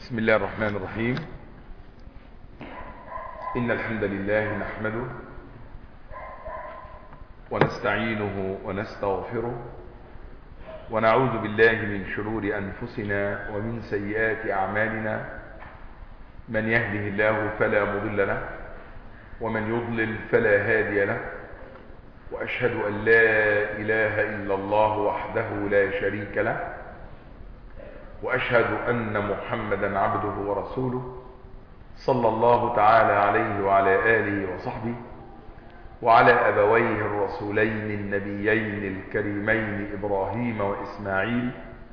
بسم الله الرحمن الرحيم. إن الحمد لله نحمده ونستعينه ونستغفره ونعوذ بالله من شرور أنفسنا ومن سيئات أعمالنا. من يهده الله فلا مضل له ومن يضلل فلا هادي له، وأشهد أن لا إله إلا الله وحده لا شريك له، وأشهد أن محمدا عبده ورسوله صلى الله تعالى عليه وعلى آله وصحبه وعلى أبويه الرسولين النبيين الكريمين إبراهيم وإسماعيل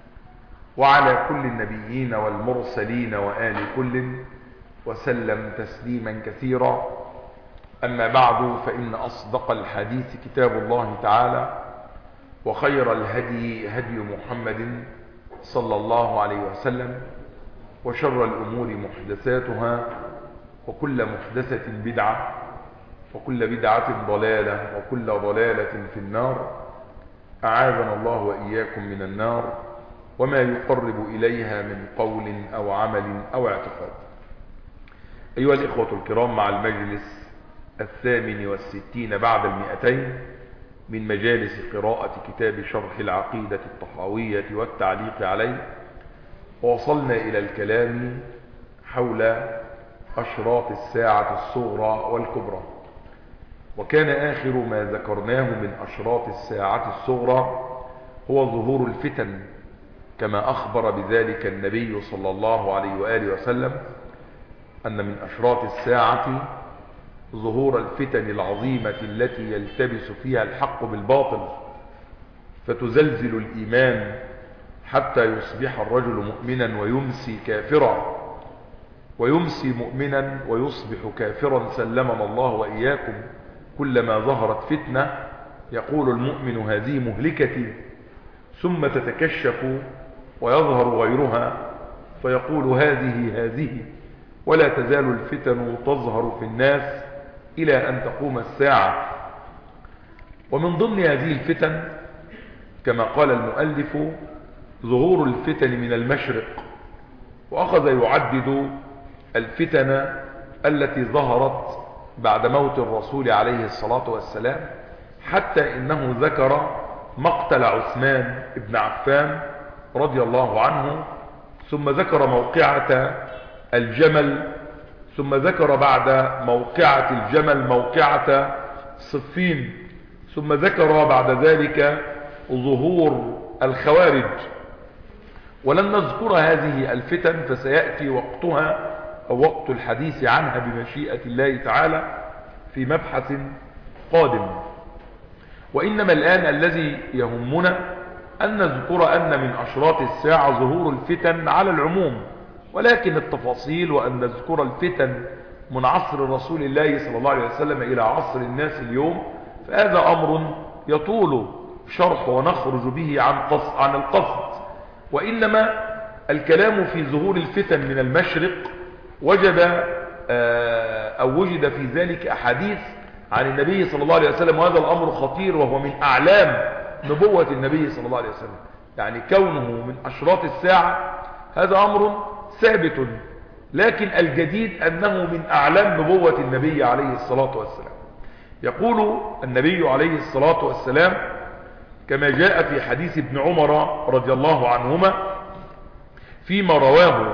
وعلى كل النبيين والمرسلين وآل كل وسلم تسليما كثيرا. أما بعد، فإن أصدق الحديث كتاب الله تعالى، وخير الهدي هدي محمد صلى الله عليه وسلم، وشر الأمور محدثاتها، وكل محدثة بدعة، وكل بدعة ضلالة، وكل ضلالة في النار. أعاذنا الله وإياكم من النار وما يقرب إليها من قول أو عمل أو اعتقاد. أيها الإخوة الكرام، مع المجلس 68 بعد 200 من مجالس قراءة كتاب شرح العقيدة الطحاوية والتعليق عليه، ووصلنا إلى الكلام حول أشراط الساعة الصغرى والكبرى. وكان آخر ما ذكرناه من أشراط الساعة الصغرى هو ظهور الفتن، كما أخبر بذلك النبي صلى الله عليه وآله وسلم، أن من أشراط الساعة ظهور الفتن العظيمة التي يلتبس فيها الحق بالباطل فتزلزل الإيمان حتى يصبح الرجل مؤمنا ويمسي كافرا، ويمسي مؤمنا ويصبح كافرا، سلمنا الله وإياكم. كلما ظهرت فتنة يقول المؤمن هذه مهلكتي، ثم تتكشف ويظهر غيرها فيقول هذه، ولا تزال الفتن تظهر في الناس إلى أن تقوم الساعة. ومن ضمن هذه الفتن كما قال المؤلف ظهور الفتن من المشرق، وأخذ يعدد الفتن التي ظهرت بعد موت الرسول عليه الصلاة والسلام، حتى إنه ذكر مقتل عثمان بن عفان رضي الله عنه، ثم ذكر موقعة الجمل، ثم ذكر بعد موقعة الجمل موقعة صفين، ثم ذكر بعد ذلك ظهور الخوارج. ولن نذكر هذه الفتن فسيأتي وقتها أو وقت الحديث عنها بمشيئة الله تعالى في مبحث قادم. وإنما الآن الذي يهمنا أن نذكر أن من أشراط الساعة ظهور الفتن على العموم، ولكن التفاصيل وأن نذكر الفتن من عصر رسول الله صلى الله عليه وسلم إلى عصر الناس اليوم، فهذا أمر يطول شرح ونخرج به عن القصد. وإنما الكلام في ظهور الفتن من المشرق وجد في ذلك أحاديث عن النبي صلى الله عليه وسلم، وهذا الأمر خطير، وهو من أعلام نبوة النبي صلى الله عليه وسلم. يعني كونه من أشراط الساعة هذا أمر ثابت، لكن الجديد أنه من أعلام نبوة النبي عليه الصلاة والسلام. يقول النبي عليه الصلاة والسلام كما جاء في حديث ابن عمر رضي الله عنهما فيما رواه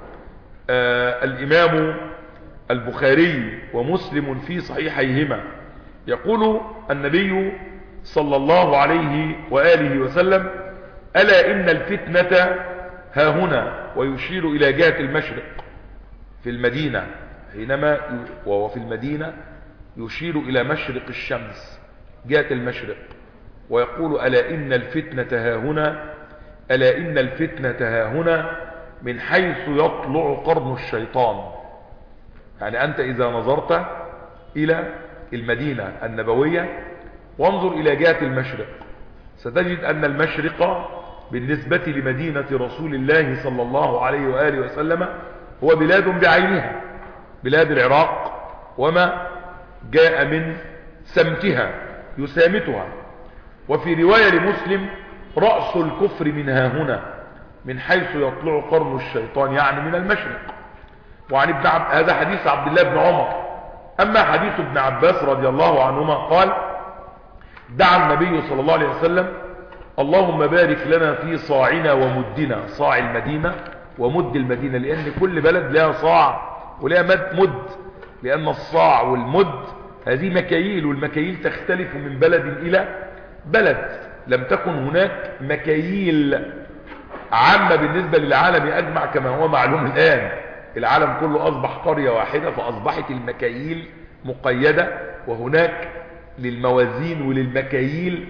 الإمام البخاري ومسلم في صحيحيهما، يقول النبي صلى الله عليه وآله وسلم: ألا إن الفتنة ها هنا، ويشير إلى جهة المشرق في المدينة، حينما وهو في المدينة يشير إلى مشرق الشمس جهة المشرق، ويقول: ألا إن الفتنة ها هنا، ألا إن الفتنة ها هنا، من حيث يطلع قرن الشيطان. يعني أنت إذا نظرت إلى المدينة النبوية وانظر إلى جهة المشرق ستجد أن المشرق بالنسبة لمدينة رسول الله صلى الله عليه وآله وسلم هو بلاد بعينها، بلاد العراق وما جاء من سمتها يسامتها. وفي رواية لمسلم: رأس الكفر من ها هنا، من حيث يطلع قرن الشيطان، يعني من المشرق. وعن هذا حديث عبد الله بن عمر. أما حديث ابن عباس رضي الله عنهما قال: دعا النبي صلى الله عليه وسلم: اللهم بارك لنا في صاعنا ومدنا، صاع المدينة ومد المدينة، لأن كل بلد لها صاع ولها مد، لأن الصاع والمد هذه مكاييل، والمكاييل تختلف من بلد إلى بلد. لم تكن هناك مكاييل عامة بالنسبة للعالم أجمع كما هو معلوم الآن. العالم كله أصبح قرية واحدة، فأصبحت المكاييل مقيدة، وهناك للموازين وللمكاييل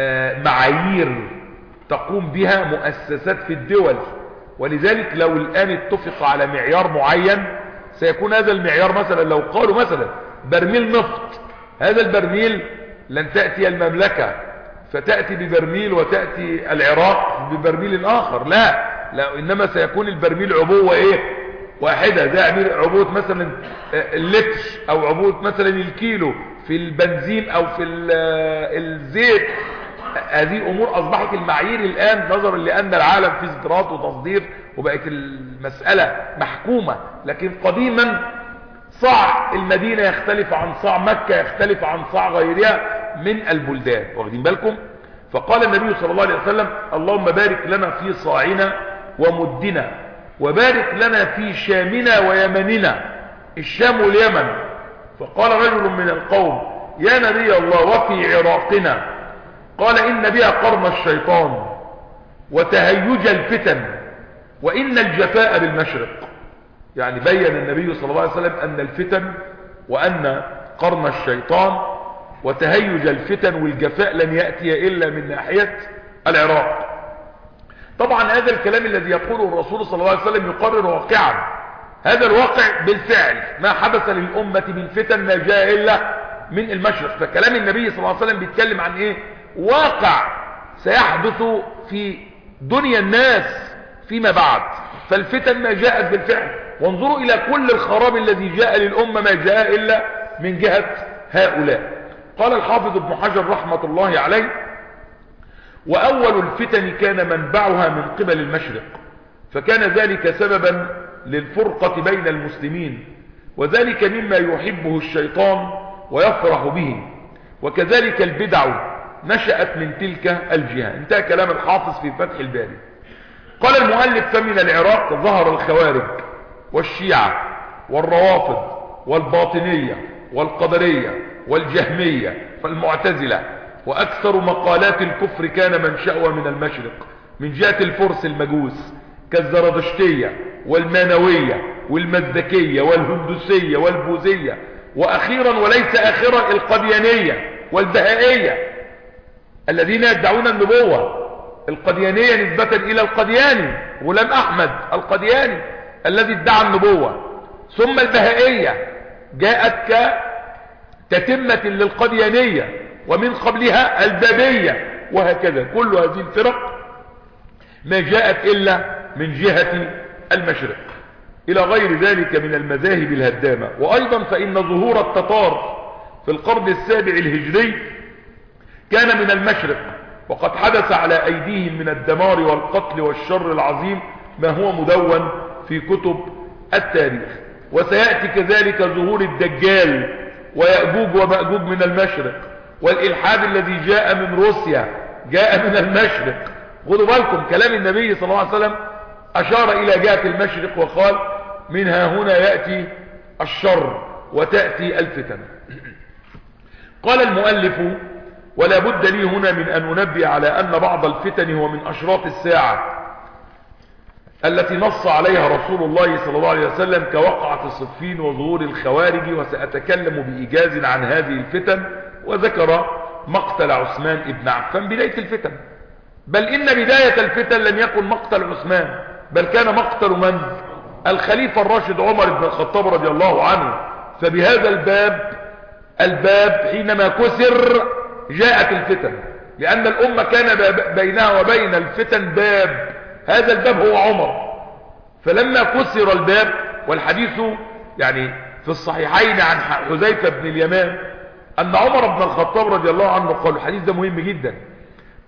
معايير تقوم بها مؤسسات في الدول. ولذلك لو الآن اتفق على معيار معين سيكون هذا المعيار، مثلا لو قالوا مثلا برميل نفط، هذا البرميل لن تأتي المملكة فتأتي ببرميل وتأتي العراق ببرميل آخر، لا إنما سيكون البرميل عبوة واحدة، زي عبوة مثلا اللتر أو عبوة مثلا الكيلو في البنزين أو في الزيت. هذه أمور أصبحت المعايير الآن، نظرا لأن العالم في استيراد وتصدير وبقت المسألة محكومة. لكن قديما صاع المدينة يختلف عن صاع مكة، يختلف عن صاع غيرها من البلدان، واخدين بالكم؟ فقال النبي صلى الله عليه وسلم: اللهم بارك لنا في صاعنا ومدنا، وبارك لنا في شامنا ويمننا، الشام واليمن. فقال رجل من القوم: يا نبي الله، وفي عراقنا؟ قال: إن بها قرن الشيطان وتهيج الفتن وإن الجفاء بالمشرق. يعني بين النبي صلى الله عليه وسلم أن الفتن وأن قرن الشيطان وتهيج الفتن والجفاء لن يأتي إلا من ناحية العراق. طبعا هذا الكلام الذي يقوله الرسول صلى الله عليه وسلم يقرر واقعا، هذا الواقع بالفعل، ما حدث للأمة بالفتن ما جاء إلا من المشرق. فكلام النبي صلى الله عليه وسلم بيتكلم عن إيه؟ واقع سيحدث في دنيا الناس فيما بعد. فالفتن ما جاءت بالفعل، وانظروا إلى كل الخراب الذي جاء للأمة ما جاء إلا من جهة هؤلاء. قال الحافظ ابن حجر رحمة الله عليه: وأول الفتن كان منبعها من قبل المشرق، فكان ذلك سببا للفرقة بين المسلمين، وذلك مما يحبه الشيطان ويفرح به، وكذلك البدع نشأت من تلك الجهة. انتهى كلام الحافظ في فتح الباري. قال المؤلف: فمن العراق ظهر الخوارج والشيعة والروافض والباطنية والقدرية والجهمية والمعتزلة، وأكثر مقالات الكفر كان منشأها من المشرق، من جهة الفرس المجوس كالزردشتية والمانوية والمزدكية والهندوسية والبوذية، وأخيرا وليس آخرا القديانية والبهائية الذين يدعون النبوة. القديانية نسبة إلى القدياني غلام أحمد القدياني الذي ادعى النبوة، ثم البهائية جاءت كتتمة للقديانية، ومن قبلها البابية، وهكذا كل هذه الفرق ما جاءت إلا من جهة المشرق، إلى غير ذلك من المذاهب الهدامة. وأيضا فإن ظهور التتار في القرن السابع الهجري كان من المشرق، وقد حدث على أيديهم من الدمار والقتل والشر العظيم ما هو مدون في كتب التاريخ. وسيأتي كذلك ظهور الدجال ويأجوج ومأجوج من المشرق، والإلحاد الذي جاء من روسيا جاء من المشرق. خذوا بالكم كلام النبي صلى الله عليه وسلم أشار إلى جهة المشرق وقال: منها هنا يأتي الشر وتأتي الفتن. قال المؤلف: ولا بد لي هنا من أن أنبه على أن بعض الفتن هو من أشراط الساعة التي نص عليها رسول الله صلى الله عليه وسلم، كوقعة صفين وظهور الخوارج، وسأتكلم بإيجاز عن هذه الفتن. وذكر مقتل عثمان ابن عفان بداية الفتن، بل إن بداية الفتن لم يكن مقتل عثمان، بل كان مقتل من؟ الخليفة الراشد عمر بن الخطاب رضي الله عنه. فبهذا الباب حينما كسر جاءت الفتن، لأن الأمة كان بينها وبين الفتن باب، هذا الباب هو عمر. فلما كسر الباب، والحديث يعني في الصحيحين عن حذيفة بن اليمان أن عمر بن الخطاب رضي الله عنه قال، الحديث ده مهم جدا،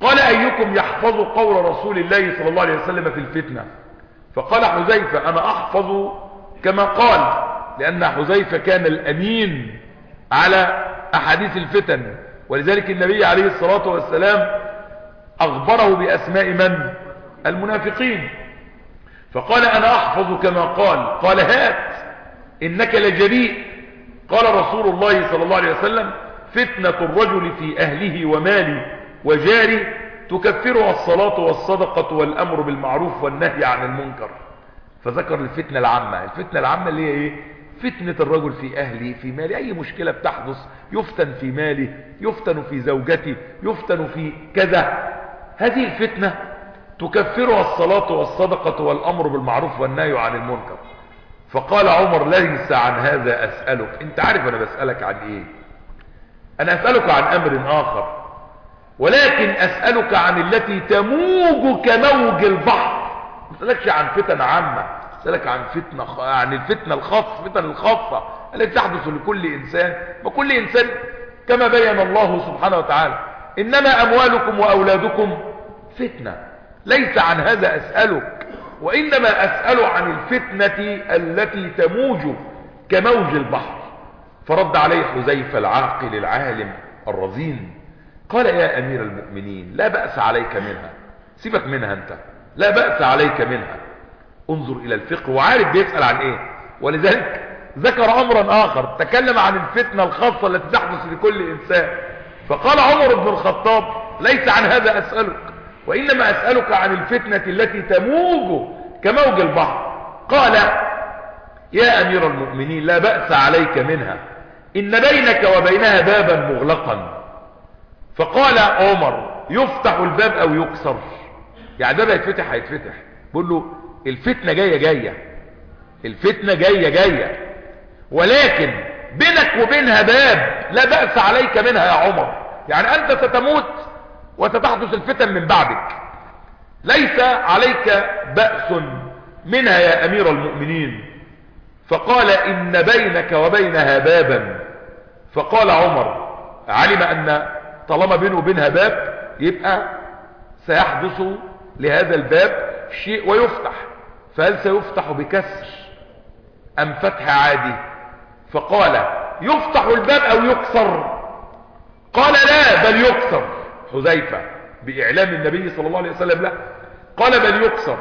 قال أيكم يحفظ قول رسول الله صلى الله عليه وسلم في الفتنة؟ فقال حذيفة أنا أحفظ كما قال، لأن حذيفة كان الأمين على أحاديث الفتن، ولذلك النبي عليه الصلاة والسلام أخبره بأسماء من؟ المنافقين. فقال أنا أحفظ كما قال. قال هات إنك لجريء. قال رسول الله صلى الله عليه وسلم فتنة الرجل في أهله وماله وجاره تكفرها الصلاة والصدقة والأمر بالمعروف والنهي عن المنكر. فذكر الفتنة العامة. الفتنة العامة اللي هي ايه؟ فتنة الرجل في أهله في ماله، أي مشكلة بتحدث يفتن في ماله، يفتن في زوجته، يفتن في كذا. هذه الفتنة تكفرها الصلاة والصدقة والأمر بالمعروف والنهي عن المنكر. فقال عمر ليس عن هذا أسألك. انت عارف أنا بسألك عن ايه؟ أنا أسألك عن أمر آخر، ولكن أسألك عن التي تموج كموج البحر. ما أسألكش عن فتن عامة، أسألك عن عن الفتنة الخاصة، فتن الخاصة التي تحدث لكل إنسان. وكل إنسان كما بين الله سبحانه وتعالى إنما أموالكم وأولادكم فتنة. ليس عن هذا أسألك، وإنما أسأل عن الفتنة التي تموج كموج البحر. فرد عليه حذيفة العاقل العالم الرزين قال يا أمير المؤمنين لا بأس عليك منها، سيبك منها أنت، لا بأس عليك منها. انظر إلى الفقه وعارف بيسأل عن إيه. ولذلك ذكر أمرا آخر، تكلم عن الفتنة الخاصة التي تحدث لكل إنسان. فقال عمر بن الخطاب ليس عن هذا أسألك، وإنما أسألك عن الفتنة التي تموج كموج البحر. قال يا أمير المؤمنين لا بأس عليك منها، إن بينك وبينها بابا مغلقا. فقال عمر يفتح الباب أو يكسر؟ يعني ده هيتفتح هيتفتح. بقول له الفتنة جاية، الفتنة جاية، ولكن بينك وبينها باب لا بأس عليك منها يا عمر. يعني أنت ستموت وستحدث الفتن من بعدك، ليس عليك بأس منها يا أمير المؤمنين. فقال إن بينك وبينها بابا. فقال عمر علم أن طالما بينه وبينها باب يبقى سيحدث لهذا الباب شيء ويفتح، فهل سيفتح بكسر أم فتح عادي؟ فقال يفتح الباب أو يكسر؟ قال لا بل يكسر. حذيفة بإعلام النبي صلى الله عليه وسلم له قال بل يكسر.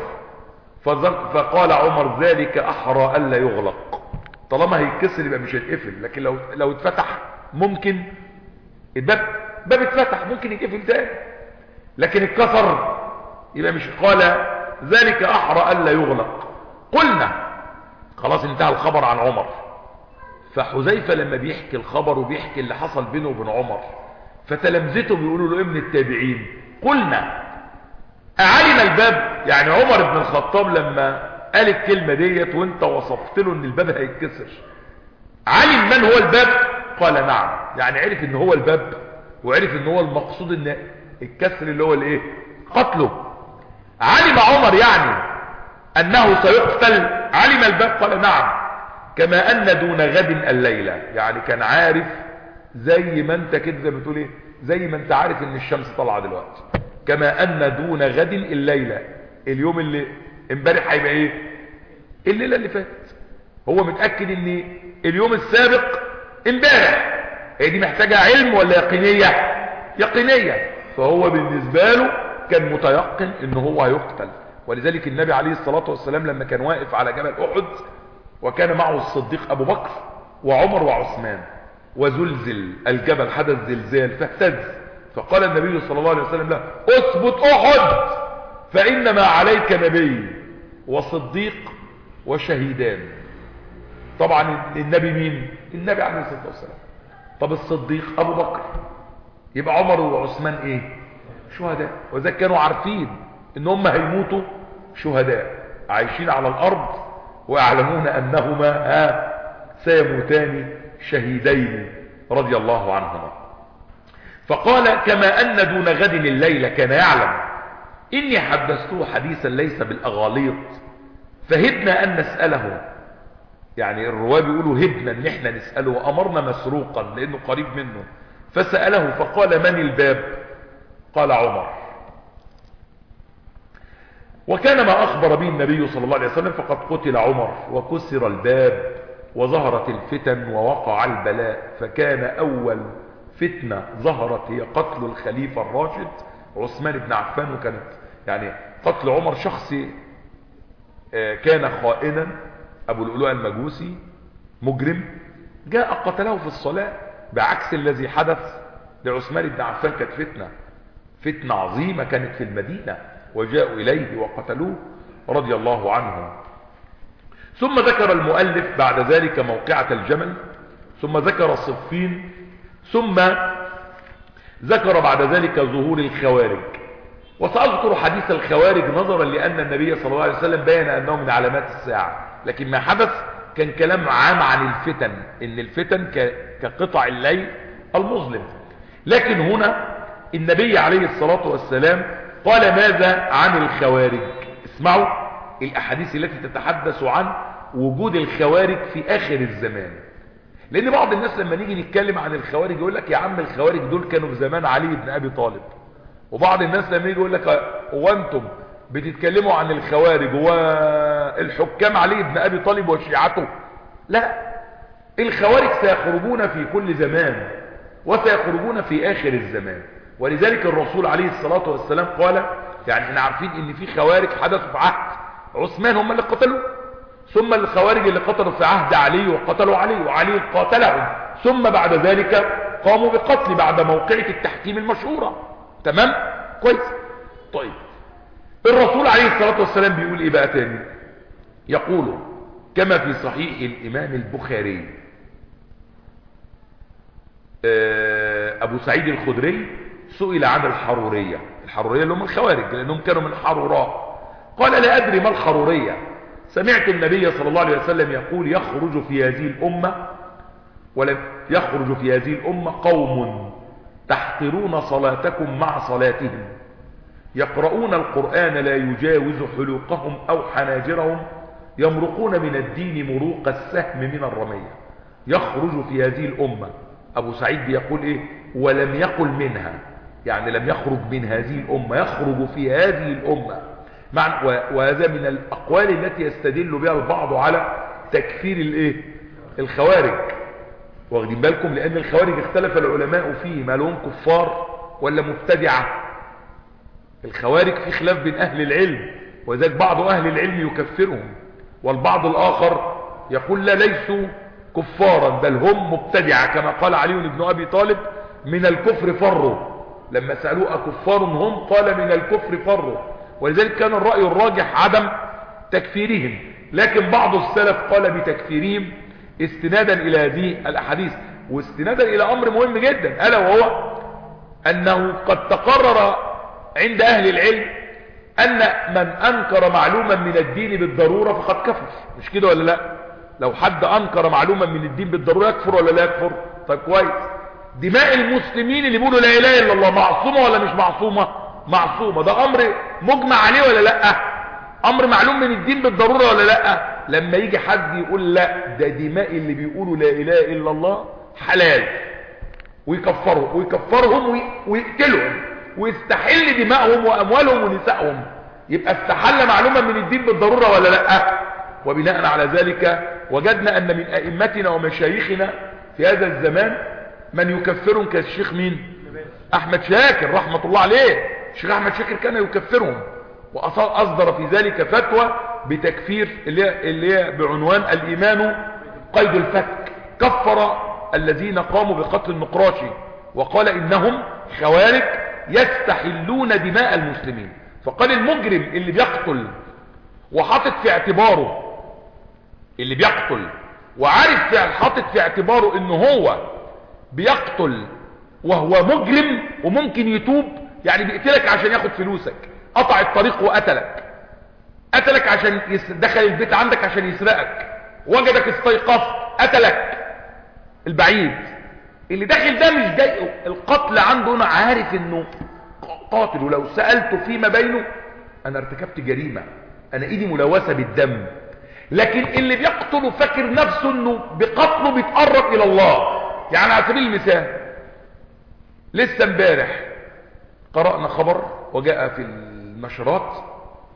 فقال عمر ذلك أحرى ألا يغلق. طالما هيتكسر يبقى مش هيتقفل، لكن لو اتفتح ممكن الباب اتفتح ممكن يتقفل تاني، لكن اتكسر يبقى مش. قال ذلك أحرى ألا يغلق. قلنا خلاص انتهى الخبر عن عمر. فحذيفة لما بيحكي الخبر وبيحكي اللي حصل بينه وبين عمر، فتلامذته بيقولوا له ابن التابعين قلنا أعلم الباب؟ يعني عمر بن الخطاب لما قال الكلمة ديت وانت وصفت له ان الباب هيتكسر، علم من هو الباب؟ قال نعم. يعني عرف ان هو الباب، وعرف ان هو المقصود ان الكسر اللي هو الايه؟ قتله. علم عمر يعني انه سيقتل؟ علم الباب؟ قال نعم. كما ان دون غد الليلة، يعني كان عارف زي ما انت كده زي ما بتقول ايه، زي ما انت عارف ان الشمس طالعه دلوقتي. كما ان دون غد الليلة، اليوم اللي امبارح هيبقى ايه؟ الليلة اللي فاتت. هو متأكد ان اليوم السابق امبارح. هي دي محتاجة علم ولا يقينية؟ يقينية. فهو بالنسبة له كان متيقن ان هو هيقتل. ولذلك النبي عليه الصلاة والسلام لما كان واقف على جبل احد وكان معه الصديق ابو بكر وعمر وعثمان، وزلزل الجبل، حدث زلزال فاهتز، فقال النبي صلى الله عليه وسلم له اثبت احد فانما عليك نبي وصديق وشهيدان. طبعا النبي مين؟ النبي عليه الصلاة والسلام. طب الصديق ابو بكر، يبقى عمر وعثمان ايه؟ شهداء. وذلك كانوا عارفين ان هم هيموتوا شهداء عايشين على الارض، ويعلمون انهما سيموتان شهيدين رضي الله عنهما. فقال كما ان دون غد الليلة كان يعلم اني حدثته حديثا ليس بالاغاليط، فهدنا ان نسأله. يعني الرواه بيقولوا هدنا ان احنا نسأله، وامرنا مسروقا لانه قريب منه، فسأله فقال من الباب؟ قال عمر. وكان ما أخبر به النبي صلى الله عليه وسلم، فقد قتل عمر وكسر الباب وظهرت الفتن ووقع البلاء، فكان أول فتنة ظهرت هي قتل الخليفة الراشد عثمان بن عفان. وكانت يعني قتل عمر شخصي كان خائنا، أبو لؤلؤة المجوسي مجرم جاء قتله في الصلاة، بعكس الذي حدث لعثمان بن عفان. كانت فتنة عظيمة كانت في المدينة، وجاءوا إليه وقتلوه رضي الله عنه. ثم ذكر المؤلف بعد ذلك موقعة الجمل، ثم ذكر صفين، ثم ذكر بعد ذلك ظهور الخوارج. وسأذكر حديث الخوارج نظرا لأن النبي صلى الله عليه وسلم بين أنه من علامات الساعة، لكن ما حدث كان كلام عام عن الفتن، إن الفتن كقطع الليل المظلم. لكن هنا النبي عليه الصلاة والسلام قال ماذا عن الخوارج؟ اسمعوا الأحاديث التي تتحدث عن وجود الخوارج في آخر الزمان. لأن بعض الناس لما نيجي نتكلم عن الخوارج يقول لك يا عم الخوارج دول كانوا في زمان علي بن أبي طالب. وبعض الناس لما يجي يقول لك وانتم بتتكلموا عن الخوارج والحكام علي بن أبي طالب وشيعته. لا، الخوارج سيخرجون في كل زمان وسيخرجون في آخر الزمان. ولذلك الرسول عليه الصلاة والسلام قال، يعني احنا عارفين ان في خوارج حدثوا في عهد عثمان هم اللي قتلوه، ثم الخوارج اللي قتلوا في عهد علي وقتلوا علي وعلي قاتلهم، ثم بعد ذلك قاموا بقتل بعد موقعة التحكيم المشهورة. تمام كويس. طيب الرسول عليه الصلاة والسلام بيقول ايه بقى تاني؟ يقول كما في صحيح الامام البخاري، ابو سعيد الخدري سئل عن الحرورية اللي هم الخوارج لانهم كانوا من حروراء، قال لا ادري ما الحرورية، سمعت النبي صلى الله عليه وسلم يقول يخرج في هذه الامة ولم يخرج في هذه الامة قوم تحقرون صلاتكم مع صلاتهم، يقرؤون القرآن لا يجاوز حلوقهم او حناجرهم، يمرقون من الدين مروق السهم من الرمية. يخرج في هذه الامة، ابو سعيد بيقول ايه؟ ولم يقل منها، يعني لم يخرج من هذه الامة، يخرج في هذه الامة. وهذا من الاقوال التي يستدل بها البعض على تكفير الايه؟ الخوارج. واخدين بالكم؟ لان الخوارج اختلف العلماء فيه، ما لهم كفار ولا مبتدعة. الخوارج في خلاف بين اهل العلم، وذلك بعض اهل العلم يكفرهم، والبعض الاخر يقول لا ليسوا كفارا بل هم مبتدعة، كما قال علي بن ابي طالب من الكفر فروا، لما سألوه أكفار هم قال من الكفر فروا. ولذلك كان الرأي الراجح عدم تكفيرهم، لكن بعض السلف قال بتكفيرهم استنادا إلى هذه الأحاديث، واستنادا إلى أمر مهم جدا، ألا وهو أنه قد تقرر عند أهل العلم أن من أنكر معلوما من الدين بالضرورة فقد كفر. مش كده ولا لا؟ لو حد أنكر معلوما من الدين بالضرورة يكفر ولا لا يكفر؟ طيب كويس. دماء المسلمين اللي بيقولوا لا اله الا الله معصومه ولا مش معصومه؟ معصومه. ده امر مجمع عليه ولا لا؟ امر معلوم من الدين بالضروره ولا لا؟ لما يجي حد يقول لا ده دماء اللي بيقولوا لا اله الا الله حلال، ويكفرهم ويقتلهم ويستحل دماءهم واموالهم ونسائهم، يبقى استحل معلومه من الدين بالضروره ولا لا؟ وبناء على ذلك وجدنا ان من ائمتنا ومشايخنا في هذا الزمان من يكفرهم كالشيخ مين؟ احمد شاكر رحمة الله عليه. الشيخ احمد شاكر كان يكفرهم، واصدر في ذلك فتوى بتكفير اللي هي بعنوان الايمان قيد الفك. كفر الذين قاموا بقتل النقراشي وقال انهم خوارج يستحلون دماء المسلمين. فقال المجرم اللي بيقتل وحاطط في اعتباره، اللي بيقتل وعارف حاطط في اعتباره انه هو بيقتل وهو مجرم وممكن يتوب، يعني بيقتلك عشان ياخد فلوسك، قطع الطريق وقتلك، قتلك عشان دخل البيت عندك عشان يسرقك، وجدك استيقظت قتلك. البعيد اللي داخل ده مش جاي القتل عنده، انا عارف انه قاتل، ولو سألته فيما بينه انا ارتكبت جريمة، انا ايدي ملوثة بالدم. لكن اللي بيقتل فاكر نفسه انه بقتله بيتقرب الى الله. يعني على سبيل المثال لسه امبارح قرأنا خبر وجاء في النشرات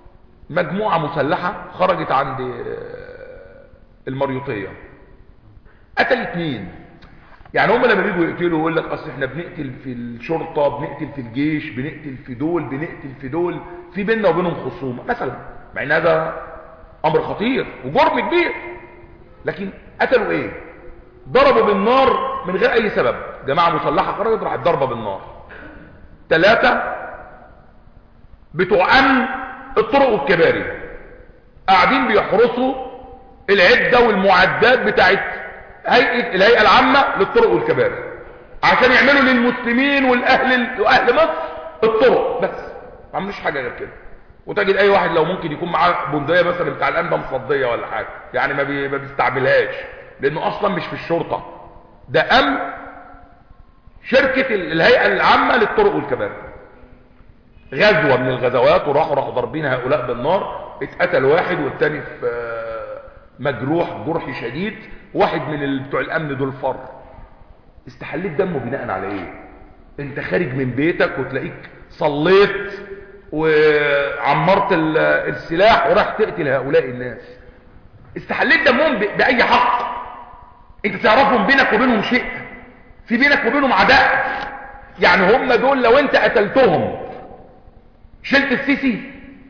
مجموعة مسلحة خرجت عند المريوطية، قتل 2. يعني هم لما بيجوا يقتلوا يقول لك اصل احنا بنقتل في الشرطة، بنقتل في الجيش، بنقتل في دول، بنقتل في دول، في بيننا وبينهم خصومة مثلا، مع ان هذا امر خطير وجرم كبير. لكن قتلوا ايه؟ ضربوا بالنار من غير اي سبب. جماعة مسلحة خرجت راحت ضربة بالنار. 3 بتوع امن الطرق والكباري قاعدين بيحرسوا العدة والمعدات بتاعت الهيئة العامة للطرق والكباري عشان يعملوا للمسلمين واهل مصر الطرق بس، ما عملوش حاجة غير كده. وتجد اي واحد لو ممكن يكون معاه بندقية مثلا بتاع الانبا مصدية ولا حاجة، يعني ما بيستعملهاش لانه اصلا مش في الشرطة، ده امن شركة الهيئة العامة للطرق والكباري. غزوة من الغزوات وراحوا ضاربين هؤلاء بالنار، اتقتل واحد والتاني في مجروح جرح شديد. واحد من بتوع الامن دول فر. استحليت دمه بناء على ايه؟ انت خارج من بيتك وتلاقيك صليت وعمرت السلاح وراح تقتل هؤلاء الناس. استحليت دمهم باي حق؟ انت تعرفهم بينك وبينهم شيء، في بينك وبينهم عداء. يعني هم دول لو انت قتلتهم شلت السيسي،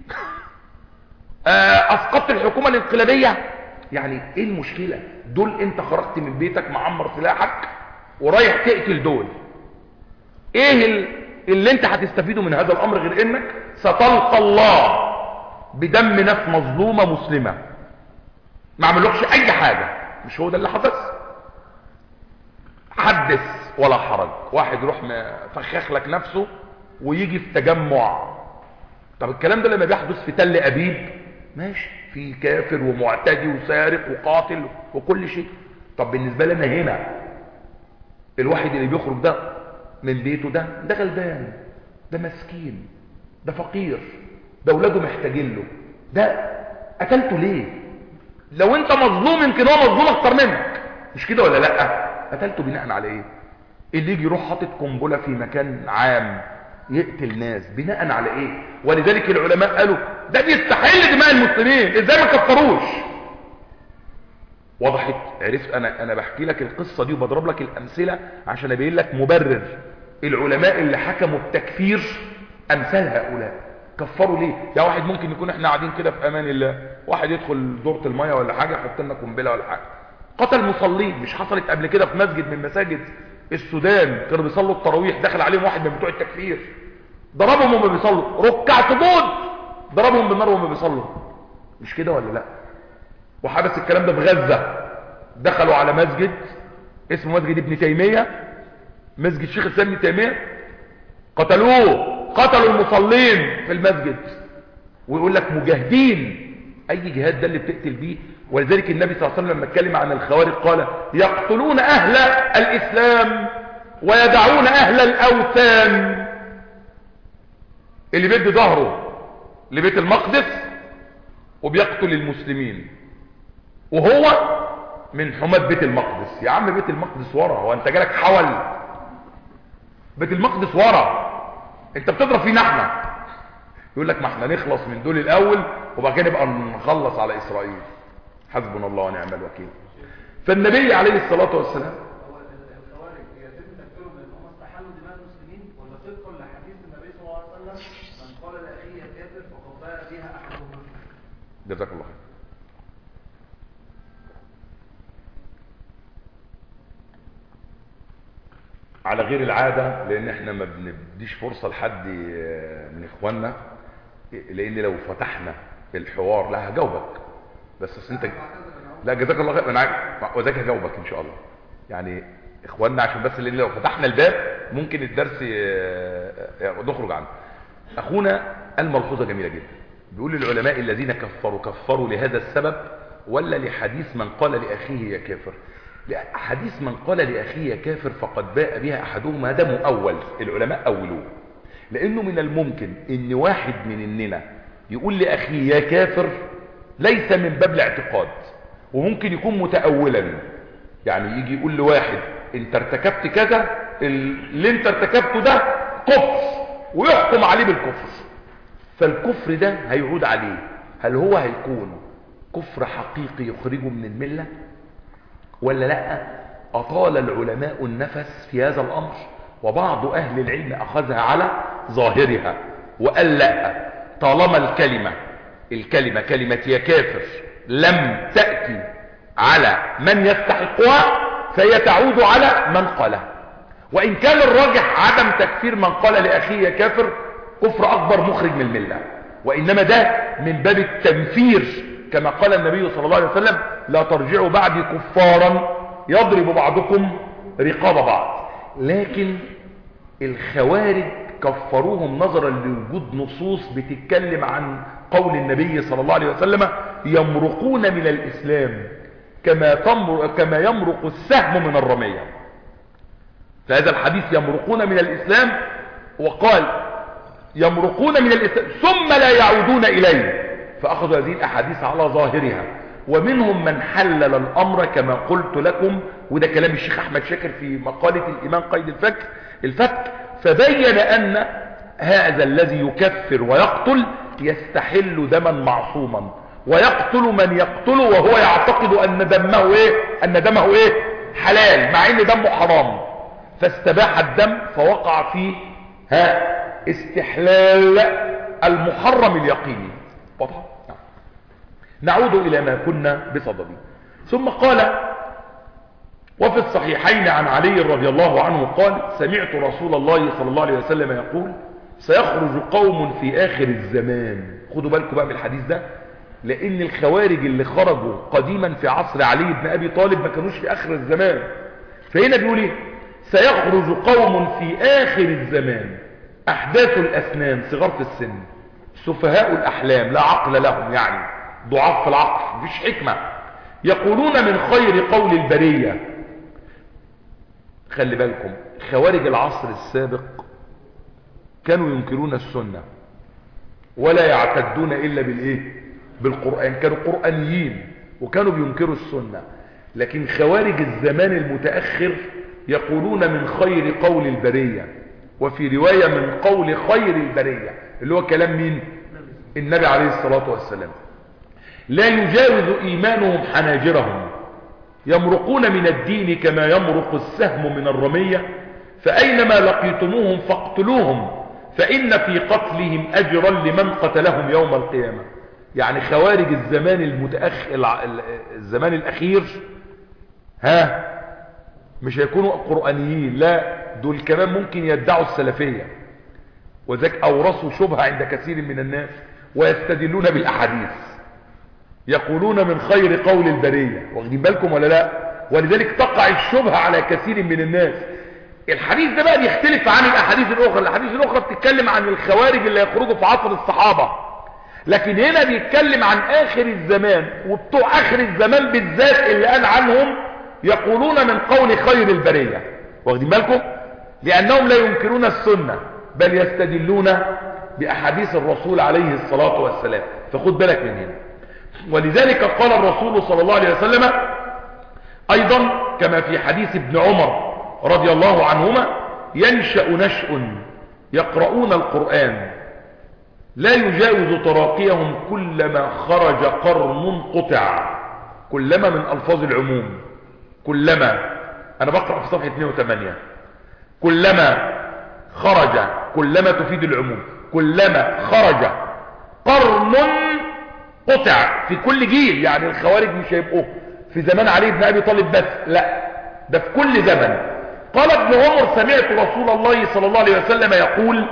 اسقطت الحكومة الانقلابية، يعني ايه المشكلة؟ دول انت خرجت من بيتك معمر سلاحك ورايح تقتل دول. ايه اللي انت هتستفيده من هذا الامر غير انك ستلقى الله بدم ناس مظلومة مسلمة ما عملوكش اي حاجة؟ مش هو ده اللي حدث؟ حدث ولا حرج. واحد يروح مفخخ لك نفسه ويجي في تجمع. طب الكلام ده لما بيحدث في تل ابيب ماشي، في كافر ومعتدي وسارق وقاتل وكل شيء. طب بالنسبة لنا هنا الواحد اللي بيخرج ده من بيته ده غلبان، ده مسكين، ده فقير، ده اولاده محتاجين له، ده قتلته ليه؟ لو انت مظلوم يمكن هو مظلوم اكتر منك، مش كده ولا لا؟ قتلته بناء على ايه؟ اللي يجي يروح حاطط قنبله في مكان عام يقتل ناس بناء على ايه؟ ولذلك العلماء قالوا ده بيستحل دماء المسلمين، ازاي ما كفروش؟ وضحت؟ عرفت؟ انا بحكي لك القصه دي وبضرب لك الامثله عشان ابين لك مبرر العلماء اللي حكموا التكفير. امثال هؤلاء كفروا ليه؟ يا واحد ممكن يكون احنا قاعدين كده في امان الله، واحد يدخل دورة الميه ولا حاجه يحط لنا قنبله ولا حاجه، قتل مصلين. مش حصلت قبل كده في مسجد من مساجد السودان كانوا بيصلوا التراويح، دخل عليهم واحد من بتوع التكفير ضربهم وهم بيصلوا، ركع سجود ضربهم بالنار وهم بيصلوا، مش كده ولا لا؟ وحدث الكلام ده في غزة، دخلوا على مسجد اسمه مسجد ابن تيمية، مسجد شيخ الإسلام ابن تيمية، قتلوه، قتلوا المصلين في المسجد. ويقول لك مجاهدين. اي جهاد ده اللي بتقتل بيه؟ ولذلك النبي صلى الله عليه وسلم لما اتكلم عن الخوارج قال يقتلون اهل الاسلام ويدعون اهل الاوثان. اللي بيدي ظهره لبيت المقدس وبيقتل المسلمين وهو من حماة بيت المقدس. يا عم بيت المقدس ورا، هو انت جالك حول؟ بيت المقدس ورا، انت بتضرب فينا احنا. يقول لك ما احنا نخلص من دول الاول وبعد كده نبقى نخلص على اسرائيل. حسبنا الله ونعم الوكيل. فالنبي عليه الصلاه والسلام هو الخوارج يتم تكفيرهم لان هم استحلوا دماء المسلمين، ولا طبقا لحديث النبي صلى الله عليه وسلم من قال لاخيه يا كافر فقد باء بها احدهما؟ جزاك الله خير. على غير العادة، لان احنا ما بنديش فرصة لحد من اخواننا، لان لو فتحنا الحوار لا هجاوبك، بس انت لا جزاك الله خير، انا عارف وذاك هجاوبك ان شاء الله. يعني اخواننا عشان بس لان لو فتحنا الباب ممكن الدرس نخرج عنه. اخونا قال ملحوظة جميلة جدا، بيقول العلماء الذين كفروا لهذا السبب ولا لحديث من قال لاخيه يا كافر؟ حديث من قال لأخيه يا كافر فقد باء بها أحدهما ده مؤول، العلماء أولوه، لأنه من الممكن إن واحد مننا يقول لأخيه يا كافر ليس من باب الاعتقاد، وممكن يكون متأولا. يعني يجي يقول لواحد انت ارتكبت كذا، اللي انت ارتكبته ده كفر، ويحكم عليه بالكفر، فالكفر ده هيعود عليه هل هو هيكون كفر حقيقي يخرجه من الملة ولا لا؟ أطال العلماء النفس في هذا الأمر، وبعض أهل العلم أخذها على ظاهرها وقال لا، طالما الكلمة كلمة يا كافر لم تأتي على من يستحقها فهي تعود على من قالها، وإن كان الراجح عدم تكفير من قال لأخيه يا كافر كفر أكبر مخرج من الملة، وإنما ده من باب التنفير، كما قال النبي صلى الله عليه وسلم لا ترجعوا بعدي كفارا يضرب بعضكم رقاب بعض. لكن الخوارج كفروهم نظرا لوجود نصوص بتتكلم عن قول النبي صلى الله عليه وسلم يمرقون من الإسلام كما يمرق السهم من الرمية. فهذا الحديث يمرقون من الإسلام، وقال يمرقون من الإسلام ثم لا يعودون إليه، فأخذوا هذه الأحاديث على ظاهرها. ومنهم من حلل الأمر كما قلت لكم، وده كلام الشيخ أحمد شاكر في مقالة الإمام قيد الفك، فبين أن هذا الذي يكفر ويقتل يستحل دما معصوما، ويقتل من يقتله وهو يعتقد أن دمه حلال مع أن دمه حرام، فاستباح الدم فوقع فيه استحلال المحرم اليقيني. واضح؟ نعود إلى ما كنا بصدده. ثم قال وفي الصحيحين عن علي رضي الله عنه قال سمعت رسول الله صلى الله عليه وسلم يقول سيخرج قوم في آخر الزمان. خدوا بالكم بقى من الحديث ده، لأن الخوارج اللي خرجوا قديما في عصر علي بن أبي طالب ما كانوش في آخر الزمان، فهنا بيقول ايه؟ سيخرج قوم في آخر الزمان أحداث الأسنان، صغار في السن، سفهاء الأحلام، لا عقل لهم، يعني ضعاف في العقل، مفيش حكمة، يقولون من خير قول البرية. خلي بالكم خوارج العصر السابق كانوا ينكرون السنة ولا يعتدون إلا بالقرآن، كانوا قرآنيين وكانوا بينكروا السنة. لكن خوارج الزمان المتأخر يقولون من خير قول البرية، وفي رواية من قول خير البرية، اللي هو كلام مين؟ النبي عليه الصلاة والسلام. لا يجاوز إيمانهم حناجرهم، يمرقون من الدين كما يمرق السهم من الرمية، فأينما لقيتموهم فاقتلوهم فإن في قتلهم أجرا لمن قتلهم يوم القيامة. يعني خوارج الزمان الزمان الأخير مش هيكونوا قرآنيين، لا دول كمان ممكن يدعوا السلفية، وذلك أورثوا شبهة عند كثير من الناس ويستدلون بالأحاديث، يقولون من خير قول البرية. واخدين بالكم ولا لا؟ ولذلك تقع الشبهة على كثير من الناس. الحديث ده بقى بيختلف عن الأحاديث الأخرى. الأحاديث الأخرى بتتكلم عن الخوارج اللي يخرجوا في عصر الصحابة، لكن هنا بيتكلم عن آخر الزمان، وبتوع آخر الزمان بالذات اللي قال عنهم يقولون من قول خير البرية. واخدين بالكم؟ لأنهم لا ينكرون السنة بل يستدلون بأحاديث الرسول عليه الصلاة والسلام. فخد بالك من هنا. ولذلك قال الرسول صلى الله عليه وسلم أيضا كما في حديث ابن عمر رضي الله عنهما ينشأ نشأ يقرؤون القرآن لا يجاوز تراقيهم كلما خرج قرن قطع. كلما من ألفاظ العموم، كلما، أنا بقرأ في صفحة 82، كلما خرج، كلما تفيد العموم، كلما خرج قرن قطع في كل جيل. يعني الخوارج مش هيبقوا في زمان علي بن أبي طالب بس، لا ده في كل زمن. قال ابن عمر سمعت رسول الله صلى الله عليه وسلم يقول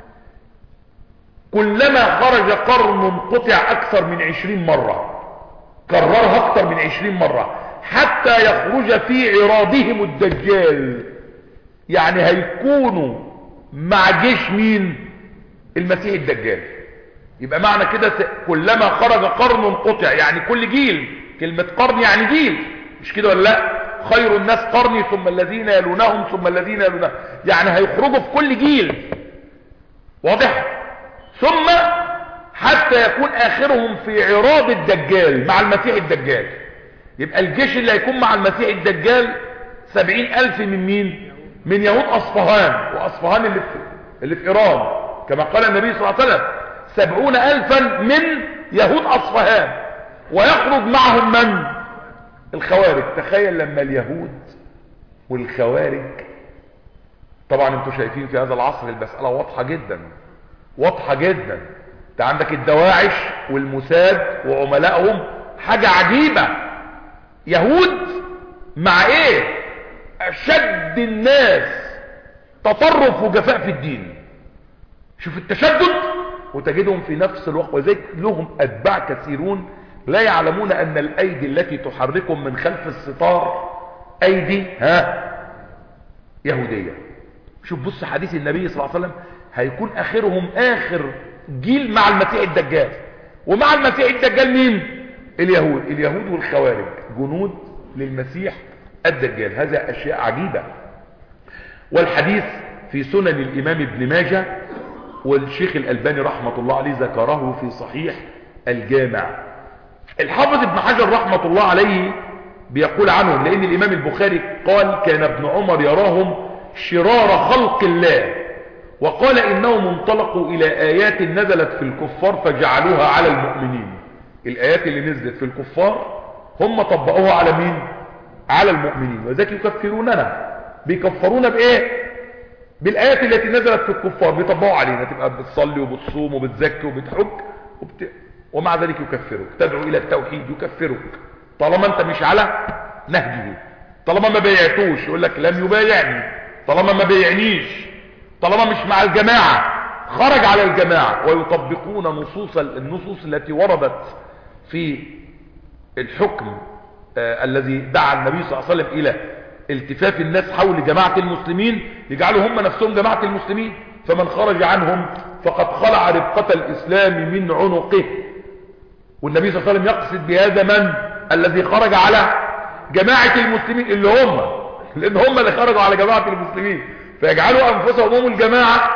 كلما خرج قرن قطع أكثر من 20 مرة، كررها أكثر من 20 مرة، حتى يخرج في عراضهم الدجال. يعني هيكونوا مع جيش مين؟ المسيح الدجال. يبقى معنى كده كلما خرج قرن قطع، يعني كل جيل، كلمة قرن يعني جيل، مش كده ولا لا؟ خير الناس قرني ثم الذين يلونهم ثم الذين يلونهم، يعني هيخرجوا في كل جيل. واضح؟ ثم حتى يكون آخرهم في عراض الدجال مع المسيح الدجال. يبقى الجيش اللي هيكون مع المسيح الدجال 70,000 من مين؟ من يهود أصفهان، وأصفهان اللي في إيران، كما قال النبي صلى الله عليه وسلم 70,000 من يهود أصفهان، ويخرج معهم من؟ الخوارج. تخيل لما اليهود والخوارج، طبعا انتوا شايفين في هذا العصر المسألة واضحة جدا، واضحة جدا. انت عندك الدواعش والموساد وعملائهم حاجة عجيبة. يهود مع ايه؟ اشد الناس تطرف وجفاء في الدين. شوف التشدد، وتجدهم في نفس الوقت وذلك لهم اتباع كثيرون لا يعلمون ان الايدي التي تحركهم من خلف الستار ايدي يهودية. شوف بص حديث النبي صلى الله عليه وسلم، هيكون اخرهم اخر جيل مع المسيح الدجال. ومع المسيح الدجال مين؟ اليهود والخوارج، جنود للمسيح الدجال. هذا اشياء عجيبة. والحديث في سنن الامام ابن ماجه، والشيخ الألباني رحمة الله عليه ذكره في صحيح الجامع. الحافظ ابن حجر رحمة الله عليه بيقول عنهم، لأن الإمام البخاري قال كان ابن عمر يراهم شرار خلق الله، وقال إنهم انطلقوا إلى آيات نزلت في الكفار فجعلوها على المؤمنين. الآيات اللي نزلت في الكفار هم طبقوها على مين؟ على المؤمنين. وذلك يكفروننا، بيكفرونا بإيه؟ بالآيات التي نزلت في الكفار بيطبقوا علينا، تبقى بتصلي وبتصوم وبتزكي وبتحج ومع ذلك يكفرك. تدعو إلى التوحيد يكفرك طالما أنت مش على نهجه. طالما ما بايعتوش يقول لك لم يبايعني، طالما ما بايعنيش، طالما مش مع الجماعة خرج على الجماعة. ويطبقون النصوص التي وردت في الحكم الذي دعا النبي صلى الله عليه وسلم إلى التفاف الناس حول جماعة المسلمين، يجعلوا هم نفسهم جماعة المسلمين. فمن خرج عنهم فقد خلع ربقة الإسلام من عنقه. والنبي صلى الله عليه وسلم يقصد بهذا من؟ الذي خرج على جماعة المسلمين، اللي هم، لأن هم اللي خرجوا على جماعة المسلمين، فيجعلوا أنفسهم هم الجماعة،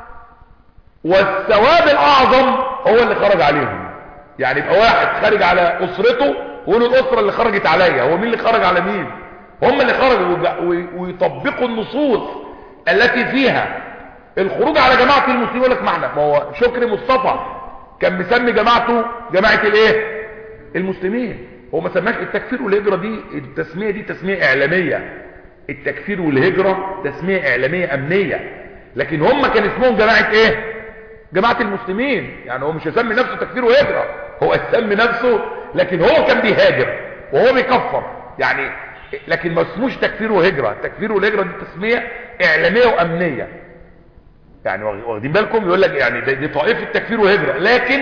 والثواب الأعظم هو اللي خرج عليهم. يعني يبقى واحد خارج على أسرته ويقولوا الأسرة اللي خرجت عليا. هو مين اللي خرج على مين؟ هم اللي خرجوا. ويطبقوا النصوص التي فيها الخروج على جماعة المسلمين. يقول لك معنى، ما هو شكري مصطفى كان مسمي جماعته جماعة الايه؟ المسلمين. هو ما سماش التكفير والهجرة دي، التسمية دي تسمية اعلامية. التكفير والهجرة تسمية اعلامية امنية، لكن هم كان اسمهم جماعة ايه؟ جماعة المسلمين. يعني هو مش يسمي نفسه تكفير وهجرة، هو يسمي نفسه، لكن هو كان بيهاجر وهو بيكفر يعني، لكن ما اسموش تكفير وهجرة. التكفير والهجرة دي تسمية اعلامية وامنية. يعني واخدين بالكم؟ يقول لك يعني دي طائفة تكفير وهجرة، لكن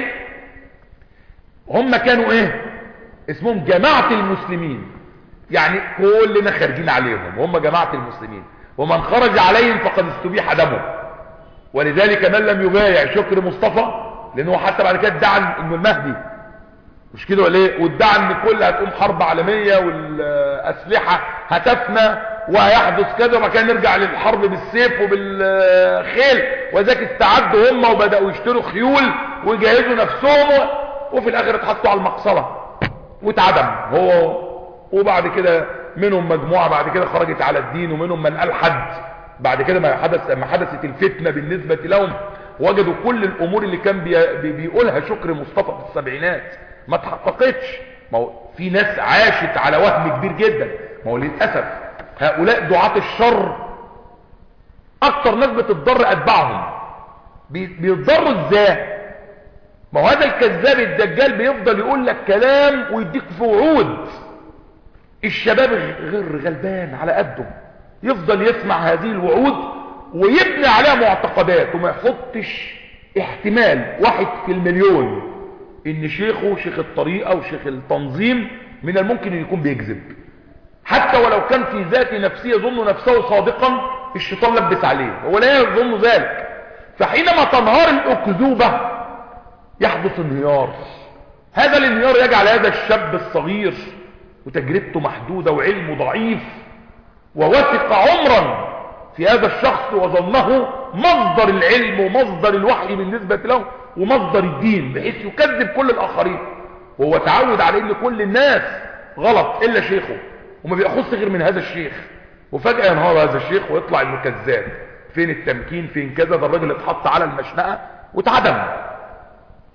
هم كانوا ايه؟ اسمهم جماعة المسلمين. يعني كلنا خارجين عليهم، هم جماعة المسلمين، ومن خرج عليهم فقد استبيح دمه. ولذلك من لم يبايع شكر مصطفى، لانه حتى بعد كده ادعى انه المهدي، مش كده ولا ايه؟ وادعى ان كل هتقوم حرب عالمية والاسلحة هتفنى وهيحدث كذا، وبعد كده نرجع للحرب بالسيف وبالخيل. وذاك استعدوا هم وبدأوا يشتروا خيول ويجهزوا نفسهم، وفي الاخر اتحطوا على المقصلة واتعدم هو. وبعد كده منهم مجموعة بعد كده خرجت على الدين، ومنهم من ألحد بعد كده ما حدثت الفتنة بالنسبة لهم، وجدوا كل الامور اللي كان بيقولها شكر مصطفى في السبعينات ما تحققتش. ما هو في ناس عاشت على وهم كبير جدا. ما هو للأسف هؤلاء دعاة الشر اكتر ناس بتضر اتباعهم. بيتضروا ازاي؟ ما هو هذا الكذاب الدجال بيفضل يقول لك كلام ويديك في وعود. الشباب غير غلبان على قده، يفضل يسمع هذه الوعود ويبني عليها معتقدات، وما يحطش احتمال 1 في المليون ان شيخه شيخ الطريقة وشيخ التنظيم من الممكن ان يكون بيكذب. حتى ولو كان في ذات نفسه يظن نفسه صادقا، الشيطان لبس عليه، هو لا يظن ذلك. فحينما تنهار الأكذوبة يحدث انهيار. هذا الانهيار يجعل هذا الشاب الصغير وتجربته محدودة وعلمه ضعيف، ووثق عمرا في هذا الشخص وظنه مصدر العلم ومصدر الوحي بالنسبة له ومصدر الدين، بحيث يكذب كل الآخرين. وهو تعود على ان كل الناس غلط الا شيخه، وما بيأخذش غير من هذا الشيخ. وفجأة ينهار هذا الشيخ ويطلع انه كذاب. فين التمكين؟ فين كذا؟ ده الراجل اتحط على المشنقة واتعدم.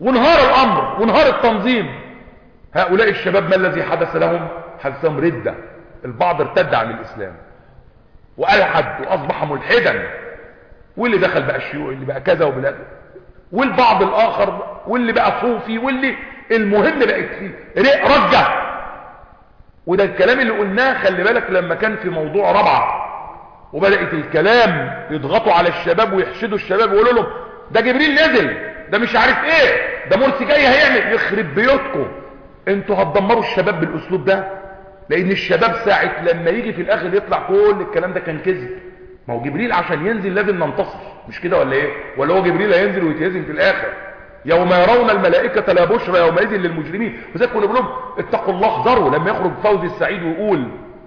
وانهار الامر وانهار التنظيم. هؤلاء الشباب ما الذي حدث لهم؟ حدث لهم ردة، البعض ارتد عن الاسلام والحد واصبح ملحدا، واللي دخل بقى الشيوعي، اللي بقى كذا وبلا، والبعض الاخر واللي بقى صوفي، واللي المهم بقت فيه رجع. وده الكلام اللي قلناه خلي بالك لما كان في موضوع رابعة وبدأت الكلام يضغطوا على الشباب ويحشدوا الشباب ويقولوا لهم ده جبريل نزل، ده مش عارف ايه، ده مرسي جاي هيعمل. يخرب بيوتكم، انتوا هتدمروا الشباب بالاسلوب ده. لان الشباب ساعة لما يجي في الاخر يطلع كل الكلام ده كان كذب. ما هو جبريل عشان ينزل لازم ننتصر، مش كده ولا ايه؟ ولا هو جبريل هينزل ويتهزم في الاخر؟ يوم يرون الملائكة لا بشرى يومئذ للمجرمين. وذلك كنا بنقول لهم اتقوا الله احذروا. لما يخرج فوزي السعيد ويقول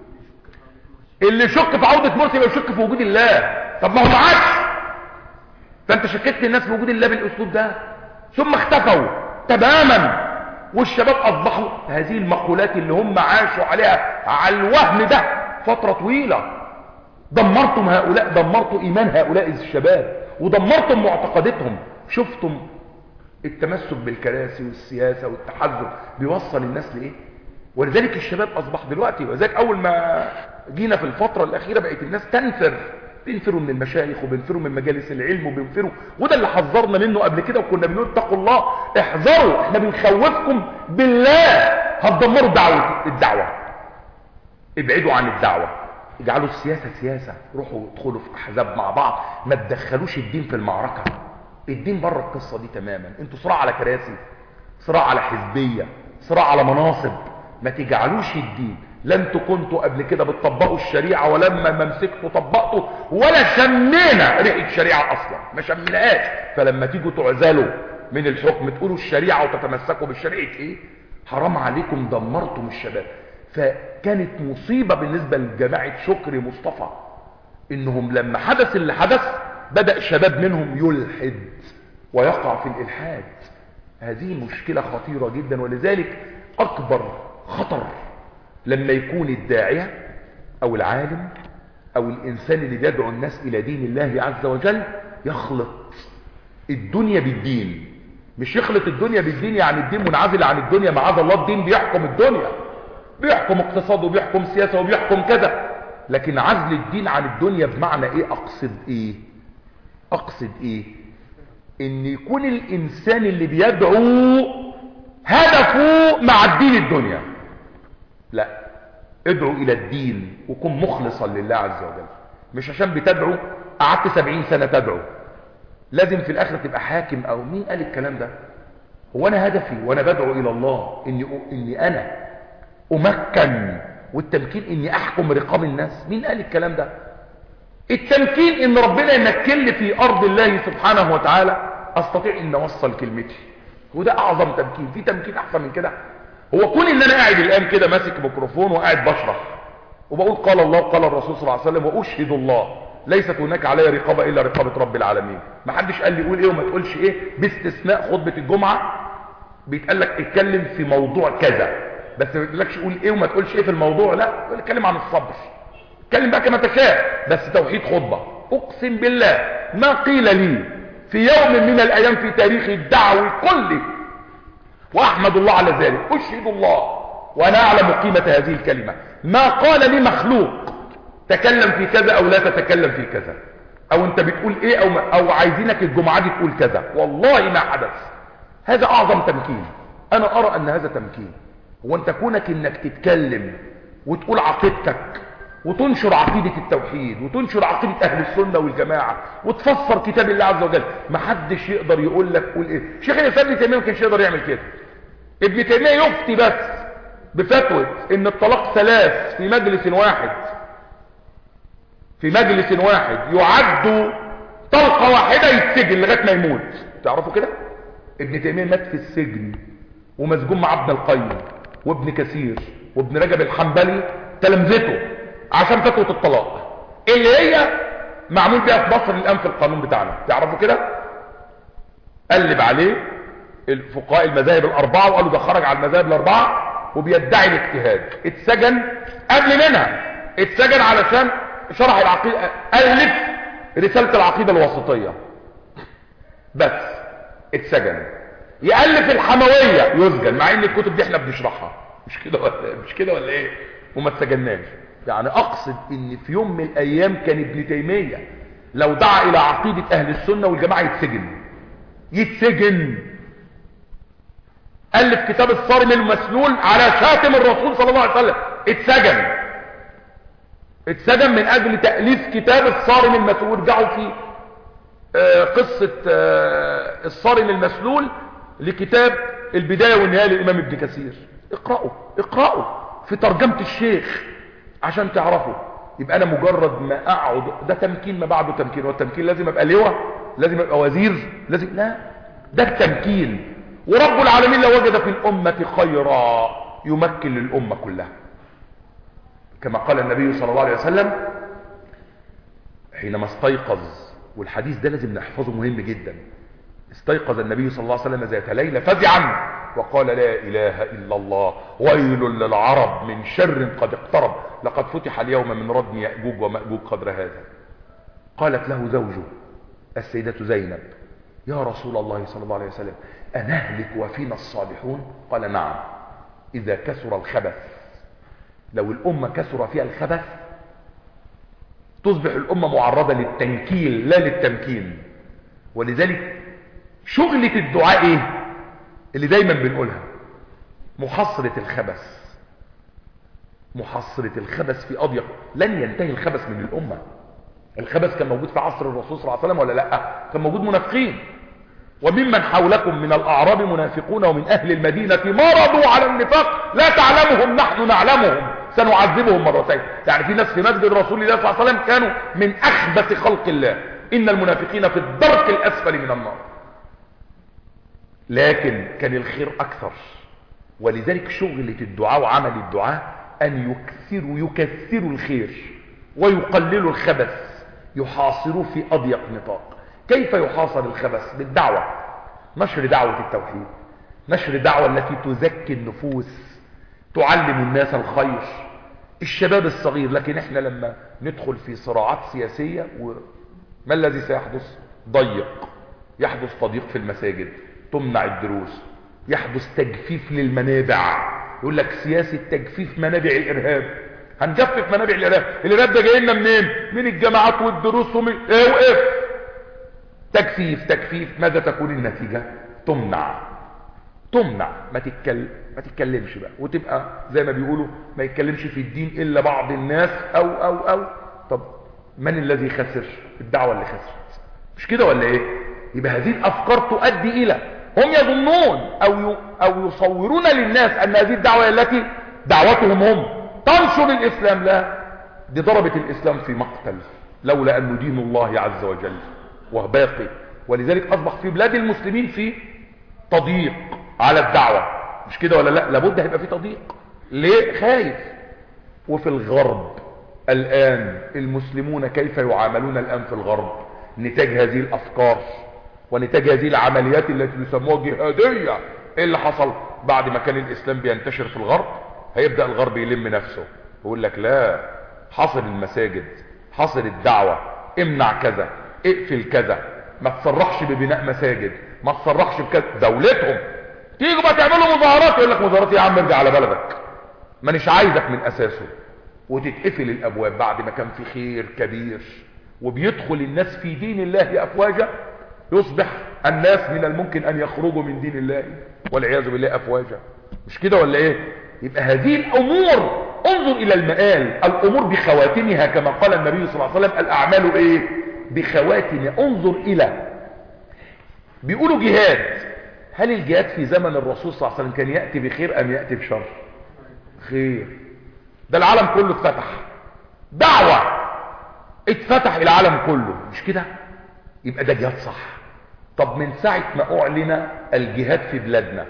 اللي يشك في عودة مرسي يبقى يشك في وجود الله. طب ما هو ما عادش، فانت شككت الناس في وجود الله بالاسلوب ده، ثم اختفوا تماما. والشباب اصبحوا هذه المقولات اللي هم عاشوا عليها على الوهم ده فترة طويلة. دمرتم هؤلاء، دمرتوا ايمان هؤلاء الشباب ودمرتم معتقداتهم. شفتم التمسك بالكراسي والسياسة والتحزب بيوصل الناس لايه؟ ولذلك الشباب اصبح دلوقتي، ولذلك اول ما جينا في الفترة الاخيرة بقت الناس بينفروا من المشايخ وبينفروا من مجالس العلم وبينفروا. وده اللي حذرنا منه قبل كده وكنا بنقول اتقوا الله احذروا، احنا بنخوفكم بالله هتدمروا الدعوة. ابعدوا عن الدعوة، اجعلوا السياسة سياسة، روحوا ادخلوا في احزاب مع بعض، ما تدخلوش الدين في المعركة. الدين بره القصة دي تماما. انتوا صراع على كراسي، صراع على حزبية، صراع على مناصب. ما تجعلوش الدين. لا انتوا كنتوا قبل كده بتطبقوا الشريعة، ولما مسكتوا طبقتوا، ولا شمينا ريحة شريعة اصلا، ما شميناهاش. فلما تيجوا تعزلوا من الحكم تقولوا الشريعة وتتمسكوا بالشريعة، ايه حرام عليكم، دمرتم الشباب. فكانت مصيبة بالنسبة لجماعة شكري مصطفى انهم لما حدث اللي حدث بدأ الشباب منهم يلحد ويقع في الالحاد. هذه مشكلة خطيرة جدا. ولذلك اكبر خطر لما يكون الداعية او العالم او الانسان اللي بيدعو الناس الى دين الله عز وجل يخلط الدنيا بالدين. مش يخلط الدنيا بالدين يعني الدين منعزل عن الدنيا، معاذ الله، الدين بيحكم الدنيا، بيحكم اقتصاد وبيحكم سياسة وبيحكم كذا. لكن عزل الدين عن الدنيا بمعنى ايه؟ اقصد ايه؟ ان يكون الانسان اللي بيدعو هدفه مع الدين الدنيا. لا، ادعو الى الدين وكن مخلصا لله عز وجل. مش عشان بتدعو قعدت 70 سنة تدعو لازم في الاخر تبقى حاكم. او مين قال الكلام ده؟ هو انا هدفي وانا بدعو الى الله اني انا امكن، والتمكين اني احكم رقاب الناس؟ مين قال الكلام ده؟ التمكين ان ربنا يمكن لي في ارض الله سبحانه وتعالى استطيع ان اوصل كلمتي، وده اعظم تمكين. في تمكين احسن من كده؟ هو كون ان انا قاعد الان كده ماسك ميكروفون وقاعد بشرح وبقول قال الله قال الرسول صلى الله عليه وسلم واشهد الله ليست هناك علي رقابه الا رقابه رب العالمين. ما حدش قال لي قول ايه وما تقولش ايه، باستثناء خطبه الجمعه بيتقال لك اتكلم في موضوع كذا، بس ما بيقولكش قول ايه وما تقولش ايه في الموضوع. لا، اتكلم عن الصبر، اتكلم بقى كما تشاء، بس توحيد خطبه. اقسم بالله ما قيل لي في يوم من الايام في تاريخ الدعوه كله، واحمد الله على ذلك، اشهد الله وانا اعلم قيمه هذه الكلمه، ما قال لي مخلوق تكلم في كذا او لا تتكلم في كذا، او انت بتقول ايه او عايزينك الجمعه دي تقول كذا. والله ما حدث. هذا اعظم تمكين. انا ارى ان هذا تمكين. هو انت كونك انك تتكلم وتقول عقيدتك وتنشر عقيدة التوحيد وتنشر عقيدة اهل السنة والجماعة وتفسر كتاب الله عز وجل، ما حدش يقدر يقول لك قول ايه. شيخ الاسلام ابن تيمية ما كانش يقدر يعمل كده. ابن تيمية يفتي بس بفتوى ان الطلاق 3 في مجلس واحد، في مجلس واحد يعد طلقة واحدة يتسجن لغاية ما يموت. تعرفوا كده؟ ابن تيمية مات في السجن ومسجون مع ابن القيم وابن كثير وابن رجب الحنبلي تلامذته عشان فتوى الطلاق اللي هي معمول بيها في مصر الان في القانون بتاعنا. تعرفوا كده؟ قلب عليه الفقهاء المذاهب الاربعه وقالوا ده خرج على المذاهب الاربعه وبيدعي الاجتهاد. اتسجن قبل منها، اتسجن علشان شرح العقيده، الف رساله العقيده الوسطيه بس اتسجن. يألف الحموية يسجن، مع ان الكتب دي احنا بنشرحها. مش كده ولا ايه؟ وما اتسجناش. يعني اقصد ان في يوم من الايام كان ابن تيمية لو دعا الى عقيدة اهل السنة والجماعة يتسجن. ألف كتاب الصارم المسلول على شاتم الرسول صلى الله عليه وسلم، اتسجن من اجل تأليف كتاب الصارم المسلول. ارجعوا في قصة الصارم المسلول لكتاب البداية والنهاية للإمام ابن كثير، اقرأوا في ترجمة الشيخ عشان تعرفوا. يبقى أنا مجرد ما أقعد، ده تمكين ما بعده تمكين. والتمكين لازم أبقى لواء، لازم أبقى وزير، لازم، لا، ده التمكين. ورب العالمين لو وجد في الأمة خيرا يمكن للأمة كلها، كما قال النبي صلى الله عليه وسلم حينما استيقظ، والحديث ده لازم نحفظه مهم جدا. استيقظ النبي صلى الله عليه وسلم ذات ليلة فزعا وقال: لا إله إلا الله، ويل للعرب من شر قد اقترب، لقد فتح اليوم من ردم يأجوج ومأجوج قدر هذا. قالت له زوجه السيدة زينب: يا رسول الله صلى الله عليه وسلم، أنهلك وفينا الصالحون؟ قال: نعم، إذا كثر الخبث. لو الأمة كثر فيها الخبث تصبح الأمة معرضة للتنكيل لا للتمكين. ولذلك شغلة الدعاء ايه اللي دايما بنقولها؟ محصرة الخبث. محصرة الخبث في أضيق. لن ينتهي الخبث من الأمة. الخبث كان موجود في عصر الرسول صلى الله عليه وسلم ولا لا؟ كان موجود منافقين. وممن حولكم من الأعراب منافقون ومن أهل المدينة مرضوا على النفاق لا تعلمهم نحن نعلمهم سنعذبهم مرتين. يعني في ناس في مسجد رسول الله صلى الله عليه وسلم كانوا من أخبث خلق الله. إن المنافقين في الدرك الأسفل من النار. لكن كان الخير أكثر. ولذلك شغلة الدعاء وعمل الدعاء أن يكثروا الخير ويقللوا الخبث، يحاصروا في أضيق نطاق. كيف يحاصر الخبث؟ بالدعوة. نشر دعوة التوحيد، نشر دعوة التي تزكي النفوس، تعلم الناس الخير، الشباب الصغير. لكن احنا لما ندخل في صراعات سياسية ما الذي سيحدث؟ يحدث تضييق في المساجد، تمنع الدروس، يحدث تجفيف للمنابع. يقول لك سياسة تجفيف منابع الإرهاب. هنجفف منابع الإرهاب ده جاي لنا منين؟ من الجامعات والدروس ومن وقف. تجفيف. ماذا تكون النتيجة؟ تمنع. ما تتكلمش بقى، وتبقى زي ما بيقولوا ما يتكلمش في الدين إلا بعض الناس أو. طب من الذي خسر؟ الدعوة اللي خسرت. مش كده ولا ايه؟ يبقى هذه الأفكار تؤدي إلى، هم يظنون أو يصورون للناس أن هذه الدعوة التي دعوتهم هم تنشر الإسلام. لا، دي ضربت الإسلام في مقتل لولا أن دين الله عز وجل وباقي. ولذلك أصبح في بلاد المسلمين في تضييق على الدعوة. مش كده ولا لا؟ لابد هيبقى في تضييق. ليه؟ خايف. وفي الغرب الآن المسلمون كيف يعاملون الآن في الغرب؟ نتاج هذه الأفكار ونتاج هذه العمليات التي يسموها جهادية. ايه اللي حصل بعد ما كان الإسلام بينتشر في الغرب؟ هيبدأ الغرب يلم نفسه ويقول لك لا، حصر المساجد، حصر الدعوة، امنع كذا، اقفل كذا، ما تصرحش ببناء مساجد، ما تصرحش بكذا. دولتهم تيجوا بقى تعملوا مظاهرات، يقول لك مظاهرات يا عم ارجع على بلدك، مانيش عايزك من اساسه. وتتقفل الابواب بعد ما كان في خير كبير وبيدخل الناس في دين الله افواجا. يصبح الناس من الممكن ان يخرجوا من دين الله والعياذ بالله افواجا. مش كده ولا ايه؟ يبقى هذه الامور انظر الى المآل، الامور بخواتمها كما قال النبي صلى الله عليه وسلم: الاعمال ايه؟ بخواتمها. انظر الى، بيقولوا جهاد. هل الجهاد في زمن الرسول صلى الله عليه وسلم كان يأتي بخير ام يأتي بشر؟ خير. ده العالم كله اتفتح، دعوة اتفتح العالم كله. مش كده؟ يبقى ده جهاد صح. طب من ساعة ما اعلن الجهاد في بلادنا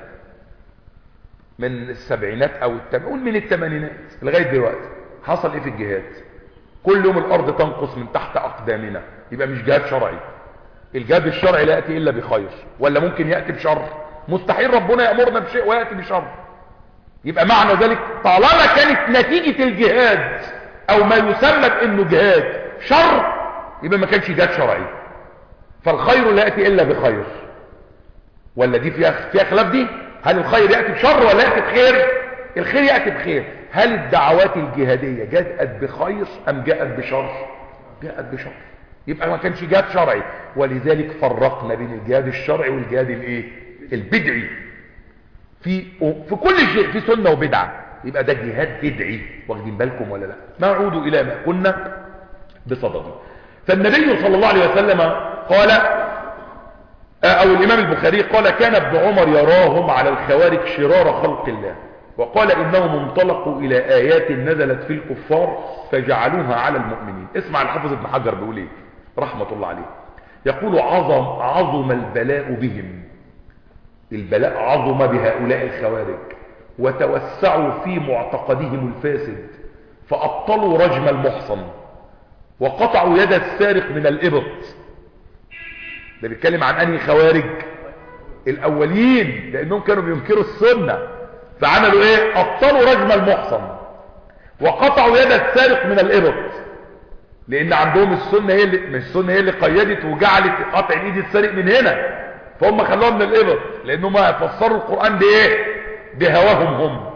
من السبعينات او قول من الثمانينات لغاية دلوقتي، حصل ايه في الجهاد؟ كل يوم الارض تنقص من تحت اقدامنا. يبقى مش جهاد شرعي. الجهاد الشرعي لا يأتي الا بخير، ولا ممكن يأتي بشر. مستحيل ربنا يأمرنا بشيء ويأتي بشر. يبقى معنى ذلك طالما كانت نتيجة الجهاد او ما يسمى بانه جهاد شر، يبقى ما كانش جهاد شرعي. فالخير لا يأتي الا بخير. ولا دي فيها خلاف دي؟ هل الخير يأتي بشر ولا يأتي بخير؟ الخير يأتي بخير. هل الدعوات الجهادية جاءت بخير ام جاءت بشر؟ جاءت بشر، يبقى ما كانش جهاد شرعي. ولذلك فرقنا بين الجهاد الشرعي والجهاد الايه؟ البدعي. في كل شيء في سنة وبدعة، يبقى ده جهاد بدعي. واخدين بالكم ولا لا؟ نعود الى ما كنا بصدده. فالنبي صلى الله عليه وسلم قال، او الامام البخاري قال: كان ابن عمر يراهم على الخوارج شرار خلق الله، وقال انهم انطلقوا الى ايات نزلت في الكفار فجعلوها على المؤمنين. اسمع الحافظ ابن حجر بيقول ايه رحمة الله عليه، يقول: عظم البلاء بهم، البلاء عظم بهؤلاء الخوارج، وتوسعوا في معتقدهم الفاسد، فأبطلوا رجم المحصن، وقطعوا يد السارق من الإبط. ده بيتكلم عن أنهي خوارج؟ الأولين، لأنهم كانوا بينكروا السنة، فعملوا إيه؟ أبطلوا رجم المحصن وقطعوا يد السارق من الإبط، لأن عندهم السنة هي اللي مش السنة هي اللي قيدت وجعلت قطع الإيد السارق من هنا، فهم خلوها من الإبط، لأنهم فسروا القرآن بإيه؟ بهواهم هم.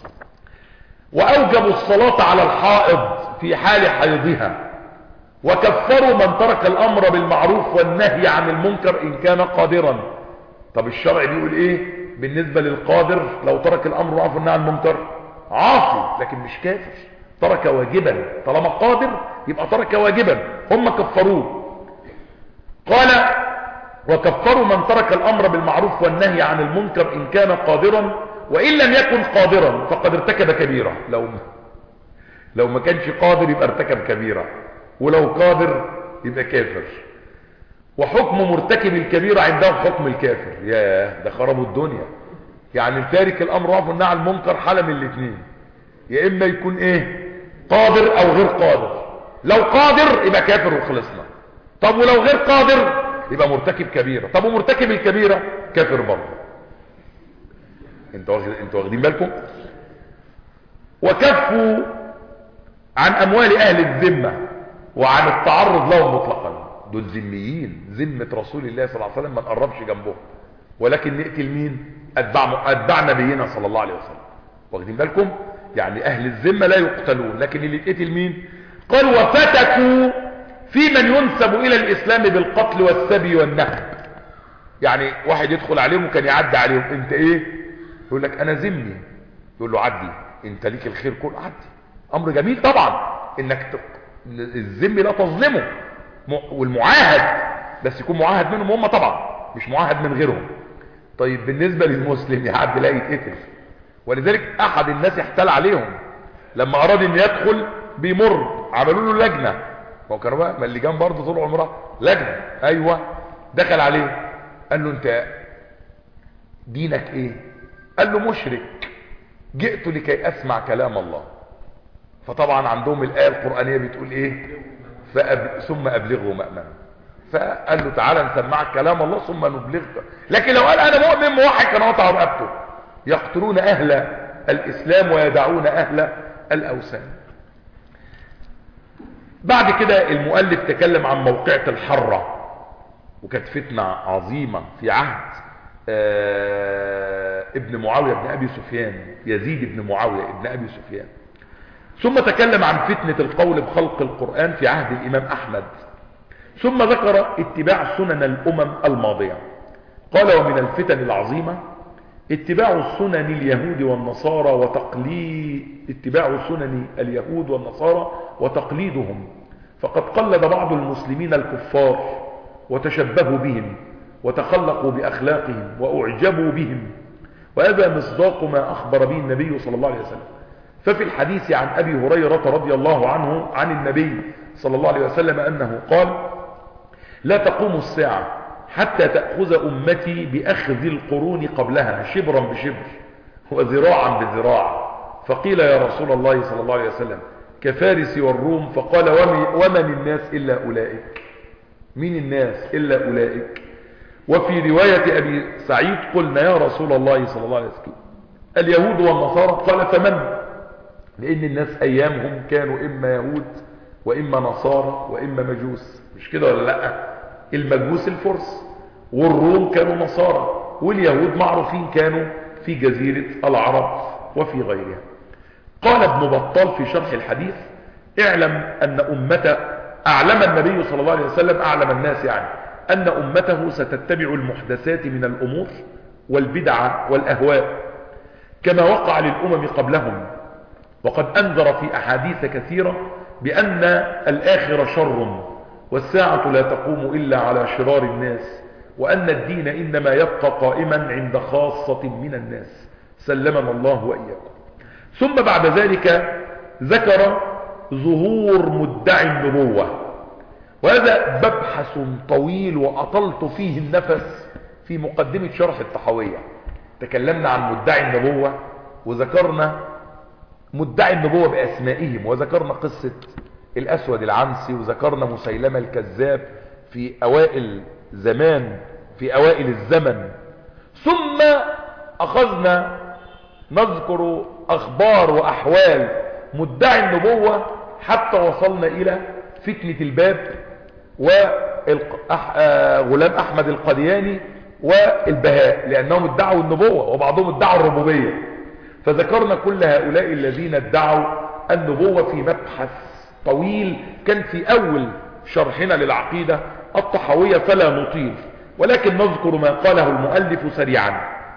وأوجبوا الصلاة على الحائض في حال حيضها، وكفروا من ترك الأمر بالمعروف والنهي عن المنكر إن كان قادرا. طب الشرع بيقول إيه بالنسبة للقادر لو ترك الأمر بالمعروف والنهي عن المنكر؟ عاصي لكن مش كافر، ترك واجبا، طالما قادر يبقى ترك واجبا. هم كفروه. قال: وكفروا من ترك الأمر بالمعروف والنهي عن المنكر إن كان قادرا، وإن لم يكن قادرا فقد ارتكب كبيرة. لو ما كانش قادر يبقى ارتكب كبيرة، ولو قادر يبقى كافر. وحكم مرتكب الكبيرة عندهم حكم الكافر. ياه، ده خربوا الدنيا. يعني تارك الأمر بالمعروف والنهي عن المنكر حالة من الاثنين، يا إما يكون إيه؟ قادر أو غير قادر. لو قادر يبقى كافر وخلصنا. طب ولو غير قادر يبقى مرتكب كبيرة. طب ومرتكب الكبيرة كافر برضه. انتوا واخدين بالكم؟ وكفوا عن اموال اهل الذمة وعن التعرض لهم مطلقا. دول ذميين، ذمة رسول الله صلى الله عليه وسلم ما نقربش جنبهم، ولكن نقتل مين؟ اتباع نبينا صلى الله عليه وسلم. واخدين بالكم؟ يعني اهل الذمة لا يقتلون، لكن اللي يتقتل مين؟ قال: وفتكوا في من ينسب الى الاسلام بالقتل والسبي والنهب. يعني واحد يدخل عليهم وكان يعدي عليهم: انت ايه؟ يقول لك انا ذمي. يقول له: عدي، انت ليك الخير كله، عدي. امر جميل طبعا انك الذمي لا تظلمه، والمعاهد بس يكون معاهد منهم هم طبعا، مش معاهد من غيرهم. طيب بالنسبة للمسلم يعدي لا يتقتل. ولذلك احد الناس احتال عليهم لما اراد ان يدخل بيمر، عملوا له لجنة، هو كانوا بقى ما اللي جنب برضه طول عمره لجنة. ايوه، دخل عليه قال له: انت دينك ايه؟ قال له: مشرك، جئت لكي اسمع كلام الله. فطبعا عندهم الآية القرآنية بتقول ايه؟ ثم ابلغه مأمنا. فقال له: تعالى نسمعك كلام الله ثم نبلغك. لكن لو قال انا مؤمن موحد كان قطع رقبته. يقتلون اهل الاسلام ويدعون اهل الاوثان. بعد كده المؤلف تكلم عن موقعة الحرة، وكانت فتنة عظيمة في عهد ابن معاوية بن ابي سفيان، يزيد بن معاوية ابن ابي سفيان. ثم تكلم عن فتنة القول بخلق القرآن في عهد الامام احمد. ثم ذكر اتباع سنن الامم الماضية. قال: ومن الفتن العظيمة اتباع سنن اليهود والنصارى وتقليدهم، فقد قلد بعض المسلمين الكفار وتشبهوا بهم وتخلقوا بأخلاقهم وأعجبوا بهم، وهذا مصداق ما أخبر به النبي صلى الله عليه وسلم. ففي الحديث عن أبي هريرة رضي الله عنه عن النبي صلى الله عليه وسلم أنه قال: لا تقوم الساعة حتى تأخذ أمتي بأخذ القرون قبلها شبرا بشبر وذراعا بذراع. فقيل: يا رسول الله صلى الله عليه وسلم كفارس والروم؟ فقال: ومن الناس إلا أولئك. مين الناس إلا أولئك؟ وفي رواية أبي سعيد: قلنا يا رسول الله صلى الله عليه وسلم اليهود والنصارى؟ قال: فمن؟ لأن الناس أيامهم كانوا إما يهود وإما نصارى وإما مجوس، مش كده ولا لأ؟ المجوس الفرس، والروم كانوا نصارى، واليهود معروفين كانوا في جزيرة العرب وفي غيرها. قال ابن بطال في شرح الحديث: اعلم أن أعلم النبي صلى الله عليه وسلم، أعلم الناس يعني، أن أمته ستتبع المحدثات من الأمور والبدع والأهواء كما وقع للأمم قبلهم، وقد أنذر في أحاديث كثيرة بأن الآخر شر والساعة لا تقوم إلا على شرار الناس، وأن الدين إنما يبقى قائما عند خاصة من الناس، سلمنا الله وإياكم. ثم بعد ذلك ذكر ظهور مدعي النبوة، وهذا مبحث طويل وأطلت فيه النفس في مقدمة شرح الطحاوية. تكلمنا عن مدعي النبوة وذكرنا مدعي النبوة بأسمائهم، وذكرنا قصة الأسود العنسي، وذكرنا مسيلمة الكذاب في أوائل الزمن. ثم أخذنا نذكر أخبار وأحوال مدعي النبوة حتى وصلنا إلى فتنة الباب وغلام أحمد القدياني والبهاء، لأنهم ادعوا النبوة وبعضهم ادعوا الربوبية. فذكرنا كل هؤلاء الذين ادعوا النبوة في مبحث طويل كان في أول شرحنا للعقيدة الطحاوية، فلا نطيل، ولكن نذكر ما قاله المؤلف سريعا.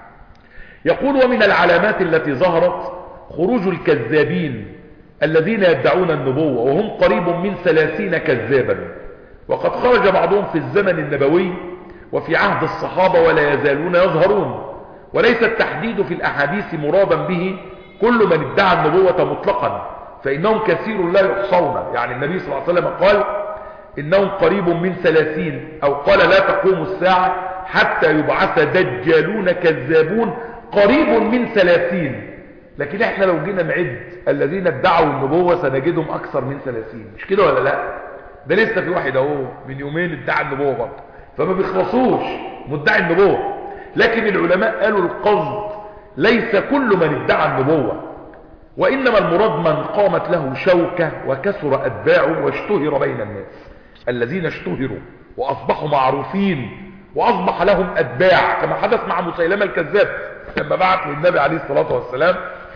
يقول: ومن العلامات التي ظهرت خروج الكذابين الذين يدعون النبوة، وهم قريب من 30 كذابا، وقد خرج بعضهم في الزمن النبوي وفي عهد الصحابة ولا يزالون يظهرون. وليس التحديد في الأحاديث مرادا به كل من ادعى النبوة مطلقا، فإنهم كثير لا يحصون. يعني النبي صلى الله عليه وسلم قال إنهم قريب من 30، أو قال لا تقوم الساعة حتى يبعث دجالون كذابون قريب من 30. لكن احنا لو جينا نعد الذين ادعوا النبوة سنجدهم أكثر من 30، مش كده ولا لا؟ ده لسه في واحد اهو من يومين ادعى النبوة برضه، فما بيخلصوش مدعي النبوة. لكن العلماء قالوا القصد ليس كل من ادعى النبوة، وإنما المراد من قامت له شوكة وكثر أتباعه واشتهر بين الناس، الذين اشتهروا وأصبحوا معروفين وأصبح لهم أتباع، كما حدث مع مسيلمة الكذاب لما بعث للنبي عليه الصلاة والسلام،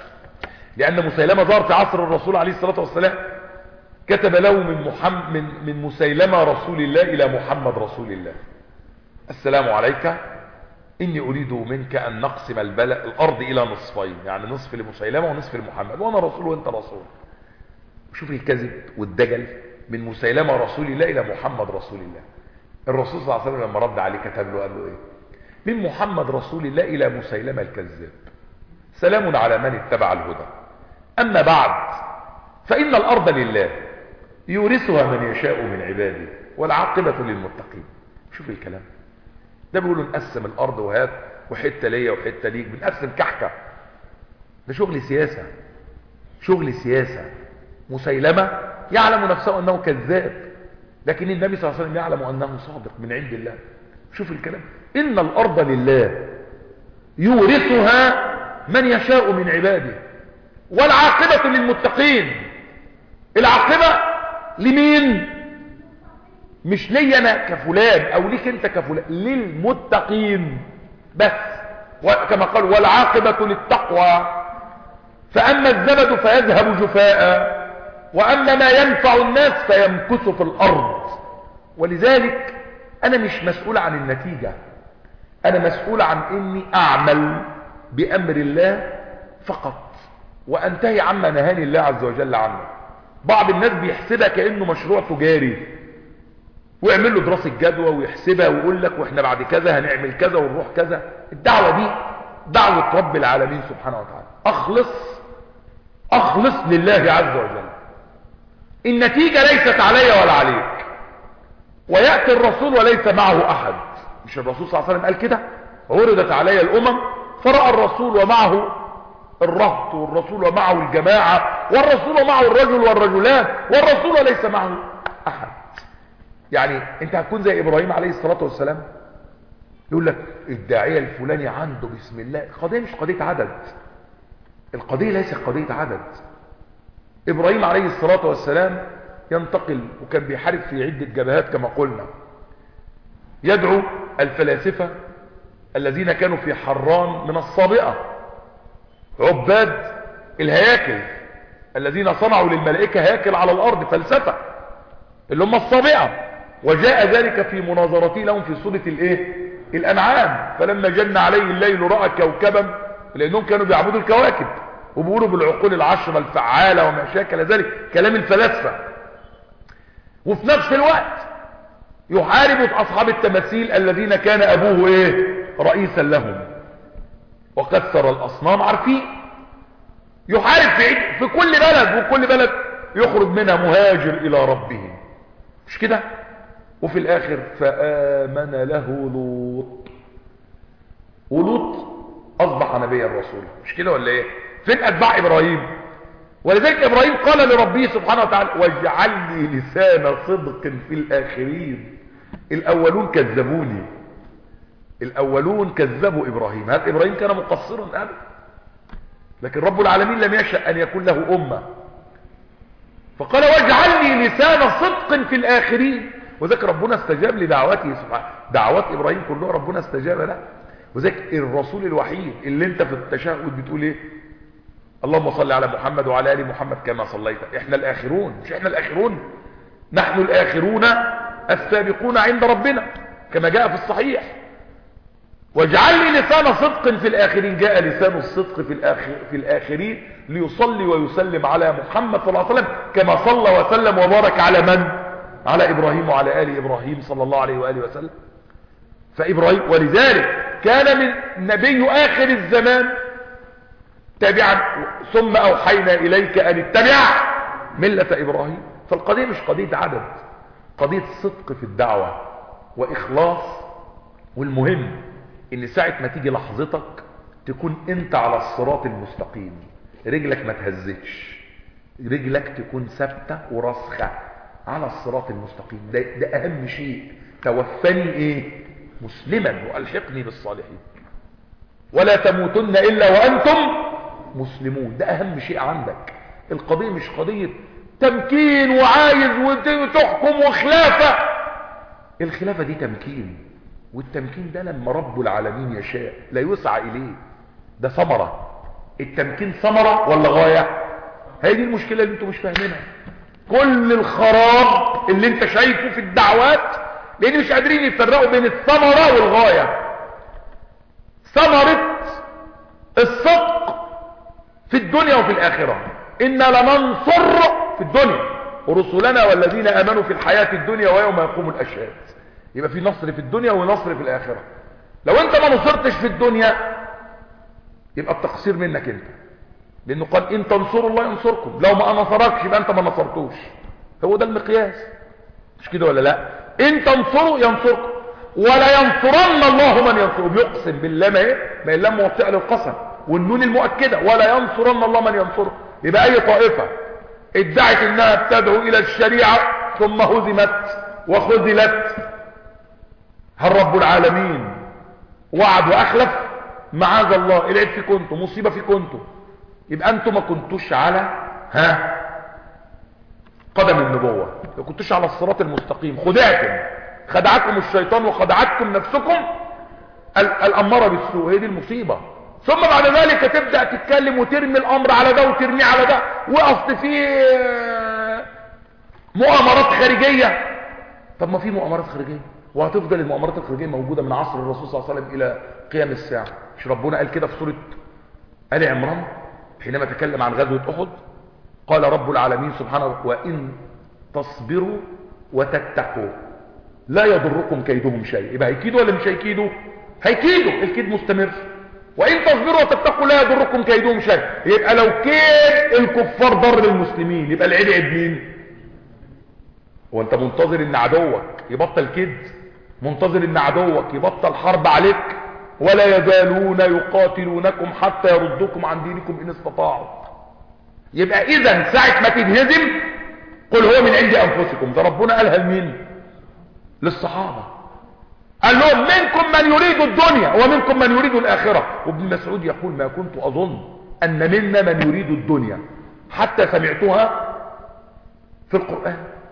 لأن مسيلمة ظهر في عصر الرسول عليه الصلاة والسلام، كتب له من مسيلمة رسول الله إلى محمد رسول الله: السلام عليك، إني أريد منك أن نقسم الأرض إلى نصفين، يعني نصف لمسيلمة ونصف لمحمد، وأنا رسول وأنت رسول. شوف الكذب والدجل، من مسيلمة رسول الله إلى محمد رسول الله. الرسول صلى الله عليه وسلم لما رد عليه كتب له قال له إيه؟ من محمد رسول الله إلى مسيلمة الكذاب، سلام على من اتبع الهدى، أما بعد فإن الأرض لله يورثها من يشاء من عباده والعاقبة للمتقين. شوف الكلام ده، بيقولوا نقسم الأرض وهات وحتة ليا وحتة ليك، بنقسم كحكة. ده شغل سياسة، شغل سياسة. مسيلمة يعلم نفسه أنه كذاب، لكن النبي صلى الله عليه وسلم يعلم أنه صادق من عند الله. شوف الكلام، إن الأرض لله يورثها من يشاء من عباده والعاقبة للمتقين. العاقبة لمين؟ مش لي أنا كفلان أو ليك أنت كفلان، للمتقين بس، كما قال والعاقبة للتقوى. فأما الزبد فيذهب جفاء، وأما ما ينفع الناس فيمكث في الأرض. ولذلك أنا مش مسؤول عن النتيجة، أنا مسؤول عن إني أعمل بأمر الله فقط وأنتهي عما نهاني الله عز وجل عنه. بعض الناس بيحسبها كأنه مشروع تجاري، ويعمل له دراسة جدوى ويحسبها ويقول لك واحنا بعد كذا هنعمل كذا ونروح كذا. الدعوة دي دعوة رب العالمين سبحانه وتعالى. أخلص لله عز وجل، النتيجة ليست علي ولا عليك. ويأتي الرسول وليس معه أحد، مش الرسول صلى الله عليه وسلم قال كده؟ عرضت علي الأمم فرأى الرسول ومعه الرهط، والرسول ومعه الجماعة، والرسول ومعه الرجل والرجلان، والرسول وليس معه أحد. يعني انت هتكون زي إبراهيم عليه الصلاة والسلام، يقول لك الداعية الفلاني عنده بسم الله. القضية مش قضية عدد، القضية ليست قضية عدد. إبراهيم عليه الصلاة والسلام ينتقل، وكان بيحارب في عدة جبهات كما قلنا، يدعو الفلاسفة الذين كانوا في حران من الصابئة، عباد الهياكل الذين صنعوا للملائكة هياكل على الأرض، فلسفة، اللي هم الصابئة. وجاء ذلك في مناظرته لهم في سورة الأنعام، فلما جن عليه الليل رأى كوكبا، لأنهم كانوا بيعبدوا الكواكب وبيقولوا بالعقول العشرة الفعالة وما شاكل ذلك، كلام الفلاسفة. وفي نفس الوقت يحارب أصحاب التماثيل الذين كان أبوه رئيسا لهم وكسر الأصنام. عارفين يحارب في كل بلد، وكل بلد يخرج منها مهاجر إلى ربه، مش كده؟ وفي الآخر فآمن له لوط، ولوط أصبح نبيا رسولا، مش كده ولا ايه؟ فين أتباع إبراهيم؟ ولذلك إبراهيم قال لربه سبحانه وتعالى واجعل لي لسان صدق في الآخرين. الأولون كذبوني، الأولون كذبوا إبراهيم. هل إبراهيم كان مقصرا؟ أبدا، لكن رب العالمين لم يشأ أن يكون له أمة، فقال واجعل لي لسان صدق في الآخرين. وذلك ربنا استجاب لدعوته سبحانه، دعوات إبراهيم كلها ربنا استجاب له. وذلك الرسول الوحيد اللي انت في التشهد بتقول ايه؟ اللهم صل على محمد وعلى آل محمد كما صليت. احنا الآخرون، مش احنا الآخرون، نحن الآخرون السابقون عند ربنا كما جاء في الصحيح. واجعل لي لسان صدق في الآخرين. جاء لسان الصدق في الآخرين ليصلي ويسلم على محمد صلى الله عليه وسلم كما صلى وسلم وبارك على من؟ على إبراهيم وعلى آل إبراهيم صلى الله عليه وآله وسلم. فإبراهيم ولذلك كان من نبي آخر الزمان تابعا، ثم أوحينا إليك أن اتبع ملة إبراهيم. فالقضية مش قضية عدد، قضية صدق في الدعوة وإخلاص. والمهم ان ساعة ما تيجي لحظتك تكون انت على الصراط المستقيم، رجلك ما تهزتش، رجلك تكون ثابتة وراسخة على الصراط المستقيم. ده اهم شيء. توفني مسلما والحقني بالصالحين ولا تموتن الا وانتم مسلمون. ده اهم شيء عندك. القضية مش قضية تمكين وعايز وتحكم وخلافة. الخلافة دي تمكين، والتمكين ده لما رب العالمين يشاء لا يسعى إليه، ده ثمرة. التمكين ثمرة ولا غاية؟ هي دي المشكلة اللي انتوا مش فاهمينها. كل الخراب اللي انت شايفه في الدعوات لان مش قادرين يفرقوا بين الثمرة والغاية. ثمرة الصدق في الدنيا وفي الآخرة، إنا لننصر في الدنيا ورسلنا والذين آمنوا في الحياة الدنيا ويوم يقوم الأشهاد. يبقى في نصر في الدنيا ونصر في الآخرة. لو انت ما نصرتش في الدنيا يبقى التقصير منك انت، لانه قال ان تنصروا الله ينصركم. لو ما نصركش يبقى انت ما نصرتوش. هو ده المقياس، مش كده ولا لا؟ ان تنصروا ينصركم ولا ينصرن الله من ينصره. بيقسم بالله، ما اللام موطئه للقسم والنون المؤكده، ولا ينصرن الله من ينصره. يبقى اي طائفه ادعت انها بتدعو الى الشريعه ثم هزمت وخذلت، هل رب العالمين وعد واخلف؟ معاذ الله. العيب فيكم انتم، مصيبه فيكم انتم. يبقى انتم ما كنتوش على قدم النبوه، ما كنتوش على الصراط المستقيم. خدعكم الشيطان وخدعتكم نفسكم الاماره بالسوء. هي دي المصيبه. ثم بعد ذلك تبدا تتكلم وترمي الامر على ده وترميه على ده، واصل في مؤامرات خارجيه. طب ما في مؤامرات خارجيه، وهتفضل المؤامرات الخارجيه موجوده من عصر الرسول صلى الله عليه وسلم الى قيام الساعه. مش ربنا قال كده في سوره آل عمران حينما تكلم عن غزوه احد؟ قال رب العالمين سبحانه وان تصبروا وتتقوا لا يضركم كيدهم شيء. يبقى هيكيدوا ولا مش هيكيدوا؟ هيكيدوا، الكيد مستمر. وان تصبروا وتتقوا لا يضركم كيدهم شيء. يبقى لو كيد الكفار ضر المسلمين يبقى العيب عيب مين؟ هو انت منتظر ان عدوك يبطل كيد؟ منتظر ان عدوك يبطل حرب عليك؟ ولا يزالون يقاتلونكم حتى يردوكم عن دينكم ان استطاعوا. يبقى اذا ساعة ما تنهزم قل هو من عند انفسكم. ده ربنا قالها لمين؟ للصحابة. قال لهم منكم من يريد الدنيا ومنكم من يريد الاخرة. وابن مسعود يقول ما كنت اظن ان منا من يريد الدنيا حتى سمعتها في القرآن.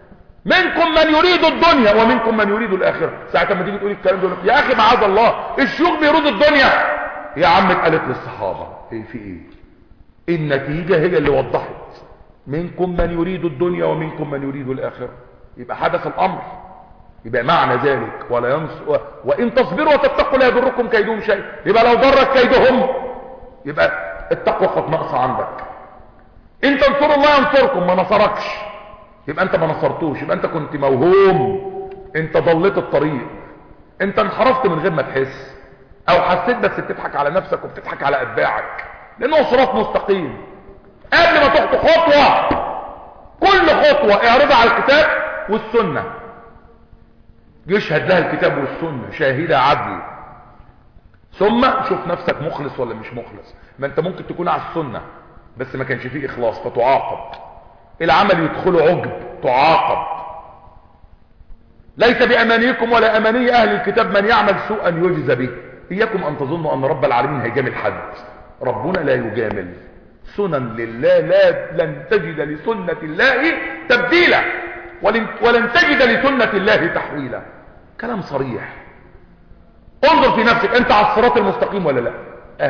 منكم من يريد الدنيا ومنكم من يريد الاخره. ساعه ما تيجي تقول الكلام ده يا اخي معاذ الله الشيوخ بيريدوا الدنيا. يا عم اتقالت للصحابه ايه في ايه؟ النتيجه هي اللي وضحت منكم من يريد الدنيا ومنكم من يريد الاخره. يبقى حدث الامر. يبقى معنى ذلك وان تصبروا وتتقوا لا يضركم كيدهم شيء. يبقى لو ضرك كيدهم يبقى التقوى قد نقص عندك. ان تنصروا الله ينصركم، ما نصركش يبقى انت ما نصرتوش، يبقى انت كنت موهوم، انت ضليت الطريق، انت انحرفت من غير ما تحس، او حسيت بس بتضحك على نفسك وبتضحك على اتباعك، لانه صراط مستقيم. قبل ما تخطو خطوه كل خطوه اعرضها على الكتاب والسنه، يشهد لها الكتاب والسنه شاهده عدل، ثم شوف نفسك مخلص ولا مش مخلص. ما انت ممكن تكون على السنه بس ما كانش فيه اخلاص فتعاقب، العمل يدخله عجب تعاقب. ليس بامانيكم ولا اماني اهل الكتاب من يعمل سوءا يجزى به. اياكم ان تظنوا ان رب العالمين هيجامل حد، ربنا لا يجامل. سنن لله لن تجد لسنة الله تبديلا ولن تجد لسنة الله تحويلا. كلام صريح. انظر في نفسك، انت على الصراط المستقيم ولا لا؟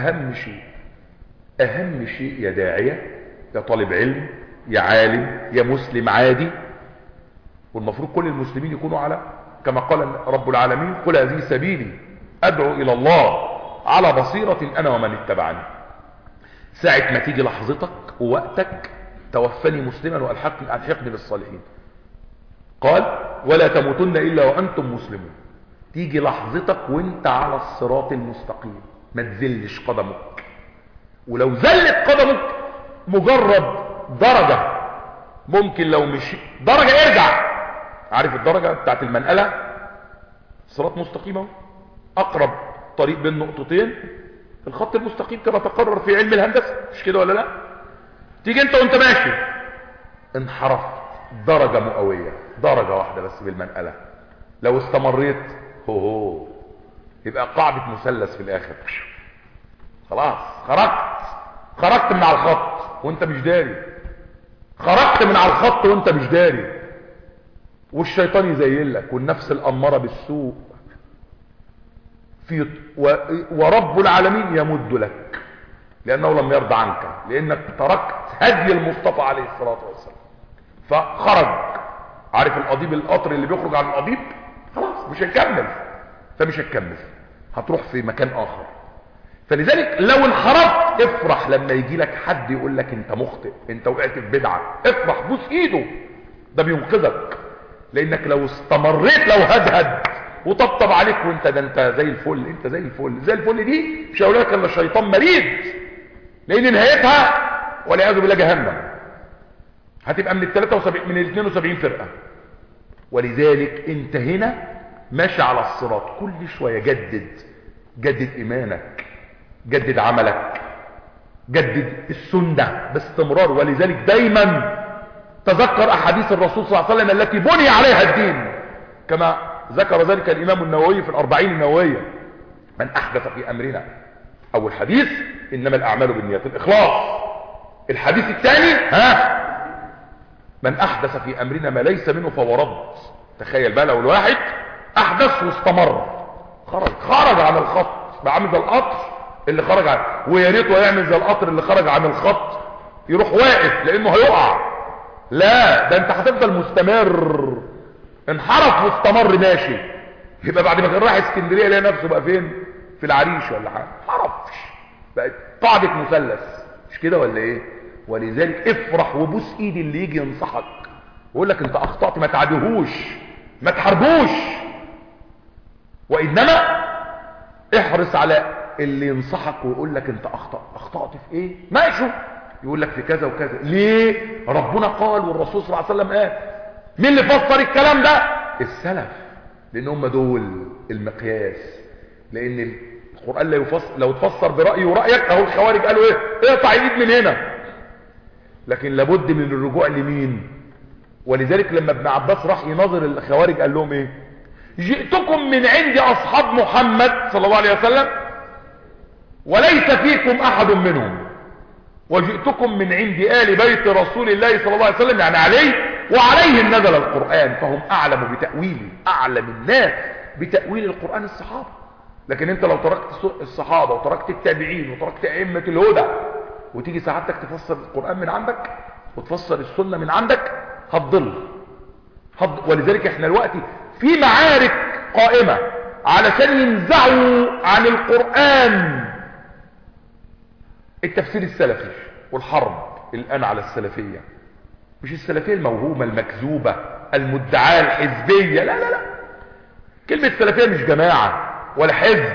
اهم شيء يا داعية يا طالب علم يا عالم يا مسلم عادي، والمفروض كل المسلمين يكونوا على كما قال رب العالمين قل هذه سبيلي ادعو الى الله على بصيرة انا ومن اتبعني. ساعة ما تيجي لحظتك ووقتك توفني مسلما والحقني بالصالحين، قال ولا تموتن الا وانتم مسلمون. تيجي لحظتك وانت على الصراط المستقيم ما تزلش قدمك، ولو زلت قدمك مجرد درجة، ممكن لو مش درجة ارجع. عارف الدرجة بتاعت المنقلة؟ صراط مستقيم، اقرب طريق بين نقطتين الخط المستقيم كما تقرر في علم الهندسة، مش كده ولا لا؟ تيجي انت وانت ماشي انحرفت درجة مئوية، درجة واحدة بس بالمنقلة، لو استمريت يبقى قاعدة مثلث في الاخر، خلاص خرجت من على الخط وانت مش داري، خرجت من على الخط وانت مش داري، والشيطان يزين لك والنفس الاماره بالسوء ورب العالمين يمد لك لانه لم يرضى عنك، لانك تركت هدي المصطفى عليه الصلاه والسلام فخرج. عارف القضيب القطر اللي بيخرج عن القضيب؟ خلاص مش هنكمل، فمش هتكمل، هتروح في مكان اخر. فلذلك لو انحرفت افرح لما يجي لك حد يقول لك انت مخطئ، انت وقعت في بدعه، افرح بوس ايده، ده بينقذك. لانك لو استمريت لو هدهد وطبطب عليك وانت ده انت زي الفل، انت زي الفل دي مش هقول لك الا الشيطان مريض، لان نهايتها والعياذ بالله جهنم، هتبقى من 72 فرقه. ولذلك انت هنا ماشي على الصراط، كل شويه جدد ايمانك، جدد عملك، جدد السنه باستمرار. ولذلك دايما تذكر احاديث الرسول صلى الله عليه وسلم التي بني عليها الدين، كما ذكر ذلك الامام النووي في الأربعين النووية: من احدث في امرنا، اول حديث انما الاعمال بالنيات الاخلاص، الحديث الثاني من احدث في امرنا ما ليس منه فهو رد. تخيل بقى لو الواحد احدث واستمر، خرج عن الخط، بقى عامل زي القطر اللي خرج عن، ويا ريته يعمل زي القطر اللي خرج عن الخط يروح واقف لانه هيقع، لا ده انت هتفضل مستمر، انحرف واستمر ماشي، يبقى بعد ما كان راح اسكندريه يلاقي نفسه بقى فين؟ في العريش ولا حاجه، حرفش، بقت قاعده مثلث، مش كده ولا ايه؟ ولذلك افرح وبوس ايد اللي يجي ينصحك ويقول لك انت اخطأت، ما تعادهوش، ما تحاربوش، وانما احرص على اللي ينصحك ويقول لك انت اخطأت في ايه؟ ماشي، يقول لك في كذا وكذا. ليه؟ ربنا قال والرسول صلى الله عليه وسلم قال. مين اللي فسر الكلام ده؟ السلف، لان هم دول المقياس. لان القرآن لو تفسر برأيي ورأيك، اهو الخوارج قالوا ايه؟ اقطع ايد من هنا، لكن لابد من الرجوع لمين؟ ولذلك لما ابن عباس راح يناظر الخوارج قال لهم ايه؟ جئتكم من عند اصحاب محمد صلى الله عليه وسلم وليس فيكم احد منهم، وجئتكم من عند آل بيت رسول الله صلى الله عليه وسلم، يعني علي وعليهم نزل القرآن، فهم أعلم بتأويله، أعلم الناس بتأويل القرآن الصحابة. لكن انت لو تركت الصحابة وتركت التابعين وتركت أئمة الهدى وتيجي ساعتك تفسر القرآن من عندك وتفسر السنة من عندك هتضل. ولذلك احنا دلوقتي في معارك قائمة علشان ينزعوا عن القرآن التفسير السلفي، والحرب الآن على السلفية، مش السلفية الموهومة المكذوبة المدعاة الحزبية، لا لا لا. كلمة سلفية مش جماعة ولا حزب.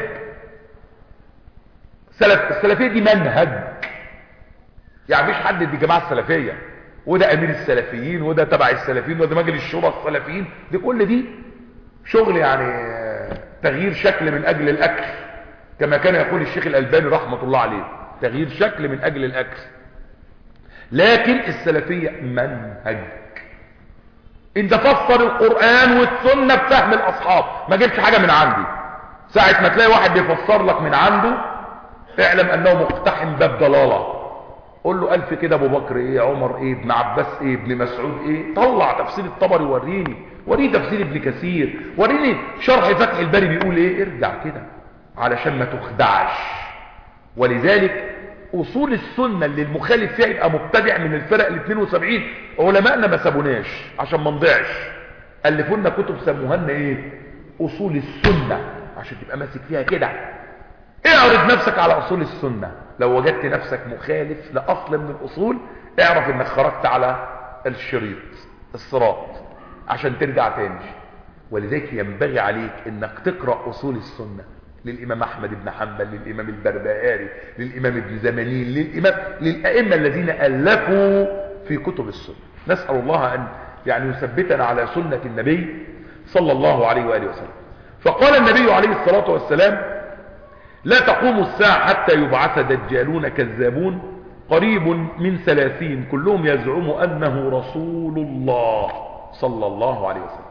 السلفية دي منهج، يعني مفيش حد دي جماعة السلفية وده امير السلفيين وده تبع السلفيين وده مجلس شورى السلفيين، دي كل دي شغل يعني تغيير شكل من اجل الاكل، كما كان يقول الشيخ الألباني رحمة الله عليه، تغيير شكل من اجل الاكل. لكن السلفية منهج. انت فسر القرآن والسنة بفهم الاصحاب، ما جبتش حاجة من عندي. ساعة ما تلاقي واحد بيفسر لك من عنده اعلم انه مقتحم باب ضلالة. قول له ألف كده، ابو بكر ايه، عمر ايه، ابن عباس ايه، ابن مسعود ايه، طلع تفسير الطبري وريني تفسير ابن كثير، وريني شرح فتح الباري بيقول ايه. ارجع كده علشان ما تخدعش. ولذلك اصول السنة اللي المخالف فيها يبقى مبتدع من الفرق ال 72، علماءنا ما سابوناش عشان ما نضيعش، الفوا لنا كتب سموها لنا ايه، اصول السنة، عشان تبقى ماسك فيها كده. اعرض نفسك على اصول السنة، لو وجدت نفسك مخالف لاصل من الاصول اعرف انك خرجت على الشريط الصراط عشان ترجع تاني. ولذلك ينبغي عليك انك تقرأ اصول السنة للامام احمد بن حنبل، للامام البربهاري، للامام ابن زمانين، للائمة الذين الفوا في كتب السنة. نسأل الله ان يعني يثبتنا على سنة النبي صلى الله عليه وآله وسلم. فقال النبي عليه الصلاة والسلام: لا تقوم الساعة حتى يبعث دجالون كذابون قريب من 30 كلهم يزعم أنه رسول الله صلى الله عليه وسلم.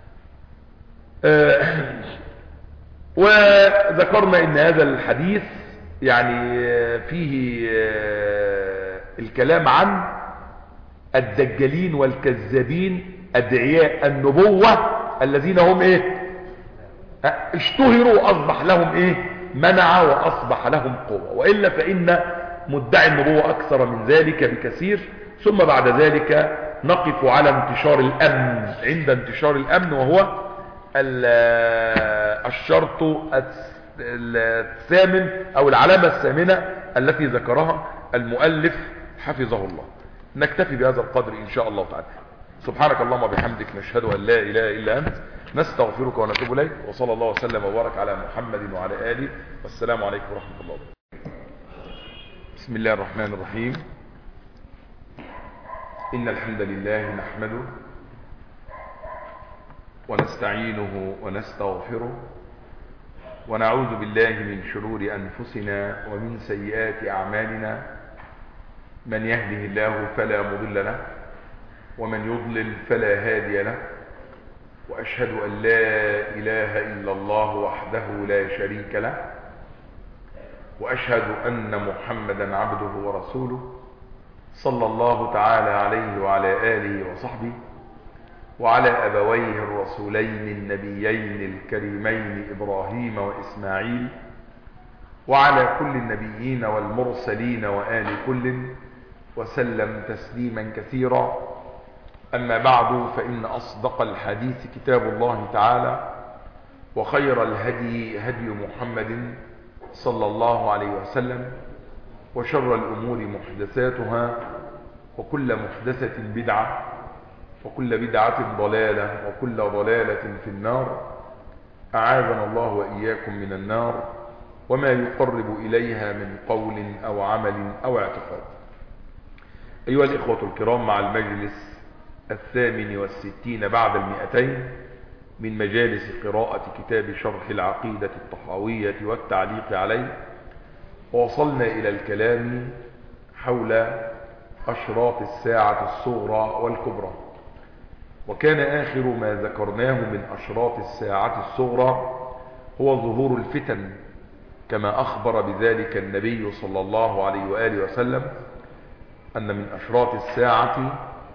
وذكرنا ان هذا الحديث يعني فيه الكلام عن الدجالين والكذابين أدعياء النبوة الذين هم ايه، اشتهروا وأصبح لهم ايه، منع وأصبح لهم قوة. وإلا فإن مدعي النبوة أكثر من ذلك بكثير. ثم بعد ذلك نقف على انتشار الأمن. عند انتشار الأمن وهو الشرط الثامن أو العلامة الثامنة التي ذكرها المؤلف حفظه الله. نكتفي بهذا القدر إن شاء الله تعالى. سبحانك اللهم وبحمدك، نشهد أن لا إله إلا أنت، نستغفرك ونتوب إليك، وصلى الله وسلم وبارك على محمد وعلى آله، والسلام عليكم ورحمة الله وبركاته. بسم الله الرحمن الرحيم. إن الحمد لله نحمده ونستعينه ونستغفره ونعوذ بالله من شرور أنفسنا ومن سيئات أعمالنا. من يهده الله فلا مضل له ومن يضلل فلا هادي له. وأشهد أن لا إله إلا الله وحده لا شريك له، وأشهد أن محمدا عبده ورسوله صلى الله تعالى عليه وعلى آله وصحبه وعلى أبويه الرسولين النبيين الكريمين إبراهيم وإسماعيل وعلى كل النبيين والمرسلين وآل كل وسلم تسليما كثيرا. أما بعد، فإن أصدق الحديث كتاب الله تعالى، وخير الهدي هدي محمد صلى الله عليه وسلم، وشر الأمور محدثاتها، وكل محدثة بدعة، وكل بدعة ضلالة، وكل ضلالة في النار. أعاذنا الله وإياكم من النار وما يقرب إليها من قول أو عمل أو اعتقاد. أيها الإخوة الكرام، مع المجلس 68 بعد 200 من مجالس قراءة كتاب شرح العقيدة الطحاوية والتعليق عليه، ووصلنا إلى الكلام حول أشراط الساعة الصغرى والكبرى. وكان آخر ما ذكرناه من أشراط الساعة الصغرى هو ظهور الفتن، كما أخبر بذلك النبي صلى الله عليه وآله وسلم أن من أشراط الساعة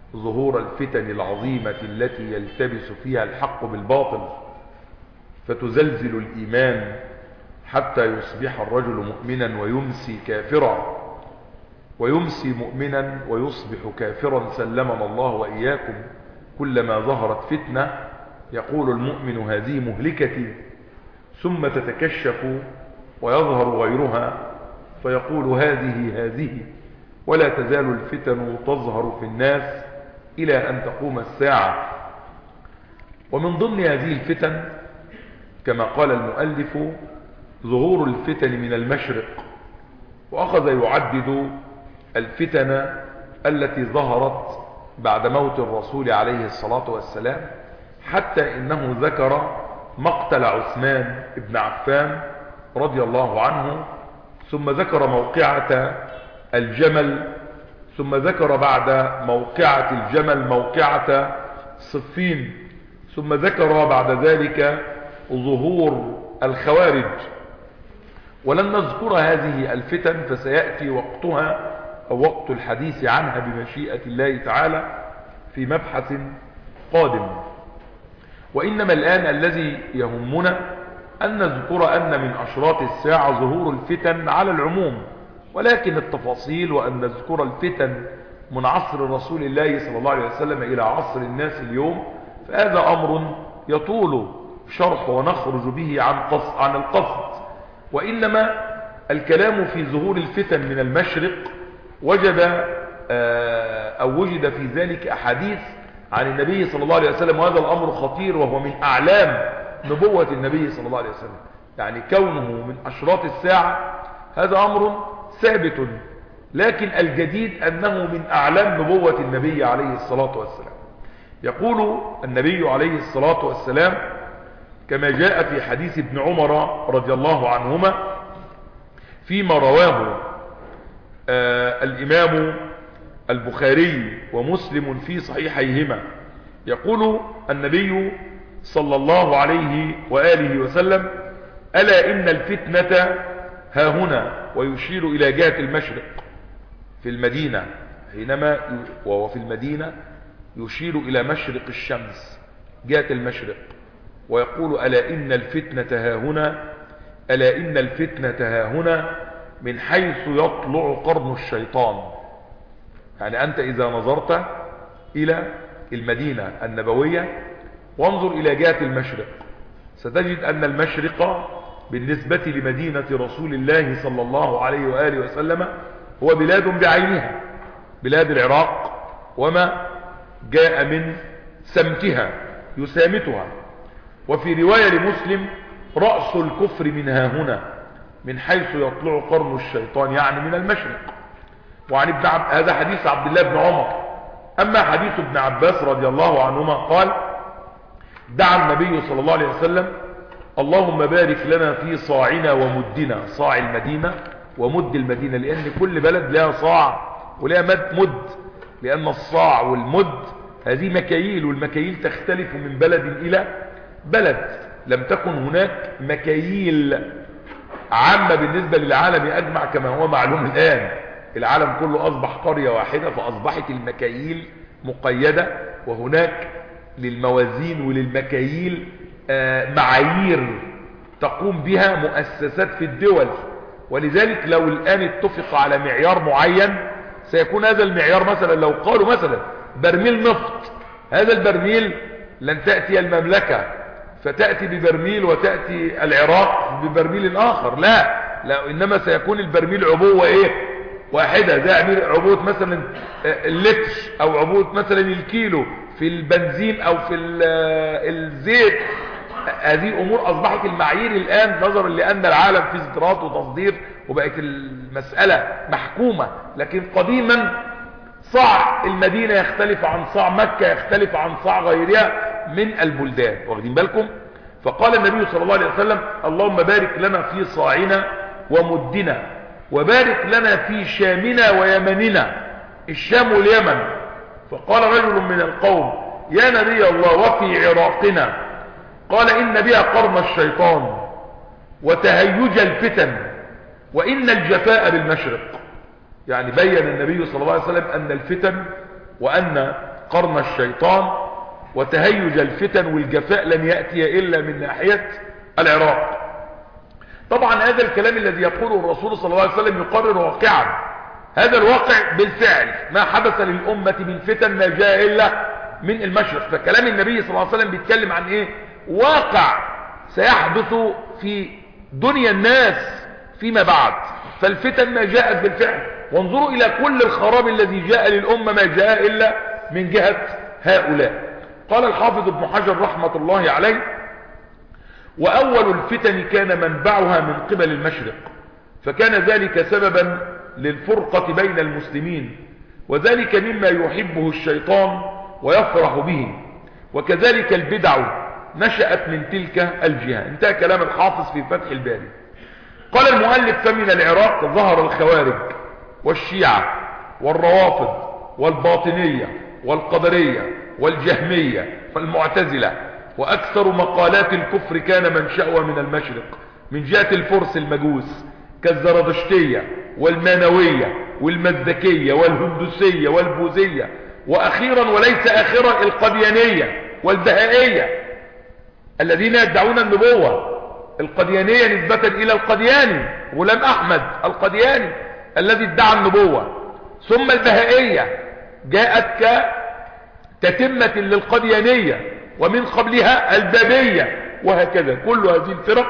ظهور الفتن العظيمة التي يلتبس فيها الحق بالباطل فتزلزل الإيمان حتى يصبح الرجل مؤمنا ويمسي كافرا، ويمسي مؤمنا ويصبح كافرا، سلمنا الله وإياكم. كلما ظهرت فتنة يقول المؤمن هذه مهلكتي، ثم تتكشف ويظهر غيرها فيقول هذه، ولا تزال الفتن تظهر في الناس إلى أن تقوم الساعة. ومن ضمن هذه الفتن كما قال المؤلف ظهور الفتن من المشرق، وأخذ يعدد الفتن التي ظهرت بعد موت الرسول عليه الصلاة والسلام، حتى إنه ذكر مقتل عثمان بن عفان رضي الله عنه، ثم ذكر موقعة الجمل، ثم ذكر بعد موقعة الجمل موقعة صفين، ثم ذكر بعد ذلك ظهور الخوارج. ولن نذكر هذه الفتن فسيأتي وقتها أو وقت الحديث عنها بمشيئة الله تعالى في مبحث قادم. وإنما الآن الذي يهمنا أن نذكر أن من أشراط الساعة ظهور الفتن على العموم، ولكن التفاصيل وأن نذكر الفتن من عصر رسول الله صلى الله عليه وسلم إلى عصر الناس اليوم فهذا أمر يطول شرح ونخرج به عن القصد. وإنما الكلام في ظهور الفتن من المشرق وجد في ذلك أحاديث عن النبي صلى الله عليه وسلم، وهذا الأمر خطير وهو من أعلام نبوة النبي صلى الله عليه وسلم. يعني كونه من أشراط الساعة هذا أمر ثابت، لكن الجديد أنه من أعلام نبوة النبي عليه الصلاة والسلام. يقول النبي عليه الصلاة والسلام كما جاء في حديث ابن عمر رضي الله عنهما فيما رواه الإمام البخاري ومسلم في صحيحيهما، يقول النبي صلى الله عليه وآله وسلم: ألا إن الفتنة ها هنا، ويشير إلى جهة المشرق في المدينة، حينما وهو في المدينة يشير إلى مشرق الشمس جهة المشرق، ويقول: ألا إن الفتنة ها هنا، ألا إن الفتنة ها هنا، من حيث يطلع قرن الشيطان. يعني أنت إذا نظرت إلى المدينة النبوية وانظر إلى جهة المشرق ستجد أن المشرق بالنسبة لمدينة رسول الله صلى الله عليه وآله وسلم هو بلاد بعينها، بلاد العراق وما جاء من سمتها يسامتها. وفي رواية لمسلم: رأس الكفر من ها هنا، من حيث يطلع قرن الشيطان، يعني من المشرق. وعن هذا حديث عبد الله بن عمر. أما حديث ابن عباس رضي الله عنهما قال: دعا النبي صلى الله عليه وسلم: اللهم بارك لنا في صاعنا ومدنا، صاع المدينة ومد المدينة، لأن كل بلد لها صاع ولها مد، لأن الصاع والمد هذه مكاييل، والمكاييل تختلف من بلد إلى بلد. لم تكن هناك مكاييل عامة بالنسبة للعالم أجمع كما هو معلوم الآن. العالم كله أصبح قرية واحدة، فأصبحت المكاييل مقيدة، وهناك للموازين وللمكاييل معايير تقوم بها مؤسسات في الدول. ولذلك لو الآن اتفق على معيار معين سيكون هذا المعيار، مثلا لو قالوا مثلا برميل نفط، هذا البرميل لن تأتي المملكة فتأتي ببرميل وتأتي العراق ببرميل آخر، لا إنما سيكون البرميل عبوة واحدة، زي عبوة مثلا اللتر أو عبوة مثلا الكيلو في البنزين أو في الزيت. هذه أمور أصبحت المعايير الآن نظرا لأن العالم في استيراد وتصدير وبقت المسألة محكومة. لكن قديما صاع المدينة يختلف عن صاع مكة، يختلف عن صاع غيرها من البلدان، واخدين بالكم؟ فقال النبي صلى الله عليه وسلم: اللهم بارك لنا في صاعنا ومدنا، وبارك لنا في شامنا ويمننا، الشام واليمن. فقال رجل من القوم: يا نبي الله وفي عراقنا؟ قال: إن بها قرن الشيطان وتهيج الفتن وإن الجفاء بالمشرق. يعني بين النبي صلى الله عليه وسلم أن الفتن وأن قرن الشيطان وتهيج الفتن والجفاء لن يأتي إلا من ناحية العراق. طبعا هذا الكلام الذي يقوله الرسول صلى الله عليه وسلم يقرر واقعا، هذا الواقع بالفعل ما حدث للأمة بالفتن ما جاء إلا من المشرق. فكلام النبي صلى الله عليه وسلم بيتكلم عن ايه؟ واقع سيحدث في دنيا الناس فيما بعد. فالفتن ما جاءت بالفعل، وانظروا إلى كل الخراب الذي جاء للأمة ما جاء إلا من جهة هؤلاء. قال الحافظ ابن حجر رحمة الله عليه: وأول الفتن كان منبعها من قبل المشرق، فكان ذلك سببا للفرقة بين المسلمين، وذلك مما يحبه الشيطان ويفرح به، وكذلك البدع نشأت من تلك الجهة. انتهى كلام الحافظ في فتح الباري. قال المؤلف: فمن العراق ظهر الخوارج والشيعة والروافض والباطنية والقدرية والجهمية والمعتزلة، وأكثر مقالات الكفر كان منشأها من المشرق من جهة الفرس المجوس كالزردشتية والمانوية والمزدكية والهندوسية والبوذية، وأخيرا وليس آخرا القديانية والبهائية الذين يدعون النبوة. القديانية نسبة إلى القدياني غلام أحمد القدياني الذي ادعى النبوة، ثم البهائية جاءت كتتمة للقديانية، ومن قبلها البابية، وهكذا كل هذه الفرق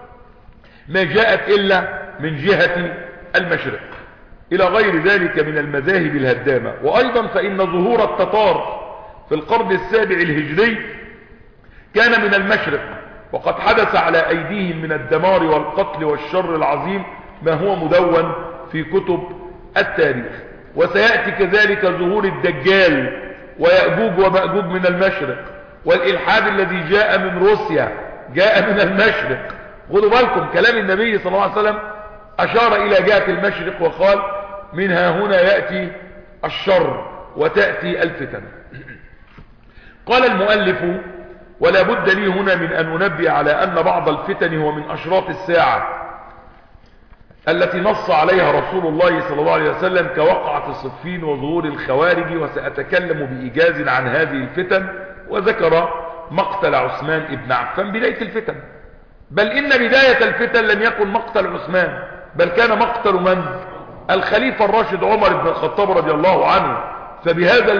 ما جاءت إلا من جهة المشرق إلى غير ذلك من المذاهب الهدامة. وأيضا فإن ظهور التتار في القرن السابع الهجري كان من المشرق، وقد حدث على أيديهم من الدمار والقتل والشر العظيم ما هو مدون في كتب التاريخ. وسيأتي كذلك ظهور الدجال ويأجوج ومأجوج من المشرق، والإلحاد الذي جاء من روسيا جاء من المشرق. خذوا بالكم كلام النبي صلى الله عليه وسلم أشار إلى جهة المشرق وقال: منها هنا يأتي الشر وتأتي الفتن. قال المؤلف: ولا بد لي هنا من أن أنبه على أن بعض الفتن هو من أشراط الساعة التي نص عليها رسول الله صلى الله عليه وسلم كوقعة صفين وظهور الخوارج، وسأتكلم بإيجاز عن هذه الفتن. وذكر مقتل عثمان ابن عفان بداية الفتن، بل إن بداية الفتن لم يكن مقتل عثمان، بل كان مقتل من؟ الخليفة الراشد عمر بن الخطاب رضي الله عنه. فبهذا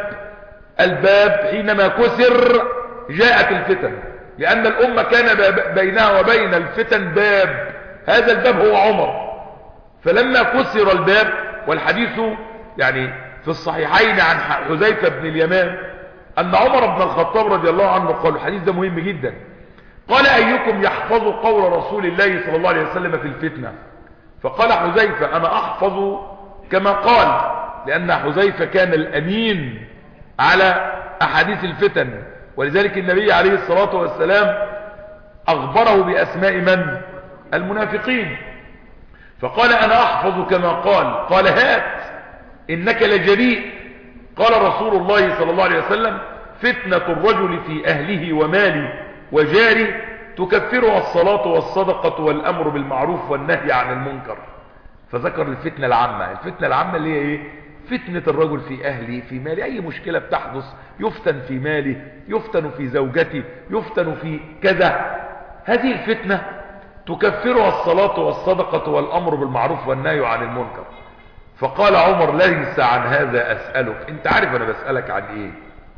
الباب حينما كسر جاءت الفتن، لأن الأمة كان بينها وبين الفتن باب، هذا الباب هو عمر. فلما كسر الباب، والحديث يعني في الصحيحين عن حذيفة بن اليمان أن عمر بن الخطاب رضي الله عنه قال، الحديث ده مهم جدا، قال: أيكم يحفظ قول رسول الله صلى الله عليه وسلم في الفتنة؟ فقال حذيفة: أنا أحفظ كما قال، لأن حذيفة كان الأمين على أحاديث الفتن، ولذلك النبي عليه الصلاة والسلام أخبره بأسماء من؟ المنافقين. فقال: أنا أحفظ كما قال. قال: هات إنك لجريء. قال رسول الله صلى الله عليه وسلم: فتنة الرجل في أهله وماله وجاره تكفرها الصلاة والصدقة والأمر بالمعروف والنهي عن المنكر. فذكر الفتنة العامة. الفتنة العامة اللي هي ايه؟ فتنة الرجل في أهله في ماله، أي مشكلة بتحدث يفتن في ماله، يفتن في زوجته، يفتن في كذا، هذه الفتنة تكفرها الصلاة والصدقة والأمر بالمعروف والنهي عن المنكر. فقال عمر: ليس عن هذا أسألك. انت عارف أنا بسألك عن ايه؟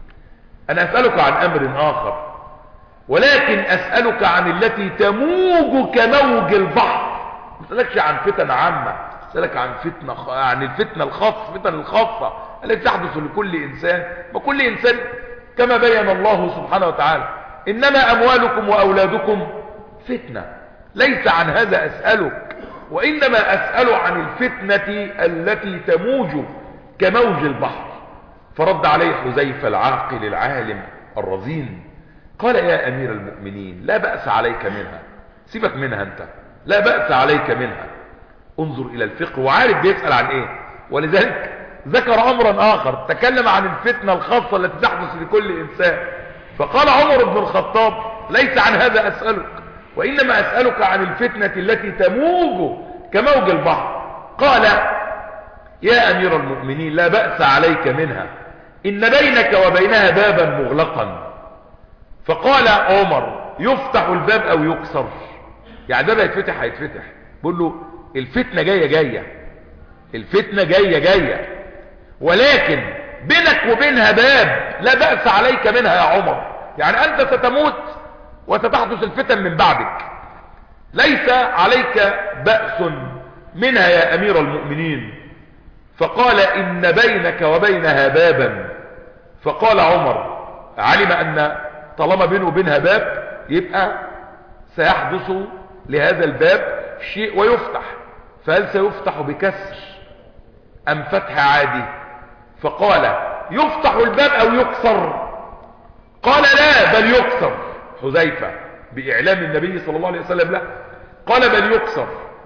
أنا أسألك عن أمر آخر، ولكن أسألك عن التي تموج كموج البحر. ما أسألكش عن فتن عامة، أسألك عن الفتنة الخاصة، فتن الخاصة التي تحدث لكل إنسان. وكل إنسان كما بين الله سبحانه وتعالى: إنما أموالكم وأولادكم فتنة. ليس عن هذا أسألك، وإنما أسأل عن الفتنة التي تموج كموج البحر. فرد عليه حذيفة العاقل العالم الرزين، قال: يا أمير المؤمنين، لا بأس عليك منها، سيبك منها أنت، لا بأس عليك منها. انظر إلى الفقه، وعارف بيسأل عن إيه. ولذلك ذكر أمرا آخر، تكلم عن الفتنة الخاصة التي تحدث لكل إنسان. فقال عمر بن الخطاب: ليس عن هذا أسألك، وإنما أسألك عن الفتنة التي تموج كموج البحر. قال: يا أمير المؤمنين، لا بأس عليك منها، إن بينك وبينها بابا مغلقا. فقال عمر يفتح الباب أو يكسر؟ يعني ده هيتفتح. بقول له الفتنة جاية، الفتنة جاية، ولكن بينك وبينها باب لا بأس عليك منها يا عمر. يعني أنت ستموت وستحدث الفتن من بعدك، ليس عليك بأس منها يا أمير المؤمنين. فقال إن بينك وبينها بابا. فقال عمر علم أن طالما بينه وبينها باب يبقى سيحدث لهذا الباب شيء ويفتح، فهل سيفتح بكسر أم فتح عادي؟ فقال يفتح الباب أو يكسر؟ قال لا بل يكسر. حذيفة بإعلام النبي صلى الله عليه وسلم له قال بل يكسر.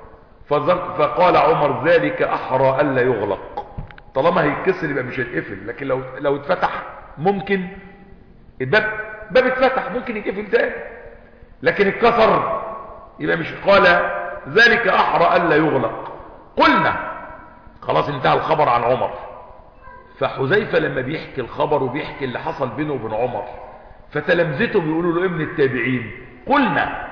فقال عمر ذلك أحرى ألا يغلق. طالما هيتكسر يبقى مش هيتقفل، لكن لو اتفتح ممكن الباب اتفتح ممكن يتقفل تاني، لكن اتكسر يبقى مش. قال ذلك أحرى ألا يغلق. قلنا خلاص انتهى الخبر عن عمر. فحذيفة لما بيحكي الخبر وبيحكي اللي حصل بينه وبين عمر، فتلامذته بيقولوا له ابن التابعين قلنا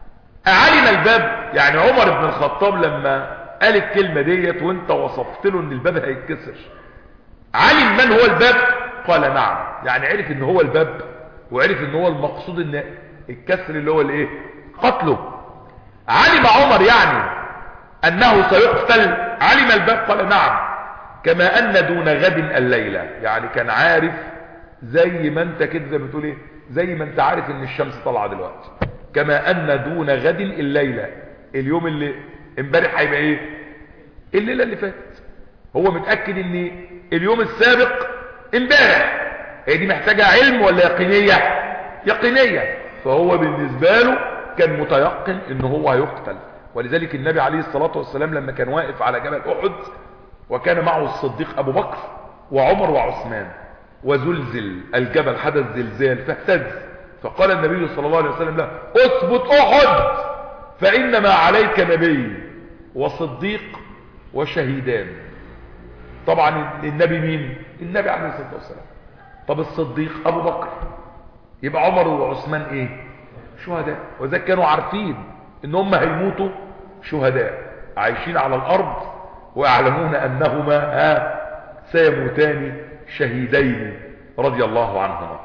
أعلم الباب؟ يعني عمر بن الخطاب لما قال الكلمة ديت وانت وصفت له ان الباب هيتكسر، علم من هو الباب؟ قال نعم. يعني عرف ان هو الباب، وعرف ان هو المقصود ان الكسر اللي هو الايه؟ قتله. علم عمر يعني انه سيقتل؟ علم الباب؟ قال نعم. كما ان دون غد الليلة، يعني كان عارف زي ما انت كده زي ما بتقول ايه، زي ما انت عارف ان الشمس طالعه دلوقتي. كما ان دون غد الليلة، اليوم اللي امبارح هيبقى ايه؟ الليلة اللي فاتت. هو متأكد ان اليوم السابق امبارح. هي دي محتاجة علم ولا يقينية؟ يقينية. فهو بالنسبة له كان متيقن ان هو هيقتل. ولذلك النبي عليه الصلاة والسلام لما كان واقف على جبل احد وكان معه الصديق ابو بكر وعمر وعثمان، وزلزل الجبل، حدث زلزال فاهتز، فقال النبي صلى الله عليه وسلم له اثبت احد فانما عليك نبي وصديق وشهيدان. طبعا النبي مين؟ النبي عليه الصلاة والسلام. طب الصديق ابو بكر، يبقى عمر وعثمان ايه؟ شهداء. وذلك كانوا عارفين ان هم هيموتوا شهداء عايشين على الارض، ويعلمون انهما سيموتان شهيدين رضي الله عنهما.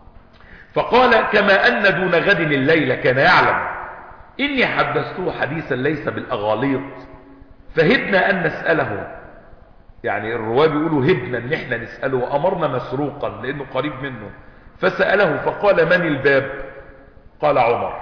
فقال كما ان دون غد الليلة كان يعلم اني حدثته حديثا ليس بالاغاليط، فهدنا ان نسأله. يعني الرواه بيقولوا هدنا ان احنا نسأله، وامرنا مسروقا لانه قريب منه، فسأله فقال من الباب؟ قال عمر.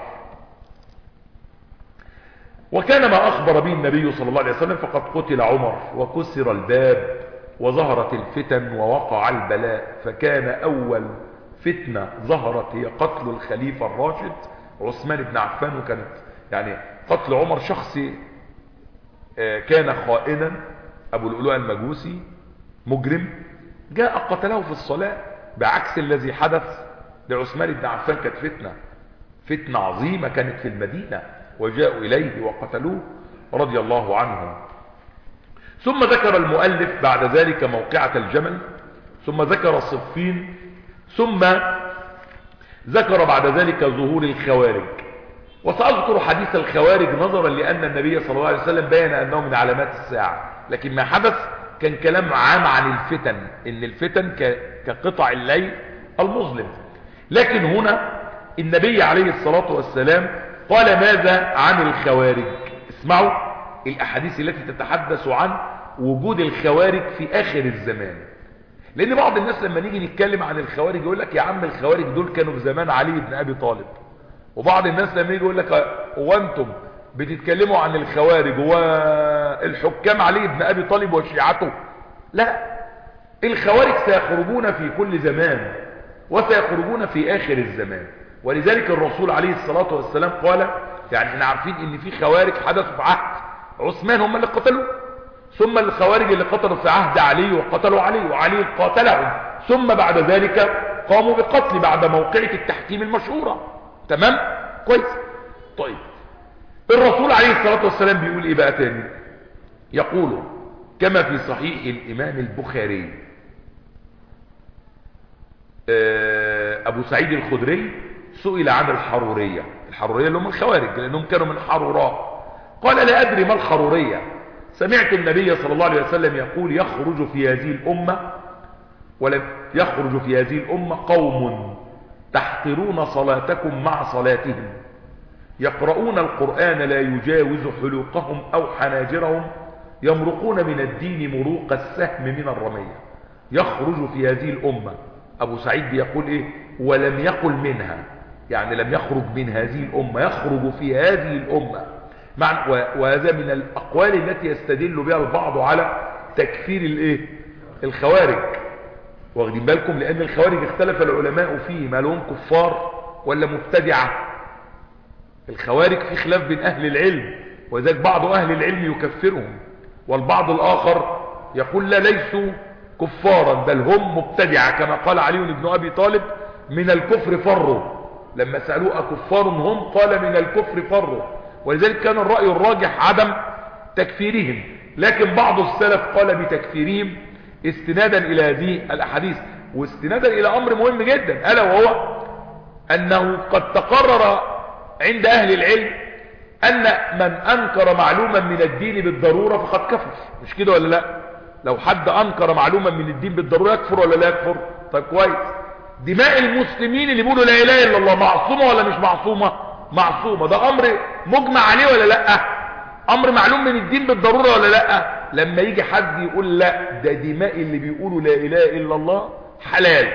وكان ما اخبر به النبي صلى الله عليه وسلم، فقد قتل عمر وكسر الباب وظهرت الفتن ووقع البلاء. فكان اول فتنة ظهرت هي قتل الخليفة الراشد عثمان بن عفان. وكانت يعني قتل عمر شخصي كان خائنا، ابو لؤلؤ المجوسي مجرم جاء قتله في الصلاة، بعكس الذي حدث لعثمان بن عفان. كانت فتنة عظيمة كانت في المدينة، وجاءوا إليه وقتلوه رضي الله عنه. ثم ذكر المؤلف بعد ذلك موقعة الجمل، ثم ذكر صفين، ثم ذكر بعد ذلك ظهور الخوارج. وسأذكر حديث الخوارج نظرا لأن النبي صلى الله عليه وسلم بين أنه من علامات الساعة، لكن ما حدث كان كلام عام عن الفتن، إن الفتن كقطع الليل المظلم. لكن هنا النبي عليه الصلاة والسلام قال ماذا عن الخوارج؟ اسمعوا الأحاديث التي تتحدث عن وجود الخوارج في آخر الزمان. لأن بعض الناس لما نيجي نتكلم عن الخوارج يقول لك يا عم الخوارج دول كانوا في زمان علي بن أبي طالب. وبعض الناس لما يجي يقول لك وانتم بتتكلموا عن الخوارج والحكام علي بن أبي طالب وشيعته. لا، الخوارج سيخرجون في كل زمان وسيخرجون في آخر الزمان. ولذلك الرسول عليه الصلاة والسلام قال، يعني احنا عارفين ان في خوارج حدثوا في عهد عثمان هم اللي قتلوه، ثم الخوارج اللي قتلوا في عهد علي وقتلوا علي وعلي قاتلهم، ثم بعد ذلك قاموا بقتل بعد موقعة التحكيم المشهورة. تمام كويس. طيب الرسول عليه الصلاة والسلام بيقول ايه بقى تاني؟ يقول كما في صحيح الامام البخاري أبو سعيد الخدري سئل عن الحرورية اللي هم الخوارج لأنهم كانوا من حروراء، قال لا أدري ما الحرورية، سمعت النبي صلى الله عليه وسلم يقول يخرج في هذه الأمة ولم يخرج في هذه الأمة قوم تحقرون صلاتكم مع صلاتهم، يقرؤون القرآن لا يجاوز حلوقهم أو حناجرهم، يمرقون من الدين مروق السهم من الرمية. يخرج في هذه الأمة، أبو سعيد بيقول إيه؟ ولم يقل منها، يعني لم يخرج من هذه الأمة، يخرج في هذه الأمة. وهذا من الأقوال التي يستدل بها البعض على تكفير الإيه؟ الخوارج. واخدين بالكم؟ لأن الخوارج اختلف العلماء فيه، ما لهم كفار ولا مبتدعة. الخوارج في خلاف بين أهل العلم، وذلك بعض أهل العلم يكفرهم، والبعض الآخر يقول لا ليسوا كفارا بل هم مبتدعة، كما قال علي بن أبي طالب من الكفر فروا، لما سألوه أكفار هم قال من الكفر فروا. ولذلك كان الرأي الراجح عدم تكفيرهم، لكن بعض السلف قال بتكفيرهم استنادا إلى هذه الأحاديث، واستنادا إلى أمر مهم جدا، ألا وهو أنه قد تقرر عند أهل العلم أن من أنكر معلوما من الدين بالضرورة فقد كفر، مش كده ولا لا؟ لو حد أنكر معلومة من الدين بالضرورة يكفر ولا لا يكفر؟ طيب كويس. دماء المسلمين اللي بيقولوا لا إله إلا الله معصومة ولا مش معصومة؟ معصومة. ده أمر مجمع عليه ولا لا؟ أمر معلوم من الدين بالضرورة ولا لا؟ لما يجي حد يقول لا ده دماء اللي بيقولوا لا إله إلا الله حلال،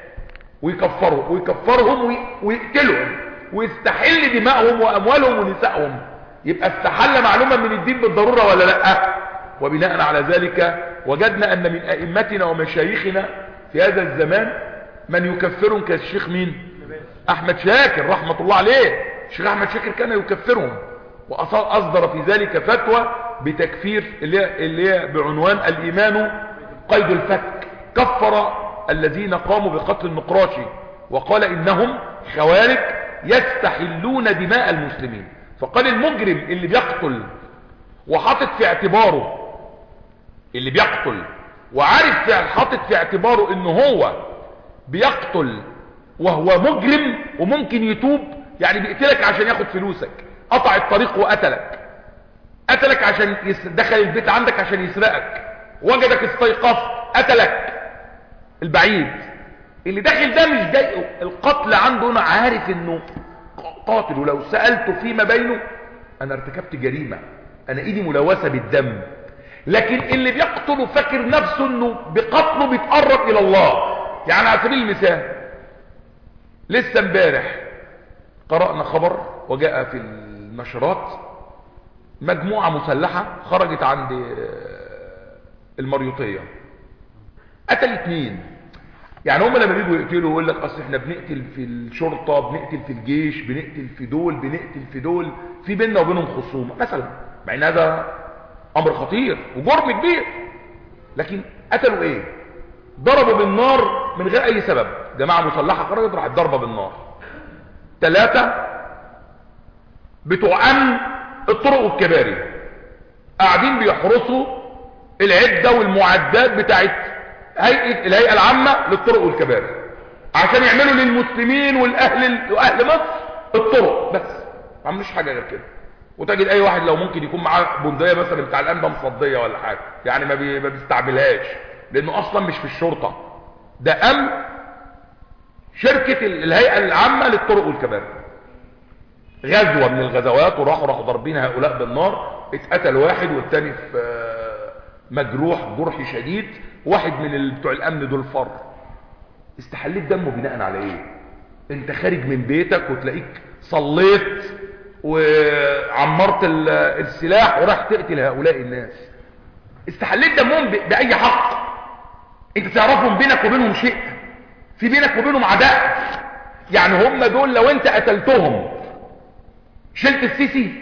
ويكفرهم ويقتلهم ويستحل دماءهم وأموالهم ونسائهم، يبقى استحل معلومة من الدين بالضرورة ولا لا؟ وبناء على ذلك وجدنا أن من أئمتنا ومشايخنا في هذا الزمان من يكفرهم كالشيخ مين؟ أحمد شاكر رحمة الله عليه. الشيخ أحمد شاكر كان يكفرهم، وأصدر في ذلك فتوى بتكفير اللي هي بعنوان الإيمان قيد الفك. كفر الذين قاموا بقتل النقراشي وقال إنهم خوارج يستحلون دماء المسلمين. فقال المجرم اللي بيقتل وحاطط في اعتباره، اللي بيقتل وعارف حاطط في اعتباره انه هو بيقتل وهو مجرم وممكن يتوب، يعني بيقتلك عشان ياخد فلوسك، قطع الطريق وقتلك، قتلك عشان دخل البيت عندك عشان يسرقك، وجدك استيقظت قتلك. البعيد اللي داخل ده مش ضايقه القتل عنده، انا عارف انه قاتل، ولو سألته فيما بينه انا ارتكبت جريمة، انا ايدي ملوثة بالدم. لكن اللي بيقتل فاكر نفسه انه بقتله بيتقرب الى الله. يعني على سبيل المثال لسه امبارح قرأنا خبر وجاء في النشرات، مجموعة مسلحة خرجت عند المريوطية قتلت مين؟ يعني هم لما بيجوا يقتلوا يقول لك اصل احنا بنقتل في الشرطة، بنقتل في الجيش، بنقتل في دول، بنقتل في دول، في بيننا وبينهم خصومة مثلا، مع ان هذا امر خطير وجرم كبير. لكن قتلوا ايه؟ ضربوا بالنار من غير اي سبب، جماعة مسلحة خرجت راحت ضربة بالنار. 3 بتوع امن الطرق والكباري قاعدين بيحرسوا العدة والمعدات بتاعت الهيئة العامة للطرق والكباري عشان يعملوا للمسلمين واهل مصر الطرق بس، ما عملوش حاجة غير كده. وتجد اي واحد لو ممكن يكون معاه بندقية مثلا بتاع الانبا مصدية ولا حاجة، يعني ما بيستعملهاش لانه اصلا مش في الشرطة، ده امن شركة الهيئة العامة للطرق والكباري. غزوة من الغزوات وراحوا ضاربين هؤلاء بالنار، اتقتل واحد والتاني في مجروح جرح شديد، واحد من بتوع الامن دول فر. استحليت دمه بناء على ايه؟ انت خارج من بيتك وتلاقيك صليت وعمرت السلاح وراح تقتل هؤلاء الناس، استحليت دمهم بأي حق؟ انت تعرفهم بينك وبينهم شيء، في بينك وبينهم عداء، يعني هم دول لو انت قتلتهم شلت السيسي،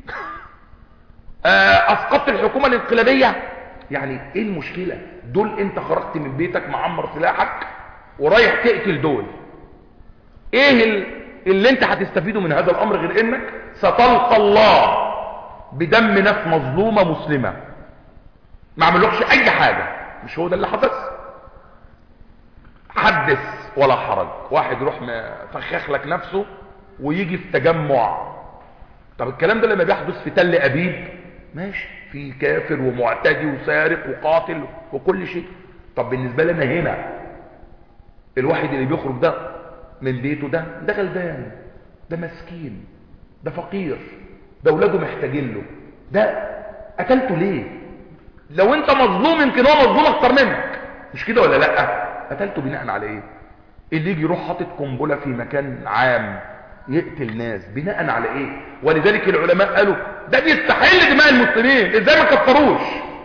اسقطت الحكومة الانقلابية، يعني ايه المشكلة؟ دول انت خرجت من بيتك معمر سلاحك ورايح تقتل دول، ايه اللي انت هتستفيده من هذا الامر غير انك ستلقى الله بدم نفس مظلومة مسلمة ما عملوكش اي حاجة؟ مش هو ده اللي حدث؟ حدث ولا حرج. واحد يروح مفخخ لك نفسه ويجي في تجمع. طب الكلام ده لما بيحدث في تل ابيب ماشي، في كافر ومعتدي وسارق وقاتل وكل شيء. طب بالنسبة لنا هنا الواحد اللي بيخرج ده من بيته ده غلبان، ده مسكين، ده فقير، ده اولاده محتاجين له، ده قتلته ليه؟ لو انت مظلوم يمكن هو مظلوم اكتر منك، مش كده ولا لا؟ قتلته بناء على ايه؟ اللي يجي يروح حاطط قنبله في مكان عام يقتل ناس بناء على ايه؟ ولذلك العلماء قالوا ده بيستحل دماء المسلمين، ازاي ما كفروش؟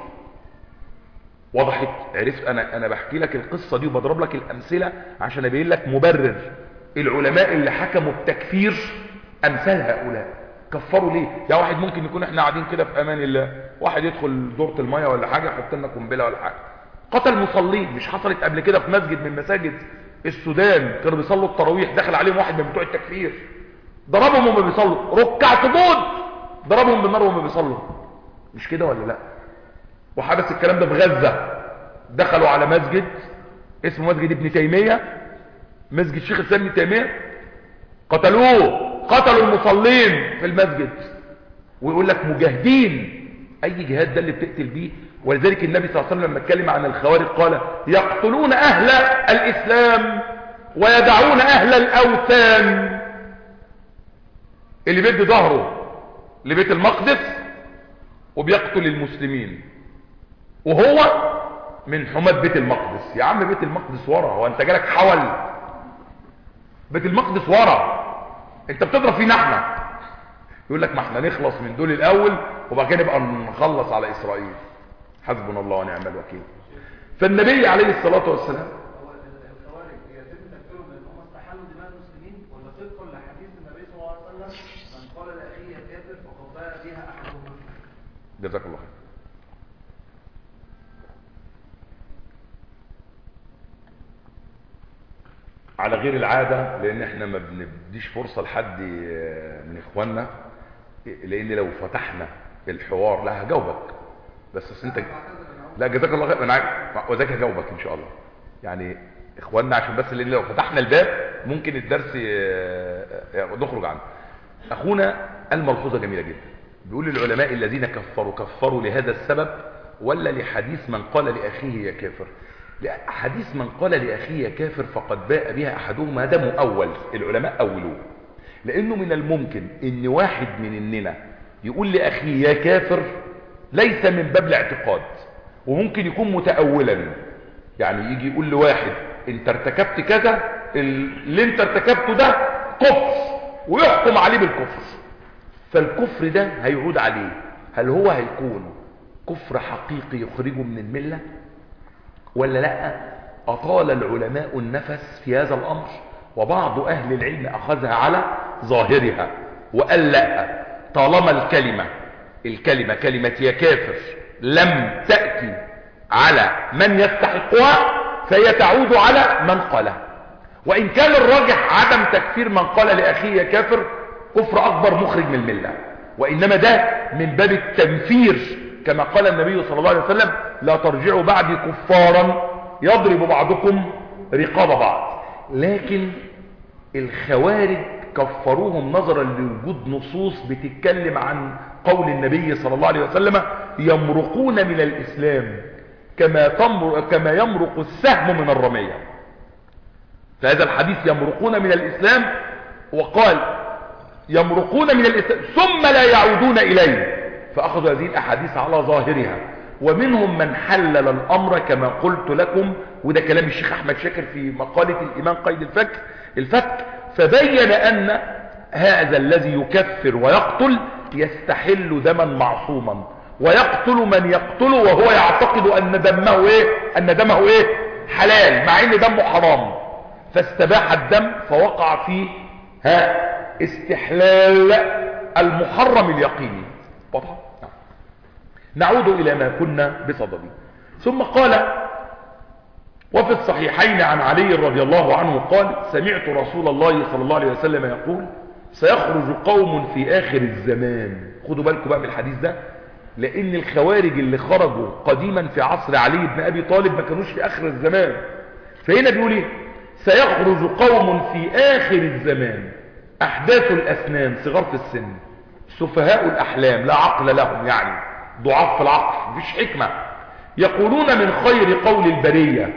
وضحت؟ عرفت؟ انا بحكي لك القصه دي وبضرب لك الامثله عشان ابين لك مبرر العلماء اللي حكموا بتكفير امثال هؤلاء. كفروا ليه؟ يا واحد ممكن يكون احنا قاعدين كده في امان الله، واحد يدخل دورة المية ولا حاجه يحط لنا قنبله ولا حاجه، قتل مصلين. مش حصلت قبل كده في مسجد من مساجد السودان كانوا بيصلوا التراويح، دخل عليهم واحد من بتوع التكفير ضربهم وهم بيصلوا، ركع سجود ضربهم بالنار وهم بيصلوا، مش كده ولا لا؟ وحدث الكلام ده في غزه، دخلوا على مسجد اسمه مسجد ابن تيميه، مسجد شيخ الاسلام ابن تيميه، قتلوه، قتلوا المصلين في المسجد. ويقول لك مجاهدين، اي جهاد ده اللي بتقتل بيه؟ ولذلك النبي صلى الله عليه وسلم لما اتكلم عن الخوارج قال يقتلون اهل الاسلام ويدعون اهل الاوثان. اللي بيدي ظهره لبيت المقدس وبيقتل المسلمين وهو من حماة بيت المقدس. يا عم بيت المقدس ورا، هو انت جالك حول؟ بيت المقدس ورا، انت بتضرب فينا احنا. يقول لك ما احنا نخلص من دول الاول وبعد كده نبقى نخلص على اسرائيل. حسبنا الله ونعم الوكيل. فالنبي عليه الصلاه والسلام هو الخوارج يتم تكفيرهم لان هم استحلوا دماء المسلمين، ولا طبقا لحديث النبي صلى الله عليه وسلم من قال لاخيه كافر فقد باء بها احدهما؟ جزاك الله خير. على غير العادة، لان احنا ما بنديش فرصة لحد من اخواننا، لان لو فتحنا الحوار لا هجاوبك، بس انت لا جزاك الله خير، انا عارف وذاك هجاوبك ان شاء الله. يعني اخواننا عشان بس لان لو فتحنا الباب ممكن الدرس نخرج عنه. اخونا الملحوظة جميلة جدا، بيقول العلماء الذين كفروا لهذا السبب ولا لحديث من قال لاخيه يا كافر؟ حديث من قال لأخيه يا كافر فقد باء بها أحدهما، ده مؤول، العلماء أولوه، لأنه من الممكن إن واحد مننا يقول لأخيه يا كافر ليس من باب الاعتقاد، وممكن يكون متأولا. يعني يجي يقول لواحد انت ارتكبت كذا، اللي انت ارتكبته ده كفر، ويحكم عليه بالكفر. فالكفر ده هيعود عليه، هل هو هيكون كفر حقيقي يخرجه من الملة ولا لا؟ أطال العلماء النفس في هذا الأمر، وبعض أهل العلم أخذها على ظاهرها وقال لا، طالما الكلمة كلمة يا كافر لم تأتي على من يستحقها فهي تعود على من قالها. وإن كان الراجح عدم تكفير من قال لأخيه يا كافر كفر أكبر مخرج من الملة، وإنما ده من باب التنفير، كما قال النبي صلى الله عليه وسلم لا ترجعوا بعدي كفارا يضرب بعضكم رقاب بعض. لكن الخوارج كفروهم نظرا لوجود نصوص بتتكلم عن قول النبي صلى الله عليه وسلم يمرقون من الإسلام كما يمرق السهم من الرمية. فهذا الحديث يمرقون من الإسلام، وقال يمرقون من الإسلام ثم لا يعودون إليه، فأخذوا هذه الأحاديث على ظاهرها. ومنهم من حلل الأمر كما قلت لكم، وده كلام الشيخ أحمد شاكر في مقالة الإمام قيد الفك، فبين أن هذا الذي يكفر ويقتل يستحل دما معصوما، ويقتل من يقتله وهو يعتقد أن دمه حلال، مع أن دمه حرام، فاستباح الدم فوقع فيه استحلال المحرم اليقيني. واضح؟ نعود إلى ما كنا بصدده. ثم قال وفي الصحيحين عن علي رضي الله عنه قال سمعت رسول الله صلى الله عليه وسلم يقول سيخرج قوم في آخر الزمان. خدوا بالكم بقى من الحديث ده، لأن الخوارج اللي خرجوا قديما في عصر علي بن أبي طالب ما كانوش في آخر الزمان، فهنا بيقول ايه؟ سيخرج قوم في آخر الزمان أحداث الأسنان، صغار في السن، سفهاء الأحلام، لا عقل لهم، يعني ضعاف في العقل، مفيش حكمة، يقولون من خير قول البرية.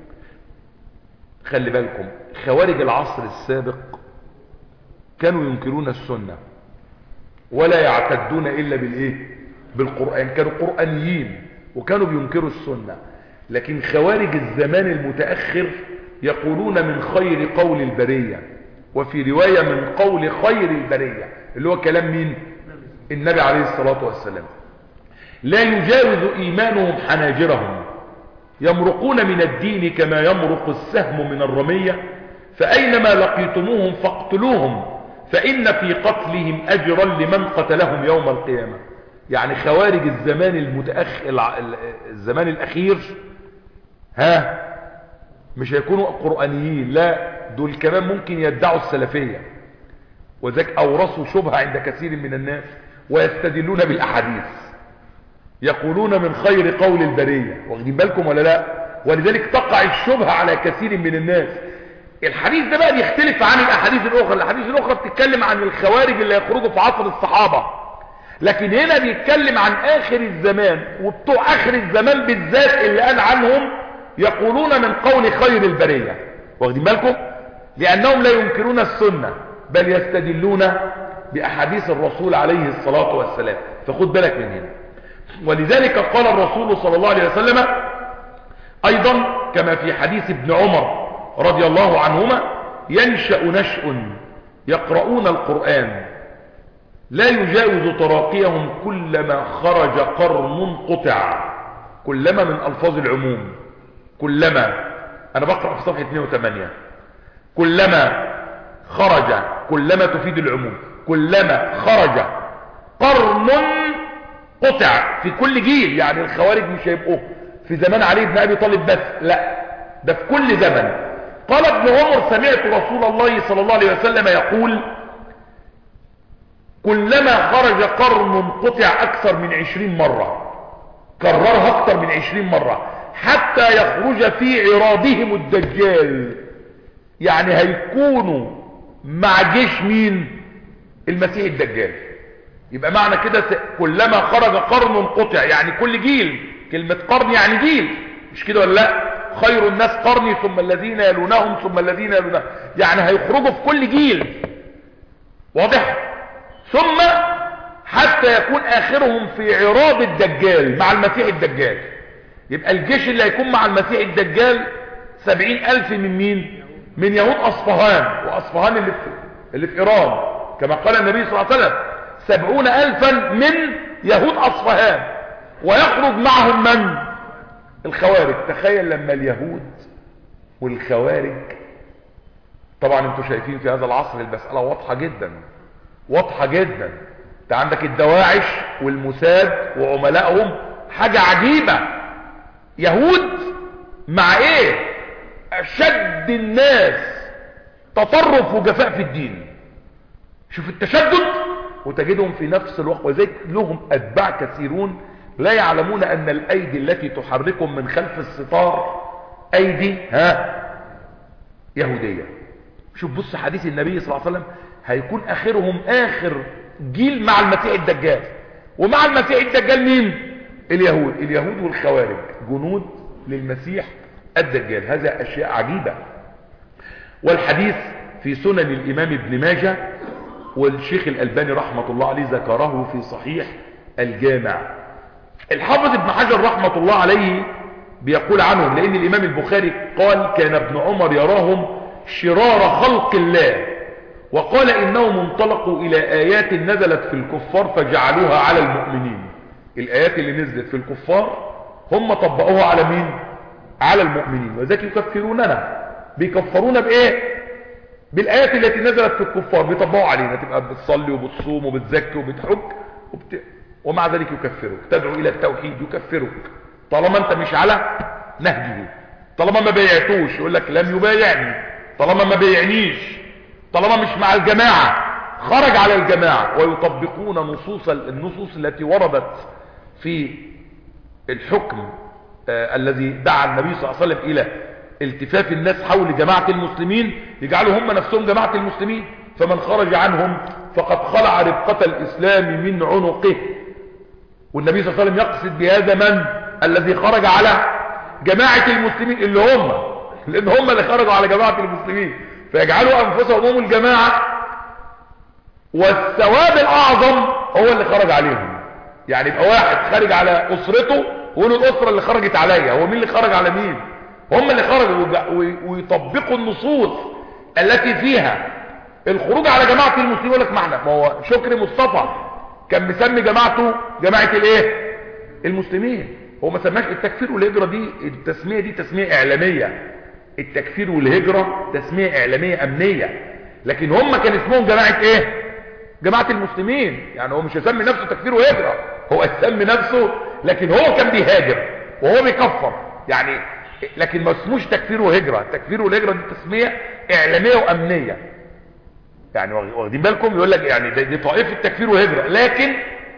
خلي بالكم، خوارج العصر السابق كانوا ينكرون السنة ولا يعتدون إلا بالإيه؟ بالقرآن، كانوا قرآنيين وكانوا بينكروا السنة. لكن خوارج الزمان المتأخر يقولون من خير قول البرية، وفي رواية من قول خير البرية، اللي هو كلام مين؟ النبي عليه الصلاة والسلام. لا يجاوز إيمانهم حناجرهم، يمرقون من الدين كما يمرق السهم من الرمية، فأينما لقيتموهم فاقتلوهم، فإن في قتلهم أجرا لمن قتلهم يوم القيامة. يعني خوارج الزمان الزمان الأخير مش هيكونوا قرآنيين، لا، دول كمان ممكن يدعوا السلفية، وذلك أورثوا شبهة عند كثير من الناس ويستدلون بالأحاديث، يقولون من خير قول البرية. واخدين بالكم ولا لا؟ ولذلك تقع الشبهة على كثير من الناس. الحديث ده بقى بيختلف عن الأحاديث الأخرى. الأحاديث الأخرى بتتكلم عن الخوارج اللي يخرجوا في عصر الصحابة، لكن هنا بيتكلم عن آخر الزمان، وبتوع آخر الزمان بالذات اللي قال عنهم يقولون من قول خير البرية. واخدين بالكم؟ لأنهم لا ينكرون السنة بل يستدلون بأحاديث الرسول عليه الصلاة والسلام. فخد بالك من هنا. ولذلك قال الرسول صلى الله عليه وسلم أيضا كما في حديث ابن عمر رضي الله عنهما: ينشأ نشأ يقرؤون القرآن لا يجاوز تراقيهم كلما خرج قرن قطع. كلما من ألفاظ العموم، كلما، أنا بقرأ في صفحة 82، كلما خرج، كلما تفيد العموم، كلما خرج قرن قطع، في كل جيل. يعني الخوارج مش هيبقوا في زمان علي بن أبي طالب بس، لا، ده في كل زمن. قال ابن عمر: سمعت رسول الله صلى الله عليه وسلم يقول: كلما خرج قرن قطع أكثر من 20 مرة، كررها أكثر من 20 مرة، حتى يخرج في عرابهم الدجال. يعني هيكونوا مع جيش مين؟ المسيح الدجال. يبقى معنى كده كلما خرج قرن قطع، يعني كل جيل، كلمة قرن يعني جيل، مش كده ولا لا؟ خير الناس قرني ثم الذين يلونهم ثم الذين يلونهم، يعني هيخرجوا في كل جيل، واضح؟ ثم حتى يكون آخرهم في عراب الدجال مع المسيح الدجال. يبقى الجيش اللي هيكون مع المسيح الدجال 70,000 من مين؟ من يهود أصفهان، وأصفهان اللي في إيران، كما قال النبي صلى الله عليه وسلم: 70,000 من يهود أصفهان. ويخرج معهم من؟ الخوارج. تخيل لما اليهود والخوارج، طبعا انتوا شايفين في هذا العصر المسألة واضحة جدا، واضحة جدا. انت عندك الدواعش والموساد وعملائهم، حاجة عجيبة. يهود مع ايه؟ اشد الناس تطرف وجفاء في الدين. شوف التشدد، وتجدهم في نفس الوقت وذلك لهم اتباع كثيرون لا يعلمون ان الايدي التي تحركهم من خلف الستار ايدي يهودية. شوف بص حديث النبي صلى الله عليه وسلم: هيكون اخرهم اخر جيل مع المسيح الدجال. ومع المسيح الدجال مين؟ اليهود والخوارج، جنود للمسيح الدجال. هذا اشياء عجيبة. والحديث في سنن الامام ابن ماجه، والشيخ الألباني رحمة الله عليه ذكره في صحيح الجامع. الحافظ ابن حجر رحمة الله عليه بيقول عنهم، لأن الإمام البخاري قال: كان ابن عمر يراهم شرار خلق الله، وقال إنهم انطلقوا إلى آيات نزلت في الكفار فجعلوها على المؤمنين. الآيات اللي نزلت في الكفار هم طبقوها على مين؟ على المؤمنين. وذلك يكفروننا، بيكفرونا بإيه؟ بالآيات التي نزلت في الكفار، بيطبقوا علينا. تبقى بتصلي وبتصوم وبتزكي وبتحج ومع ذلك يكفرك. تدعو إلى التوحيد يكفرك طالما أنت مش على نهجه. طالما ما بايعتوش يقول لك لم يبايعني، طالما ما بايعنيش، طالما مش مع الجماعة خرج على الجماعة. ويطبقون النصوص التي وردت في الحكم الذي دعا النبي صلى الله عليه وسلم إلى التفاف الناس حول جماعة المسلمين يجعلوا هم نفسهم جماعة المسلمين. فمن خرج عنهم فقد خلع ربقة الإسلام من عنقه. والنبي صلى الله عليه وسلم يقصد بهذا من الذي خرج على جماعة المسلمين اللي هم، لأن هم اللي خرجوا على جماعة المسلمين، فيجعلوا أنفسهم هم الجماعة، والثواب الأعظم هو اللي خرج عليهم. يعني يبقى واحد خارج على أسرته ويقولوا الأسرة اللي خرجت عليا. هو مين اللي خرج على مين؟ هم اللي خرجوا ويطبقوا النصوص التي فيها الخروج على جماعة المسلمين. يقول لك معنى ما هو شكري مصطفى كان مسمي جماعته جماعة الايه؟ المسلمين. هو ما سماش التكفير والهجرة دي، التسمية دي تسمية إعلامية. التكفير والهجرة تسمية إعلامية أمنية، لكن هم كان اسمهم جماعة ايه؟ جماعة المسلمين. يعني هو مش يسمي نفسه تكفير وهجرة، هو يسمي نفسه، لكن هو كان بيهاجر وهو بيكفر يعني، لكن ما اسموش تكفير وهجرة. التكفير والهجرة دي تسمية إعلامية وأمنية. يعني واخدين بالكم؟ يقول لك يعني دي طائفة تكفير وهجرة، لكن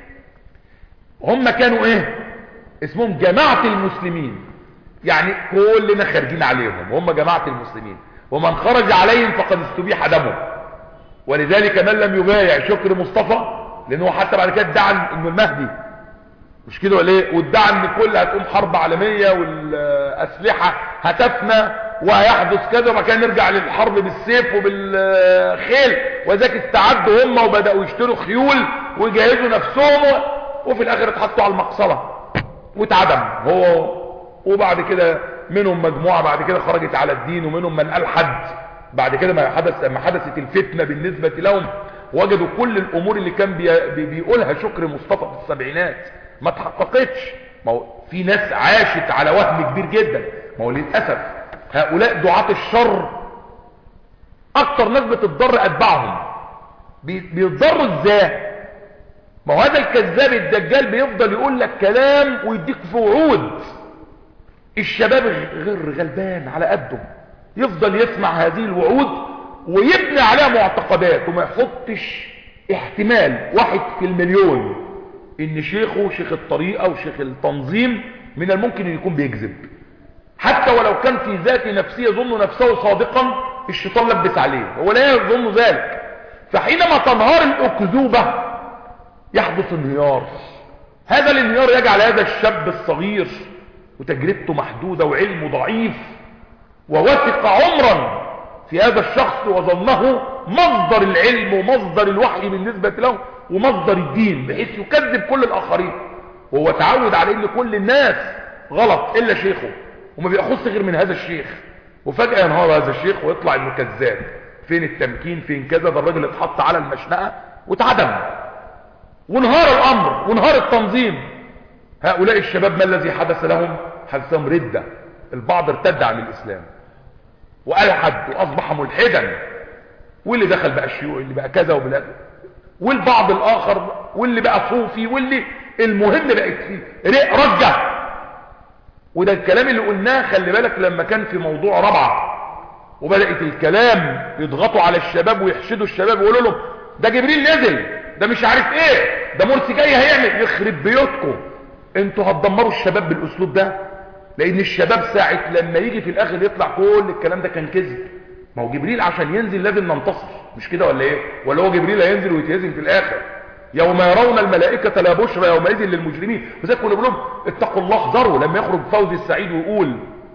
هم كانوا ايه؟ اسمهم جماعة المسلمين. يعني كلنا خارجين عليهم، هم جماعة المسلمين، ومن خرج عليهم فقد استبيح دمه. ولذلك من لم يبايع شكر مصطفى، لانه حتى بعد كده ادعى انه المهدي، مش كده ولا ايه؟ وادعى ان كل هتقوم حرب عالمية والاسلحة هتفنى وهيحدث كذا، وما كان نرجع للحرب بالسيف وبالخيل. وذاك استعدوا هم وبدأوا يشتروا خيول ويجهزوا نفسهم، وفي الاخر اتحطوا على المقصلة واتعدم هو. وبعد كده منهم مجموعة بعد كده خرجت على الدين، ومنهم من ألحد بعد كده ما حدثت الفتنة بالنسبة لهم، وجدوا كل الأمور اللي كان بيقولها شكر مصطفى في السبعينات ما تحققتش. ما هو في ناس عاشت على وهم كبير جدا. ما هو للأسف هؤلاء دعاة الشر أكتر ناس بتضر أتباعهم. بيتضروا ازاي؟ ما هو هذا الكذاب الدجال بيفضل يقول لك كلام ويديك في وعود. الشباب غير غلبان على قده، يفضل يسمع هذه الوعود ويبني عليها معتقدات، وما يحطش احتمال 1 في المليون ان شيخه شيخ الطريقة وشيخ التنظيم من الممكن ان يكون بيكذب، حتى ولو كان في ذات نفسه يظن نفسه صادقا. الشيطان لبس عليه، هو لا يظن ذلك. فحينما تنهار الأكذوبة يحدث انهيار. هذا الانهيار يجعل هذا الشاب الصغير وتجربته محدودة وعلمه ضعيف، ووثق عمرا في هذا الشخص وظنه مصدر العلم ومصدر الوحي بالنسبة له ومصدر الدين، بحيث يكذب كل الآخرين، وهو تعود على ان كل الناس غلط الا شيخه، وما بيأخذش غير من هذا الشيخ. وفجأة ينهار هذا الشيخ ويطلع انه كذاب. فين التمكين؟ فين كذا؟ ده الراجل اتحط على المشنقة واتعدم، وانهار الامر وانهار التنظيم. هؤلاء الشباب ما الذي حدث لهم؟ حدث لهم ردة. البعض ارتد عن الاسلام والحد واصبح ملحدا، واللي دخل بقى الشيوعي، اللي بقى كذا وبلا، والبعض الاخر واللي بقى صوفي، واللي المهم بقت فيه رجع. وده الكلام اللي قلناه، خلي بالك لما كان في موضوع رابعة وبدأت الكلام يضغطوا على الشباب ويحشدوا الشباب ويقولوا لهم ده جبريل نزل، ده مش عارف ايه، ده مرسي جاي هيعمل. يخرب بيوتكم، انتوا هتدمروا الشباب بالاسلوب ده. لان الشباب ساعة لما يجي في الاخر يطلع كل الكلام ده كان كذب. ما هو جبريل عشان ينزل لازم ننتصر، مش كده ولا ايه؟ ولا هو جبريل هينزل ويتهزم في الاخر؟ يوم يرون الملائكة لا بشرى يومئذ للمجرمين. وذلك كنا بنقول لهم اتقوا الله احذروا. لما يخرج فوزي السعيد ويقول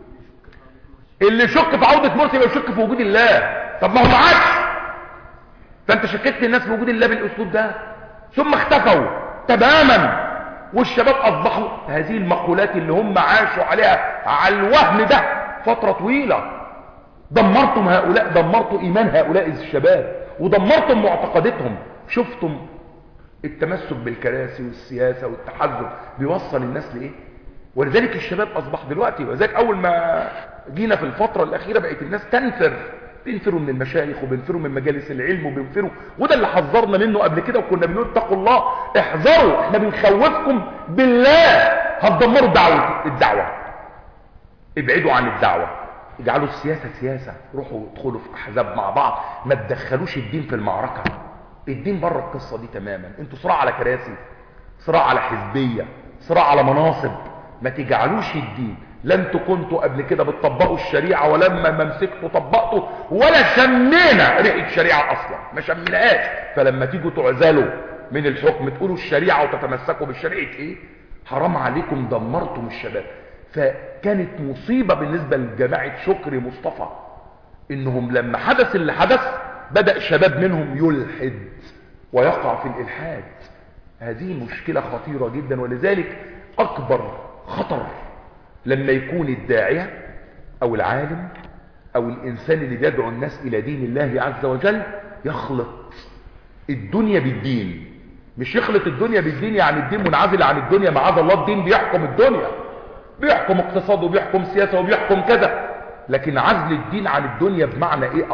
اللي يشك في عودة مرسي يبقى يشك في وجود الله. طب ما هو ما عادش، فانت شككت الناس في وجود الله بالاسلوب ده، ثم اختفوا تماما. والشباب اصبحوا هذه المقولات اللي هم عاشوا عليها على الوهم ده فترة طويلة. دمرتم هؤلاء، دمرتوا ايمان هؤلاء الشباب، ودمرتم معتقداتهم. شفتم التمسك بالكراسي والسياسة والتحزب بيوصل الناس لإيه؟ ولذلك الشباب أصبح دلوقتي، ولذلك أول ما جينا في الفترة الأخيرة بقت الناس بينفروا من المشايخ وبينفروا من مجالس العلم وبينفروا. وده اللي حذرنا منه قبل كده، وكنا بنقول اتقوا الله احذروا، احنا بنخوفكم بالله هتدمروا الدعوة. ابعدوا عن الدعوة، اجعلوا السياسة سياسة، روحوا ادخلوا في أحزاب مع بعض، ما تدخلوش الدين في المعركة. الدين بره القصة دي تماما. انتوا صراع على كراسي، صراع على حزبية، صراع على مناصب، ما تجعلوش الدين، لا انتوا كنتوا قبل كده بتطبقوا الشريعة ولما ما مسكتوا طبقتوا، ولا شمينا ريحة شريعة اصلا، ما شميناهاش. فلما تيجوا تعزلوا من الحكم تقولوا الشريعة وتتمسكوا بالشريعة ايه؟ حرام عليكم، دمرتم الشباب. فكانت مصيبة بالنسبة لجماعة شكري مصطفى، انهم لما حدث اللي حدث بدأ الشباب منهم يلحد ويقع في الالحاد. هذه مشكلة خطيرة جدا، ولذلك اكبر خطر لما يكون الداعية او العالم او الانسان اللي بيدعو الناس الى دين الله عز وجل يخلط الدنيا بالدين. مش يخلط الدنيا بالدين يعني الدين منعزل عن الدنيا، معاذ الله، الدين بيحكم الدنيا، بيحكم اقتصاد وبيحكم سياسة وبيحكم كذا، لكن عزل الدين عن الدنيا بمعنى ايه؟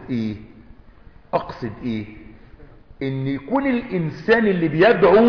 اقصد ايه؟ ان يكون الانسان اللي بيدعو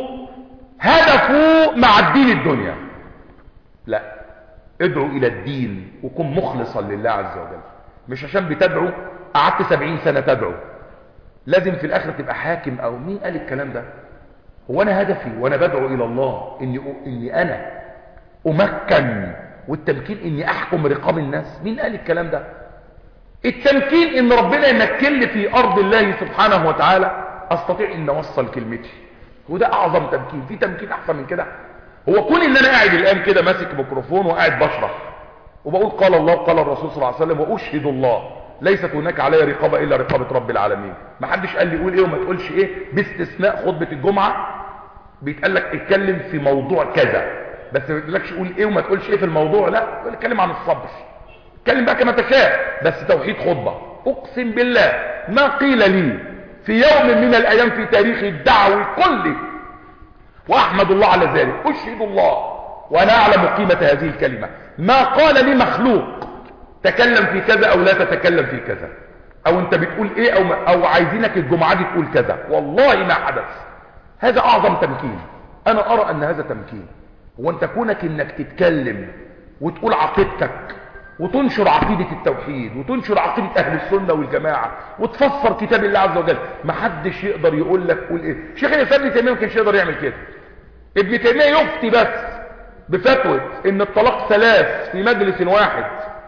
هدفه مع الدين الدنيا. لا، ادعو الى الدين وكن مخلصا لله عز وجل. مش عشان بتدعو قعدت 70 سنة تدعو لازم في الاخر تبقى حاكم. او مين قال الكلام ده؟ هو انا هدفي وانا بدعو الى الله اني انا امكن، والتمكين اني احكم رقاب الناس؟ مين قال الكلام ده؟ التمكين ان ربنا يمكن لي في ارض الله سبحانه وتعالى استطيع ان اوصل كلمتي، وده اعظم تمكين. في تمكين احسن من كده؟ هو كون ان انا قاعد الان كده ماسك ميكروفون وقاعد بشرح وبقول قال الله قال الرسول صلى الله عليه وسلم واشهد الله ليست هناك علي رقابه الا رقابه رب العالمين. ما حدش قال لي قول ايه وما تقولش ايه، باستثناء خطبه الجمعه بيتقال لك اتكلم في موضوع كذا، بس ما بيقولكش قول ايه وما تقولش ايه في الموضوع. لا، اتكلم عن الصبر، اتكلم بقى كما تشاء، بس توحيد خطبه. اقسم بالله ما قيل لي في يوم من الايام في تاريخ الدعوي كله، واحمد الله على ذلك، اشهد الله وانا اعلم قيمه هذه الكلمه، ما قال لي مخلوق تكلم في كذا او لا تتكلم في كذا، او انت بتقول ايه او عايزينك الجمعه دي تقول كذا. والله ما حدث. هذا اعظم تمكين. انا ارى ان هذا تمكين. هو انت كونك انك تتكلم وتقول عقيدتك وتنشر عقيدة التوحيد وتنشر عقيدة اهل السنة والجماعة وتفسر كتاب الله عز وجل، ما حدش يقدر يقول لك قول ايه. شيخ الاسلام ابن تيمية ما كانش يقدر يعمل كده. ابن تيمية يفتي بس بفتوى ان الطلاق 3 في مجلس واحد،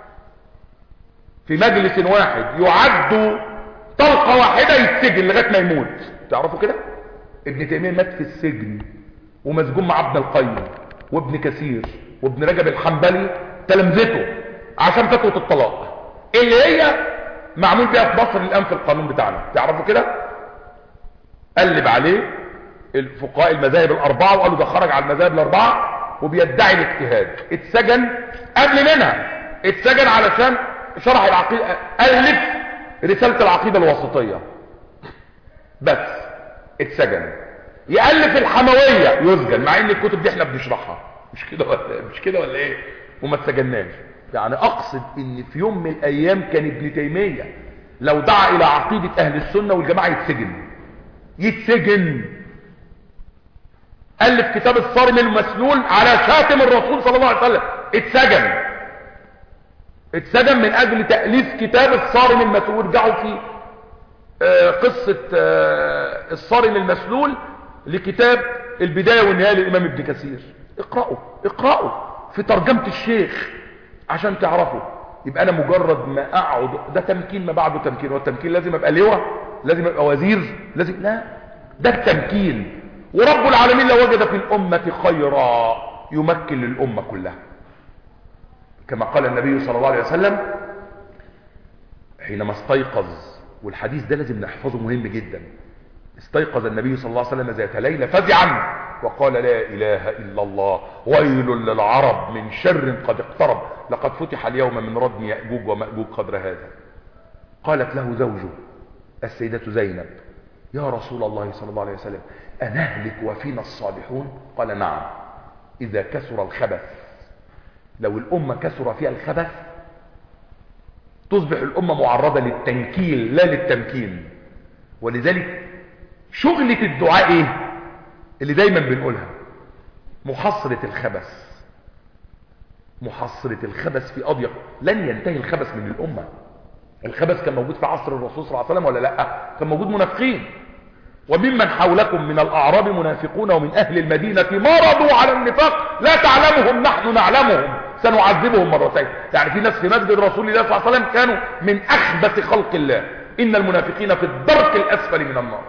في مجلس واحد يعد طلقة واحدة يتسجن لغاية ما يموت. تعرفوا كده؟ ابن تيمية مات في السجن ومسجون مع ابن القيم وابن كثير وابن رجب الحنبلي تلامذته عشان فتوى الطلاق اللي هي معمول بيها في مصر الان في القانون بتاعنا. تعرفوا كده؟ قلب عليه الفقهاء المذاهب الاربعه وقالوا ده خرج على المذاهب الاربعه وبيدعي الاجتهاد. اتسجن قبل منها، اتسجن علشان شرح العقيده، الف رساله العقيده الوسطيه بس اتسجن. يالف الحمويه يسجن، مع ان الكتب دي احنا بنشرحها. مش كده ولا ايه؟ وما اتسجناش. يعني اقصد ان في يوم من الايام كان ابن تيميه لو دعا الى عقيده اهل السنه والجماعه يتسجن. الف كتاب الصارم المسلول على شاتم الرسول صلى الله عليه وسلم، اتسجن من اجل تاليف كتاب الصارم المسلول. رجعوا في قصه الصارم المسلول لكتاب البدايه والنهايه للامام ابن كثير. اقرأوا في ترجمة الشيخ عشان تعرفوا. يبقى انا مجرد ما اقعد ده تمكين ما بعده تمكين. والتمكين لازم ابقى لواء، لازم ابقى وزير، لازم، لا، ده التمكين. ورب العالمين لو وجد في الامة خيرا يمكن للامة كلها، كما قال النبي صلى الله عليه وسلم حينما استيقظ. والحديث ده لازم نحفظه، مهم جدا. استيقظ النبي صلى الله عليه وسلم ذات ليلة فزعا وقال لا اله الا الله ويل للعرب من شر قد اقترب لقد فتح اليوم من ردم يأجوج ومأجوج قدر هذا. قالت له زوجه السيدة زينب يا رسول الله صلى الله عليه وسلم أنهلك وفينا الصالحون؟ قال نعم، إذا كثر الخبث. لو الأمة كثر فيها الخبث تصبح الأمة معرضة للتنكيل لا للتمكين. ولذلك شغلة الدعاء ايه اللي دايما بنقولها؟ محصرة الخبث. محصرة الخبث في أضيق. لن ينتهي الخبث من الأمة. الخبث كان موجود في عصر الرسول صلى الله عليه وسلم ولا لا؟ كان موجود منافقين، وممن حولكم من الأعراب منافقون ومن أهل المدينة مرضوا على النفاق لا تعلمهم نحن نعلمهم سنعذبهم مرتين. يعني في ناس في مسجد رسول الله صلى الله عليه وسلم كانوا من أخبث خلق الله، إن المنافقين في الدرك الأسفل من النار،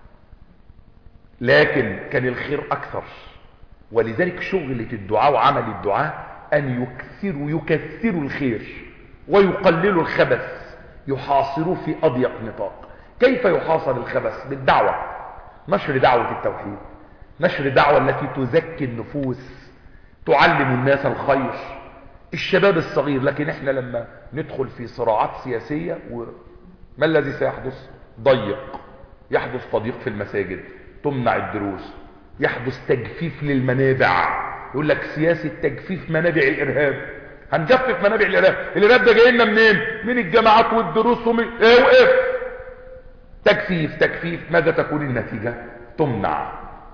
لكن كان الخير أكثر. ولذلك شغلة الدعاء وعمل الدعاء أن يكثروا الخير ويقللوا الخبث، يحاصروا في أضيق نطاق. كيف يحاصر الخبث؟ بالدعوة، نشر دعوة التوحيد، نشر دعوة التي تزكي النفوس، تعلم الناس الخير، الشباب الصغير. لكن احنا لما ندخل في صراعات سياسية ما الذي سيحدث؟ يحدث تضييق في المساجد، تمنع الدروس، يحدث تجفيف للمنابع. يقول لك سياسة تجفيف منابع الإرهاب، هنجفف منابع الإرهاب ده جاي لنا منين؟ من الجامعات والدروس ومن وقف تجفيف. ماذا تكون النتيجة؟ تمنع،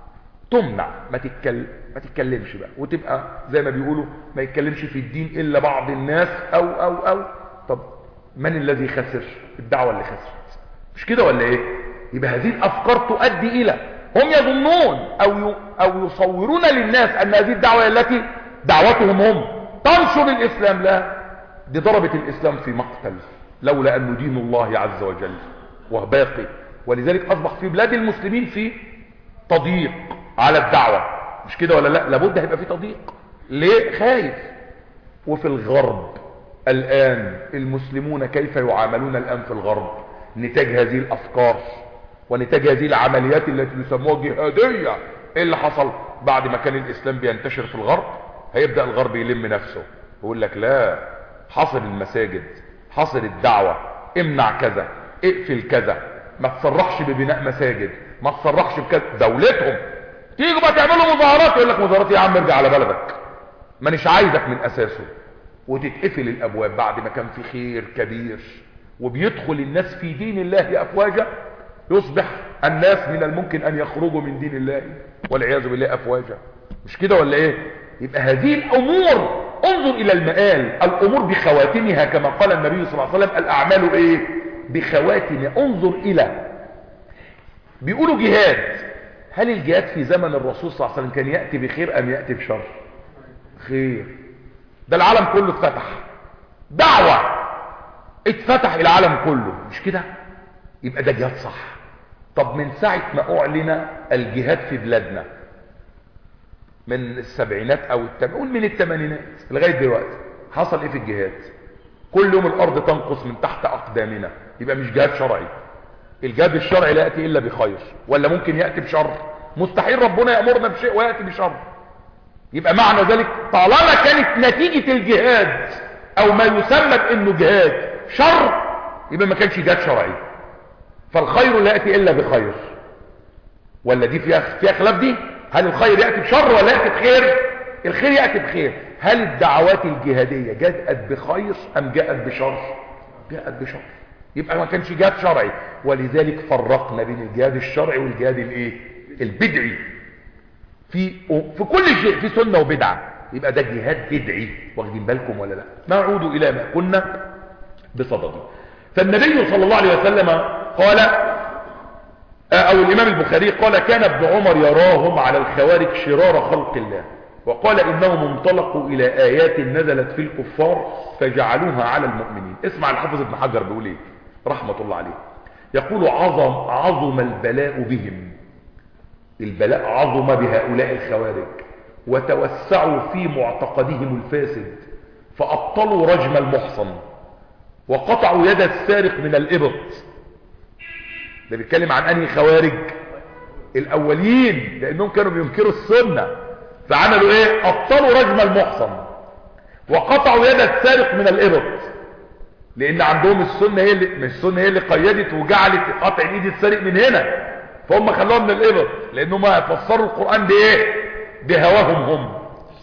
ما تتكلمش بقى، وتبقى زي ما بيقولوا ما يتكلمش في الدين إلا بعض الناس أو طب من الذي خسر؟ الدعوة اللي خسرت، مش كده ولا ايه؟ يبقى هذه الأفكار تؤدي إلى، هم يظنون أو يصورون للناس أن هذه الدعوة التي دعوتهم هم تنشر الإسلام، لا، دي ضربت الإسلام في مقتل لولا أن دين الله عز وجل وباقي. ولذلك أصبح في بلاد المسلمين في تضييق على الدعوة، مش كده ولا لا؟ لابد هيبقى في تضييق. ليه؟ خايف. وفي الغرب الآن المسلمون كيف يعاملون الآن في الغرب؟ نتاج هذه الأفكار ونتاج هذه العمليات التي يسموها جهادية. ايه اللي حصل بعد ما كان الإسلام بينتشر في الغرب؟ هيبدأ الغرب يلم نفسه ويقول لك لا، حصر المساجد، حصر الدعوة، امنع كذا، اقفل كذا، ما تصرحش ببناء مساجد، ما تصرحش بكذا. دولتهم تيجوا ما تعملوا مظاهرات، يقول لك مظاهرات يا عم ارجع على بلدك، مانيش عايزك من اساسه. وتتقفل الابواب بعد ما كان في خير كبير، وبيدخل الناس في دين الله افواجا. يصبح الناس من الممكن ان يخرجوا من دين الله والعياذ بالله افواجا، مش كده ولا ايه؟ يبقى هذه الامور انظر الى المآل، الامور بخواتمها كما قال النبي صلى الله عليه وسلم الاعمال ايه؟ بخواتمها. انظر الى، بيقولوا جهاد، هل الجهاد في زمن الرسول صلى الله عليه وسلم كان يأتي بخير ام يأتي بشر؟ خير. ده العالم كله اتفتح، دعوة اتفتح العالم كله، مش كده؟ يبقى ده جهاد صح. طب من ساعة ما اعلن الجهاد في بلادنا من السبعينات او قول من الثمانينات لغاية دلوقتي، حصل ايه في الجهاد؟ كل يوم الارض تنقص من تحت اقدامنا. يبقى مش جهاد شرعي. الجهاد الشرعي لا يأتي الا بخير، ولا ممكن يأتي بشر؟ مستحيل ربنا يأمرنا بشيء ويأتي بشر. يبقى معنى ذلك طالما كانت نتيجة الجهاد او ما يسمى بانه جهاد شر، يبقى ما كانش جهاد شرعي. فالخير لا يأتي الا بخير، ولا دي فيها خلاف دي؟ هل الخير يأتي بشر ولا يأتي بخير؟ الخير يأتي بخير. هل الدعوات الجهادية جاءت بخير ام جاءت بشر؟ جاءت بشر. يبقى ما كانش جهاد شرعي. ولذلك فرقنا بين الجهاد الشرعي والجهاد الايه؟ البدعي. في كل شيء في سنة وبدعة، يبقى ده جهاد بدعي. واخدين بالكم ولا لا؟ نعود الى ما كنا بصدده. فالنبي صلى الله عليه وسلم قال، او الامام البخاري قال: كان ابن عمر يراهم على الخوارج شرار خلق الله، وقال انهم انطلقوا الى ايات نزلت في الكفار فجعلوها على المؤمنين. اسمع الحافظ ابن حجر بيقول ايه رحمة الله عليه، يقول: عظم البلاء بهم، البلاء عظم بهؤلاء الخوارج، وتوسعوا في معتقدهم الفاسد، فأبطلوا رجم المحصن، وقطعوا يد السارق من الإبط. ده بيتكلم عن أنهي خوارج؟ الأولين، لأنهم كانوا بينكروا السنة، فعملوا إيه؟ أبطلوا رجم المحصن وقطعوا يد السارق من الإبط، لأن عندهم السنة هي اللي مش السنة هي اللي قيدت وجعلت قطع الإيد السارق من هنا، فهم خلوها من الإبط، لأنهم فسروا القرآن بإيه؟ بهواهم هم.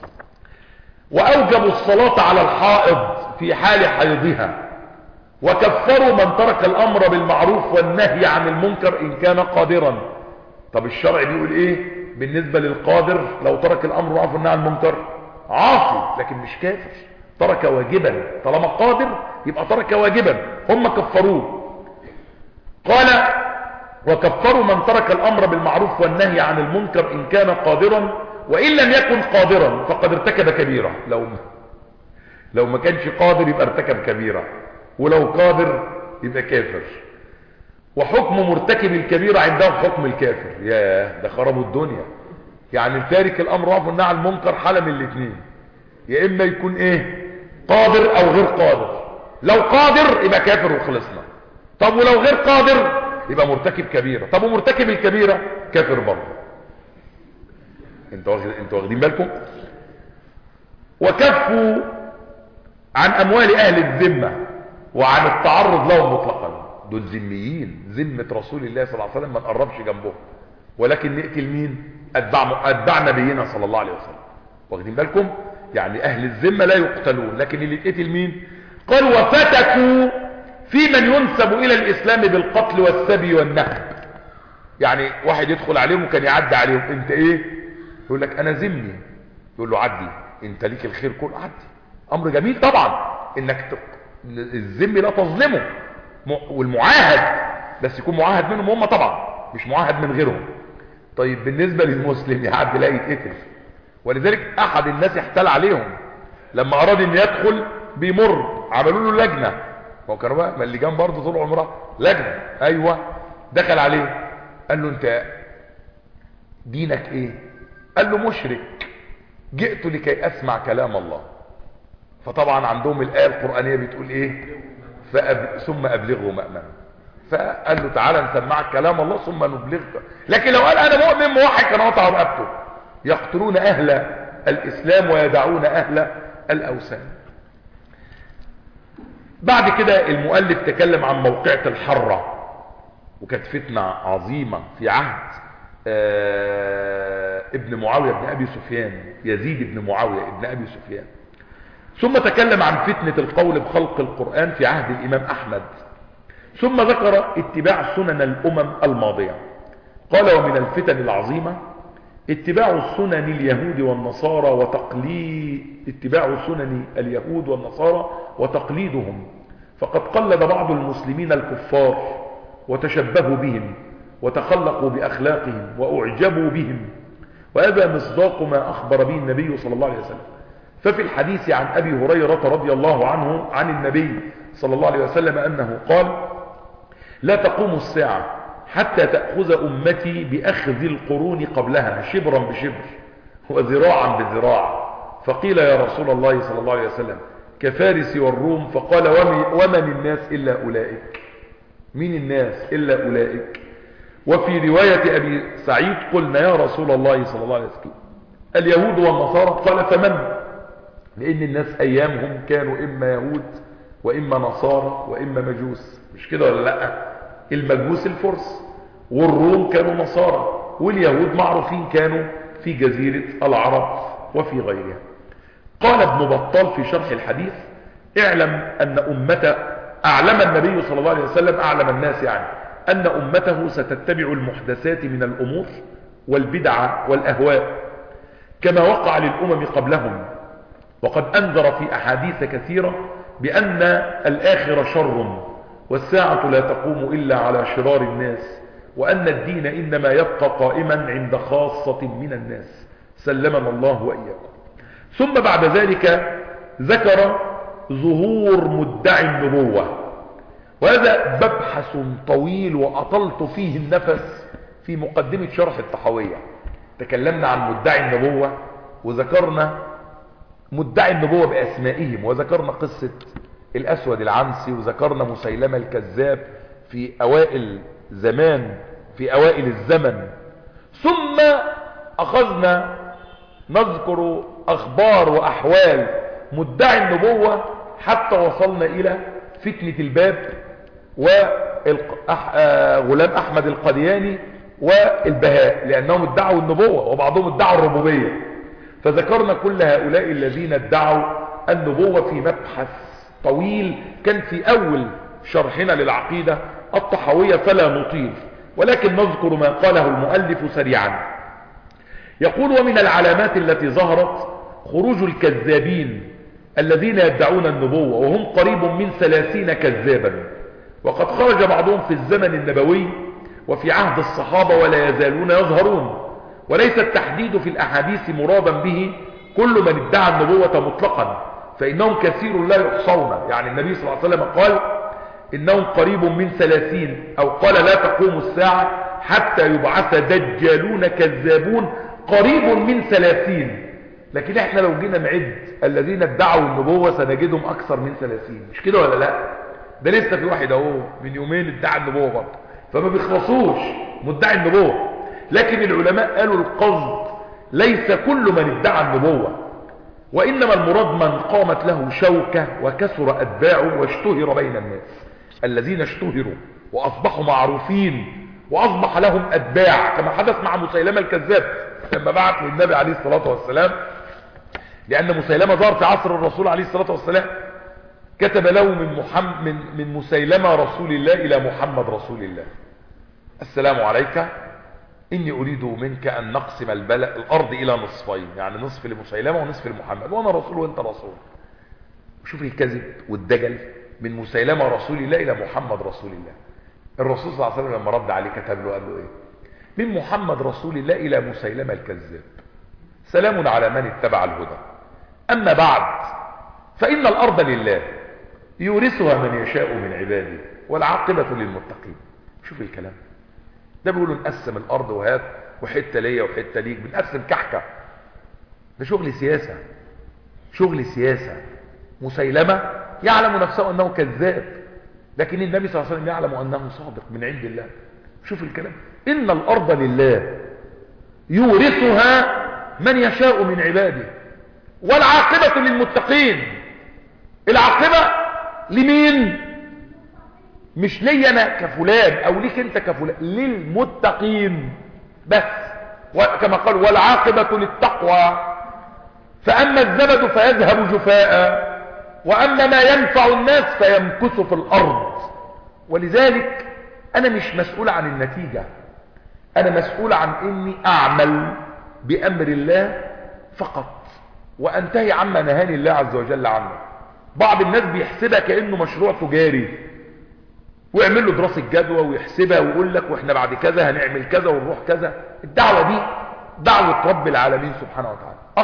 وأوجبوا الصلاة على الحائض في حال حيضها، وكفروا من ترك الأمر بالمعروف والنهي عن المنكر إن كان قادرا. طب الشرع بيقول إيه بالنسبة للقادر لو ترك الأمر بالمعروف والنهي عن المنكر؟ عاصي لكن مش كافر، ترك واجبا، طالما قادر يبقى ترك واجبا. هم كفروه. قال: وكفروا من ترك الأمر بالمعروف والنهي عن المنكر إن كان قادرا، وإن لم يكن قادرا فقد ارتكب كبيرة. لو ما كانش قادر يبقى ارتكب كبيرة، ولو قادر يبقى كافر. وحكم مرتكب الكبيرة عندهم حكم الكافر. يا ده خربوا الدنيا. يعني تارك الأمر والنهي عن المنكر حالة من الاثنين، يا إما يكون إيه قادر أو غير قادر. لو قادر يبقى كافر وخلصنا. طب ولو غير قادر يبقى مرتكب كبيرة. طب ومرتكب الكبيرة كافر برضه. انتوا واخدين بالكم؟ وكفوا عن اموال اهل الذمة وعن التعرض لهم مطلقا. دول ذميين، ذمة رسول الله صلى الله عليه وسلم ما نقربش جنبهم، ولكن نقتل مين؟ اتباع نبينا صلى الله عليه وسلم. واخدين بالكم؟ يعني اهل الذمة لا يقتلون، لكن اللي يتقتل مين؟ قال وفتكوا في من ينسب الى الاسلام بالقتل والسبي والنهب. يعني واحد يدخل عليهم وكان يعدي عليهم، انت ايه؟ يقول لك انا ذمي. يقول له عدي، انت ليك الخير كله، عدي. امر جميل طبعا انك الذمي لا تظلمه، والمعاهد بس يكون معاهد منهم هم طبعا، مش معاهد من غيرهم. طيب بالنسبة للمسلم يعدي لا يتقتل. ولذلك احد الناس احتال عليهم لما اراد ان يدخل بيمر، عملوا له لجنة. هو كانوا بقى ما اللي جنب برضه طول عمره لجنة. ايوه دخل عليه قال له انت دينك ايه؟ قال له مشرك، جئت لكي اسمع كلام الله. فطبعا عندهم الآية القرآنية بتقول ايه؟ ثم ابلغه مأمنا. فقال له تعالى نسمعك كلام الله ثم نبلغك. لكن لو قال انا مؤمن موحد كان قطع رقبته. يقتلون اهل الاسلام ويدعون اهل الاوثان. بعد كده المؤلف تكلم عن موقعة الحرة، وكانت فتنة عظيمة في عهد ابن معاوية بن ابي سفيان، يزيد بن معاوية ابن ابي سفيان. ثم تكلم عن فتنة القول بخلق القرآن في عهد الامام احمد. ثم ذكر اتباع سنن الامم الماضية. قال ومن الفتن العظيمة اتباع سنن اليهود والنصارى وتقليدهم. فقد قلد بعض المسلمين الكفار وتشبهوا بهم وتخلقوا بأخلاقهم وأعجبوا بهم، وهذا مصداق ما أخبر به النبي صلى الله عليه وسلم. ففي الحديث عن أبي هريرة رضي الله عنه عن النبي صلى الله عليه وسلم أنه قال لا تقوم الساعة حتى تأخذ أمتي بأخذ القرون قبلها شبرا بشبر وذراعا بذراع. فقيل يا رسول الله صلى الله عليه وسلم كفارس والروم؟ فقال ومن الناس إلا أولئك. من الناس إلا أولئك. وفي رواية أبي سعيد قلنا يا رسول الله صلى الله عليه وسلم اليهود والنصارى؟ قال فمن؟ لأن الناس أيامهم كانوا إما يهود وإما نصارى وإما مجوس، مش كده ولا لأ؟ المجوس الفرس، والروم كانوا نصارى، واليهود معروفين كانوا في جزيرة العرب وفي غيرها. قال ابن بطال في شرح الحديث اعلم أعلم النبي صلى الله عليه وسلم، أعلم الناس يعني أن أمته ستتبع المحدثات من الأمور والبدع والأهواء كما وقع للأمم قبلهم. وقد أنذر في أحاديث كثيرة بأن الآخر شر والساعة لا تقوم إلا على شرار الناس، وأن الدين إنما يبقى قائما عند خاصة من الناس، سلمنا الله وإياكم. ثم بعد ذلك ذكر ظهور مدعي النبوة، وهذا مبحث طويل وأطلت فيه النفس في مقدمة شرح الطحاوية. تكلمنا عن مدعي النبوة وذكرنا مدعي النبوة بأسمائهم، وذكرنا قصة الأسود العنسي، وذكرنا مسيلمة الكذاب في أوائل الزمن. ثم أخذنا نذكر أخبار وأحوال مدعي النبوة حتى وصلنا إلى فتنة الباب وغلام أحمد القدياني والبهاء، لأنهم ادعوا النبوة وبعضهم ادعوا الربوبية. فذكرنا كل هؤلاء الذين ادعوا النبوة في مبحث طويل كان في أول شرحنا للعقيدة الطحاوية، فلا نطيل ولكن نذكر ما قاله المؤلف سريعا. يقول ومن العلامات التي ظهرت خروج الكذابين الذين يدعون النبوة، وهم قريب من 30 كذابا، وقد خرج بعضهم في الزمن النبوي وفي عهد الصحابة ولا يزالون يظهرون. وليس التحديد في الأحاديث مرادا به كل من ادعى النبوة مطلقا، فإنهم كثير لا يحصون. يعني النبي صلى الله عليه وسلم قال إنهم قريب من 30، أو قال لا تقوم الساعة حتى يبعث دجالون كذابون قريب من 30. لكن احنا لو جينا نعد الذين ادعوا النبوة سنجدهم أكثر من 30، مش كده ولا لا؟ ده لسه في واحد اهو من يومين ادعى النبوة برضه، فما بيخلصوش مدعي النبوة. لكن العلماء قالوا القصد ليس كل من ادعى النبوة، وإنما المراد من قامت له شوكة وكثر أتباعه واشتهر بين الناس، الذين اشتهروا وأصبحوا معروفين وأصبح لهم أتباع، كما حدث مع مسيلمة الكذاب لما بعث للنبي عليه الصلاة والسلام، لأن مسيلمة ظهر في عصر الرسول عليه الصلاة والسلام، كتب له من مسيلمة رسول الله إلى محمد رسول الله: السلام عليك، إني أريد منك أن نقسم الأرض إلى نصفين، يعني نصف لمسيلمة ونصف لمحمد، وأنا رسول وأنت رسول. شوف الكذب والدجل، من مسيلمة رسول الله إلى محمد رسول الله. الرسول صلى الله عليه وسلم لما رد عليه كتب له قال له إيه؟ من محمد رسول الله إلى مسيلمة الكذاب، سلام على من اتبع الهدى، أما بعد فإن الأرض لله يورثها من يشاء من عباده والعاقبة للمتقين. شوف الكلام ده، بيقولوا نقسم الأرض وهات وحتة ليا وحتة ليك، بنقسم كحكة. ده شغل سياسة، شغل سياسة. مسيلمة يعلم نفسه أنه كذاب، لكن النبي صلى الله عليه وسلم يعلم أنه صادق من عند الله. شوف الكلام، إن الأرض لله يورثها من يشاء من عباده والعاقبة للمتقين. العاقبة لمين؟ مش لي أنا كفلان أو ليك أنت كفلان، للمتقين بس. كما قال والعاقبة للتقوى. فأما الزبد فيذهب جفاء، وأما ما ينفع الناس فيمكث في الأرض. ولذلك أنا مش مسؤول عن النتيجة، أنا مسؤول عن إني أعمل بأمر الله فقط وأنتهي عما نهاني الله عز وجل عنه. بعض الناس بيحسبها كأنه مشروع تجاري، ويعمل له دراسة جدوى ويحسبها ويقول لك واحنا بعد كذا هنعمل كذا ونروح كذا. الدعوة دي دعوة رب العالمين سبحانه وتعالى.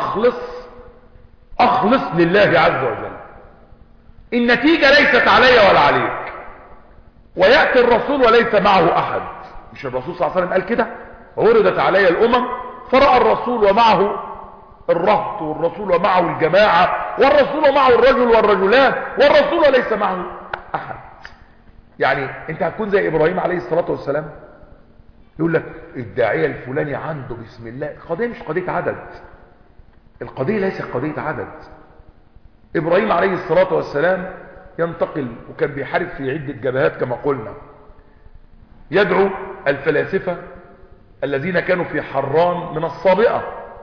أخلص لله عز وجل. النتيجة ليست علي ولا عليك. ويأتي الرسول وليس معه أحد. مش الرسول صلى الله عليه وسلم قال كده؟ وردت علي الأمم فرأى الرسول ومعه الرهط، والرسول ومعه الجماعة، والرسول ومعه الرجل والرجلان، والرسول ليس معه أحد. يعني انت هتكون زي إبراهيم عليه الصلاة والسلام، يقول لك الداعية الفلاني عنده بسم الله. القضية مش قضية عدد، القضية ليست قضية عدد. إبراهيم عليه الصلاة والسلام ينتقل، وكان بيحارب في عدة جبهات كما قلنا، يدعو الفلاسفة الذين كانوا في حران من الصابئة،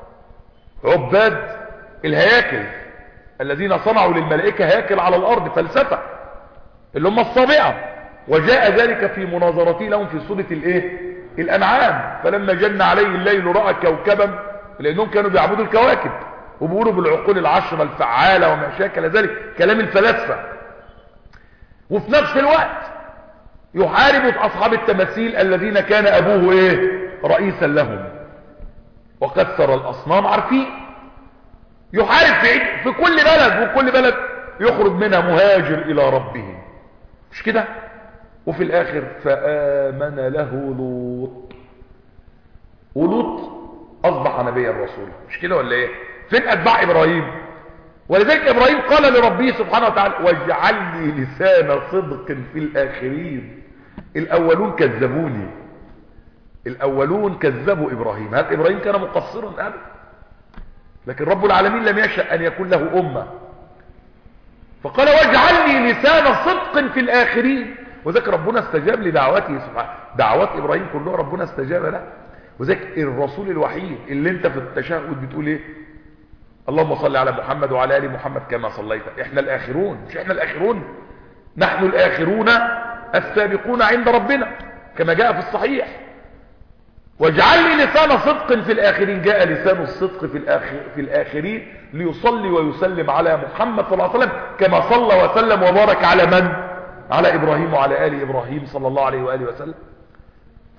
عباد الهياكل الذين صنعوا للملائكة هياكل على الأرض، فلسفة، اللي هم الصابئة. وجاء ذلك في مناظرته لهم في سورة الأنعام: فلما جن عليه الليل رأى كوكبا، لأنهم كانوا بيعبدوا الكواكب وبيقولوا بالعقول العشرة الفعالة وما شاكل ذلك، كلام الفلاسفة. وفي نفس الوقت يحارب أصحاب التماثيل الذين كان أبوه رئيسا لهم وكسر الأصنام. عارفين يحارب في كل بلد، وكل بلد يخرج منها مهاجر إلى ربه، مش كده؟ وفي الآخر فآمن له لوط، ولوط أصبح نبي الرسول، مش كده ولا ايه؟ فين أتباع إبراهيم؟ ولذلك إبراهيم قال لربه سبحانه وتعالى: واجعل لي لسان صدق في الآخرين. الأولون كذبوني، الأولون كذبوا إبراهيم. هل إبراهيم كان مقصرا؟ أبدا، لكن رب العالمين لم يشأ أن يكون له أمة، فقال: واجعل لي لسان صدق في الآخرين. وذلك ربنا استجاب لدعوته سبحانه. دعوات إبراهيم كلها ربنا استجاب له. وذلك الرسول الوحيد اللي انت في التشهد بتقول ايه؟ اللهم صل على محمد وعلى آل محمد كما صليت. احنا الآخرون، مش احنا الآخرون، نحن الآخرون السابقون عند ربنا كما جاء في الصحيح. واجعل لي لسان صدق في الآخرين. جاء لسان الصدق في الآخرين ليصلي ويسلم على محمد صلى الله عليه وسلم كما صلى وسلم وبارك على من؟ على إبراهيم وعلى آل إبراهيم صلى الله عليه وآله وسلم.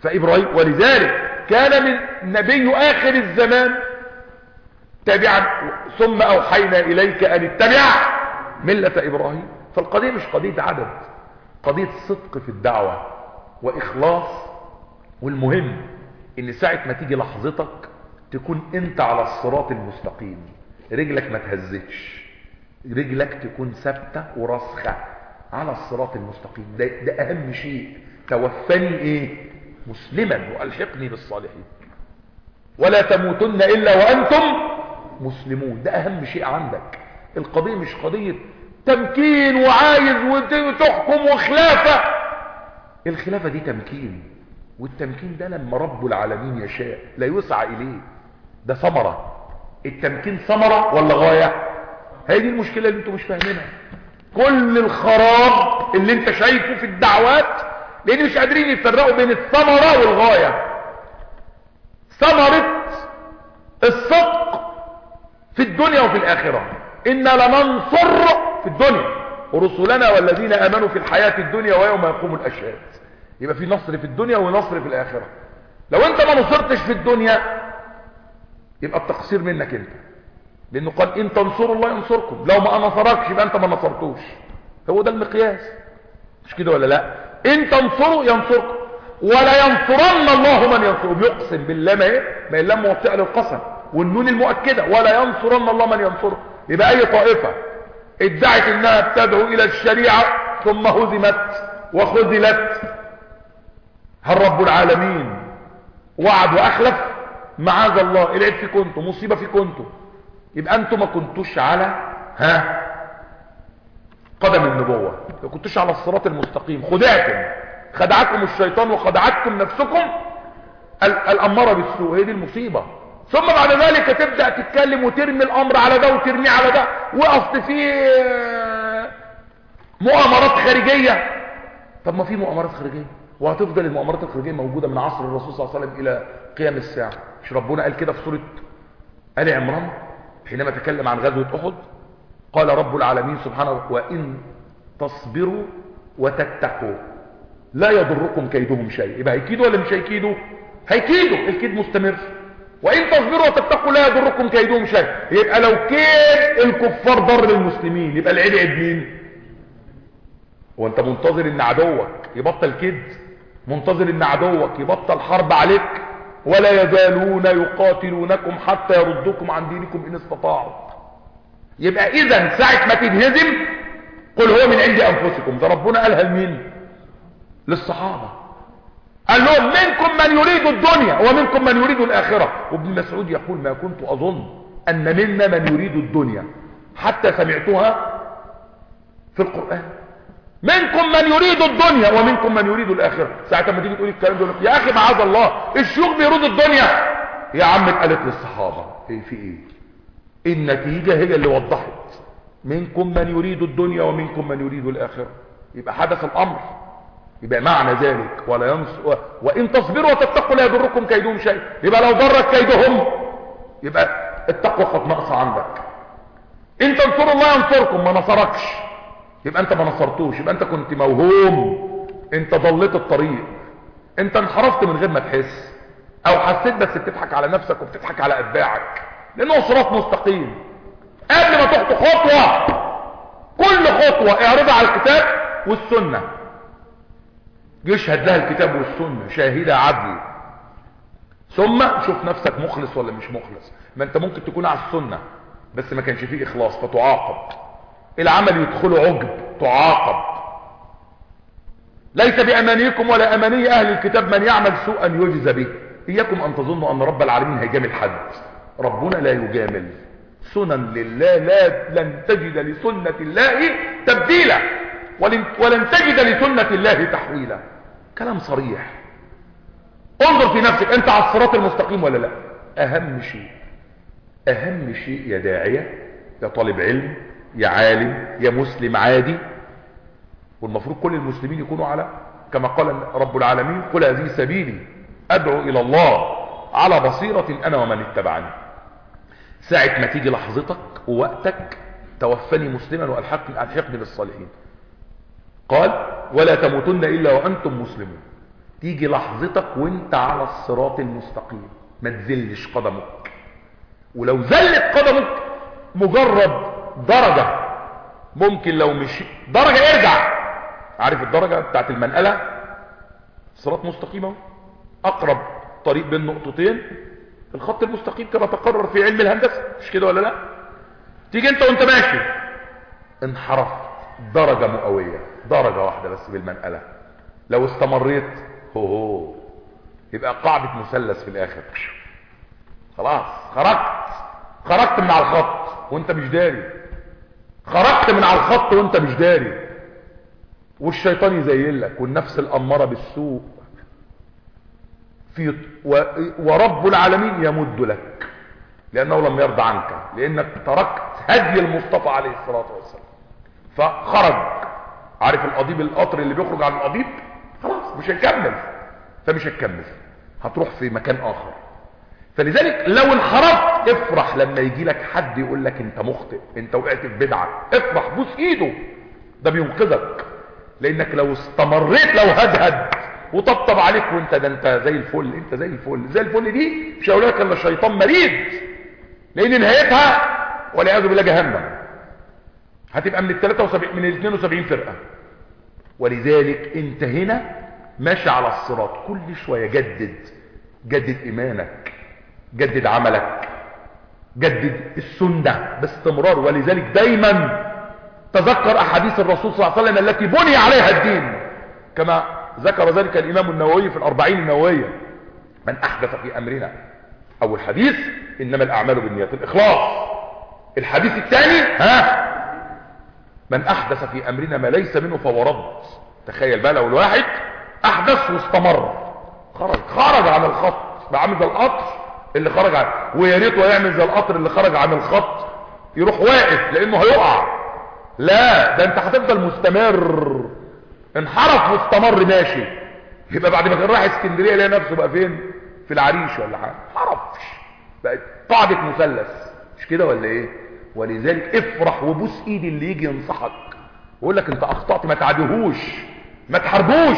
فإبراهيم ولذلك كان من نبي آخر الزمان تابعا ثم أوحينا إليك أن اتبع ملة إبراهيم. فالقضية مش قضية عدد، قضية صدق في الدعوة وإخلاص. والمهم إن ساعة ما تيجي لحظتك تكون أنت على الصراط المستقيم، رجلك ما تهزتش، رجلك تكون ثابتة وراسخة على الصراط المستقيم. ده أهم شيء. توفني مسلما وألحقني بالصالحين ولا تموتن إلا وأنتم مسلمون. ده أهم شيء عندك. القضية مش قضية تمكين وعايز وتحكم وخلافة. الخلافة دي تمكين، والتمكين ده لما رب العالمين يشاء لا يسعى إليه، ده ثمرة. التمكين ثمرة ولا غاية؟ هي دي المشكلة اللي انتوا مش فاهمينها. كل الخراب اللي انت شايفه في الدعوات لان مش قادرين يفرقوا بين الثمرة والغاية. ثمرة الصدق في الدنيا وفي الآخرة، إنا لننصر في الدنيا ورسلنا والذين آمنوا في الحياة الدنيا ويوم يقوم الأشهاد. يبقى في نصر في الدنيا ونصر في الآخرة. لو انت ما نصرتش في الدنيا يبقى التقصير منك انت، لأنه قال إن تنصروا الله ينصركم. لو ما نصركش يبقى انت ما نصرتوش. هو ده المقياس، مش كده ولا لا؟ إن تنصروا ينصركم ولا ينصرن الله من ينصره. بيقسم بالله ما اللام موطئة للقسم والنون المؤكدة، ولا ينصرن الله من ينصره. يبقى أي طائفة ادعت انها بتدعو الى الشريعة ثم هزمت وخذلت، هل رب العالمين وعد واخلف؟ معاذ الله. العيب في كنتم، مصيبة في كنتم. يبقى انتم ما كنتوش على قدم النبوة، ما كنتوش على الصراط المستقيم. خدعكم الشيطان وخدعتكم نفسكم الأمارة بالسوء. هي دي المصيبة. ثم بعد ذلك تبدأ تتكلم وترمي الأمر على ده وترمي على ده، وأصل في مؤامرات خارجية. طب ما في مؤامرات خارجية، وهتفضل المؤامرات الخارجية موجودة من عصر الرسول صلى الله عليه وسلم إلى قيام الساعة. مش ربنا قال كده في سورة آل عمران حينما تكلم عن غزوة أحد؟ قال رب العالمين سبحانه: وإن تصبروا وتتقوا لا يضركم كيدهم شيء. يبقى هيكيدوا ولا مش هيكيدوا؟ هيكيدوا، الكيد مستمر. وإن تصبروا وتتقوا لا يضركم كيدهم شيء. يبقى لو كيد الكفار ضر المسلمين يبقى العيب عيب مين؟ وانت منتظر ان عدوك يبطل كيد؟ منتظر ان عدوك يبطل حرب عليك؟ ولا يزالون يقاتلونكم حتى يردوكم عن دينكم ان استطاعوا. يبقى اذا ساعة ما تنهزم قل هو من عند انفسكم. ده ربنا قالها لمين؟ للصحابة. قال لهم: منكم من يريد الدنيا ومنكم من يريد الآخرة. وابن مسعود يقول: ما كنت أظن أن منا من يريد الدنيا حتى سمعتها في القرآن. منكم من يريد الدنيا ومنكم من يريد الآخرة. ساعة ما تيجي تقول الكلام ده يا أخي معاذ الله، الشيوخ بيريد الدنيا. يا عم اتقالت للصحابة. ايه في ايه؟ النتيجة هي اللي وضحت: منكم من يريد الدنيا ومنكم من يريد الآخرة. يبقى حدث الأمر. يبقى معنى ذلك ولا ينصر وإن تصبروا وتتقوا لا يضركم كيدهم شيء. يبقى لو ضرك كيدهم يبقى التقوى قد نقص عندك. إن تنصروا الله ينصركم، ما نصركش يبقى أنت ما نصرتوش، يبقى أنت كنت موهوم، أنت ضليت الطريق، أنت انحرفت من غير ما تحس، أو حسيت بس بتضحك على نفسك وبتضحك على أتباعك، لأنه صراط مستقيم. قبل ما تخطو خطوة، كل خطوة اعرضها على الكتاب والسنة، يشهد لها الكتاب والسنة شاهدة عدل. ثم شوف نفسك مخلص ولا مش مخلص. ما انت ممكن تكون على السنة بس ما كانش فيه اخلاص فتعاقب. العمل يدخله عجب تعاقب. ليس بأمانيكم ولا أماني أهل الكتاب من يعمل سوءا يجزى به. إياكم أن تظنوا أن رب العالمين هيجامل حد. ربنا لا يجامل. سنن لله لن تجد لسنة الله تبديلا ولن تجد لسنة الله تحويلا. كلام صريح. انظر في نفسك، انت على الصراط المستقيم ولا لا؟ اهم شيء يا داعية، يا طالب علم، يا عالم، يا مسلم عادي، والمفروض كل المسلمين يكونوا على كما قال رب العالمين: قل هذه سبيلي ادعو الى الله على بصيرة انا ومن اتبعني. ساعة ما تيجي لحظتك ووقتك توفني مسلما والحقني بالصالحين. قال: ولا تموتن الا وانتم مسلمون. تيجي لحظتك وانت على الصراط المستقيم ما تزلش قدمك، ولو زلت قدمك مجرد درجة، ممكن لو مش درجة ارجع. عارف الدرجة بتاعت المنقلة؟ صراط مستقيمة، اقرب طريق بين نقطتين الخط المستقيم كما تقرر في علم الهندسة، مش كده ولا لا؟ تيجي انت وانت ماشي انحرفت درجة مئوية، درجة واحدة بس بالمنقلة، لو استمريت هو يبقى قاعدة مثلث في الاخر، خلاص خرجت من على الخط وانت مش داري، خرجت من على الخط وانت مش داري، والشيطان يزين لك، والنفس الأمارة بالسوء ورب العالمين يمد لك لأنه لم يرضى عنك، لأنك تركت هدي المصطفى عليه الصلاة والسلام فخرج. عارف القضيب، القطر اللي بيخرج عن القضيب خلاص مش هيكمل، فمش هتكمل، هتروح في مكان آخر. فلذلك لو انحرفت افرح لما يجي لك حد يقول لك انت مخطئ، انت وقعت في بدعة، افرح بوس ايده، ده بينقذك. لانك لو استمريت، لو هدهد وطبطب عليك وانت ده انت زي الفل، انت زي الفل دي مش هقول لك الا شيطان مريض، لان نهايتها والعياذ بالله جهنم، هتبقى من ال 73 من ال 72 فرقة. ولذلك انت هنا ماشي على الصراط، كل شوية جدد ايمانك، جدد عملك، جدد السنة باستمرار. ولذلك دايما تذكر احاديث الرسول صلى الله عليه وسلم التي بني عليها الدين، كما ذكر ذلك الامام النووي في الأربعين النووية: من احدث في امرنا، اول حديث انما الاعمال بالنيات، الاخلاص. الحديث الثاني من احدث في امرنا ما ليس منه فهو رد. تخيل بقى لو الواحد احدث واستمر، خرج عن الخط، بقى عامل زي القطر اللي خرج عن، ويا ريته يعمل زي القطر اللي خرج عن الخط يروح واقف لانه هيقع. لا، ده انت هتفضل مستمر، انحرف واستمر ماشي، يبقى بعد ما كان راح اسكندريه يلاقي نفسه بقى فين؟ في العريش ولا حاجه، حرفش، بقت قاعده مثلث، مش كده ولا ايه؟ ولذلك افرح وبوس ايد اللي يجي ينصحك ويقول لك انت اخطأت، ما تعادهوش، ما تحاربوش،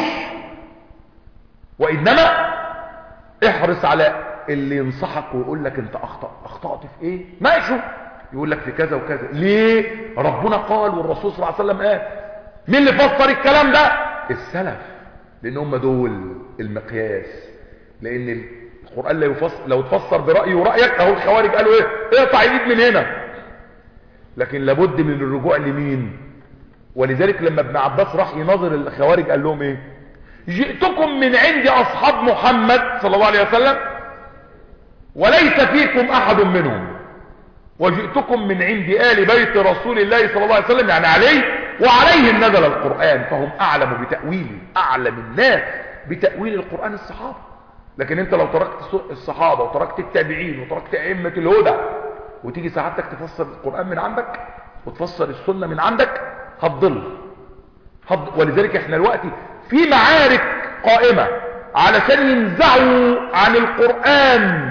وانما احرص على اللي ينصحك ويقول لك انت اخطأت في ايه؟ ماشي، يقول لك في كذا وكذا. ليه؟ ربنا قال والرسول صلى الله عليه وسلم قال. مين اللي فسر الكلام ده؟ السلف، لان هم دول المقياس. لان القرآن لو تفسر برأيي ورأيك، اهو الخوارج قالوا ايه؟ اقطع ايد من هنا. لكن لابد من الرجوع لمين؟ ولذلك لما ابن عباس راح يناظر الخوارج قال لهم ايه؟ جئتكم من عند اصحاب محمد صلى الله عليه وسلم وليس فيكم احد منهم، وجئتكم من عند آل بيت رسول الله صلى الله عليه وسلم، يعني عليه وعليهم نزل القرآن، فهم أعلم بتأويله، أعلم الناس بتأويل القرآن الصحابة. لكن انت لو تركت الصحابة وتركت التابعين وتركت أئمة الهدى وتيجي ساعتك تفسر القرآن من عندك وتفسر السنة من عندك، هتضل. ولذلك احنا دلوقتي في معارك قائمة علشان ينزعوا عن القرآن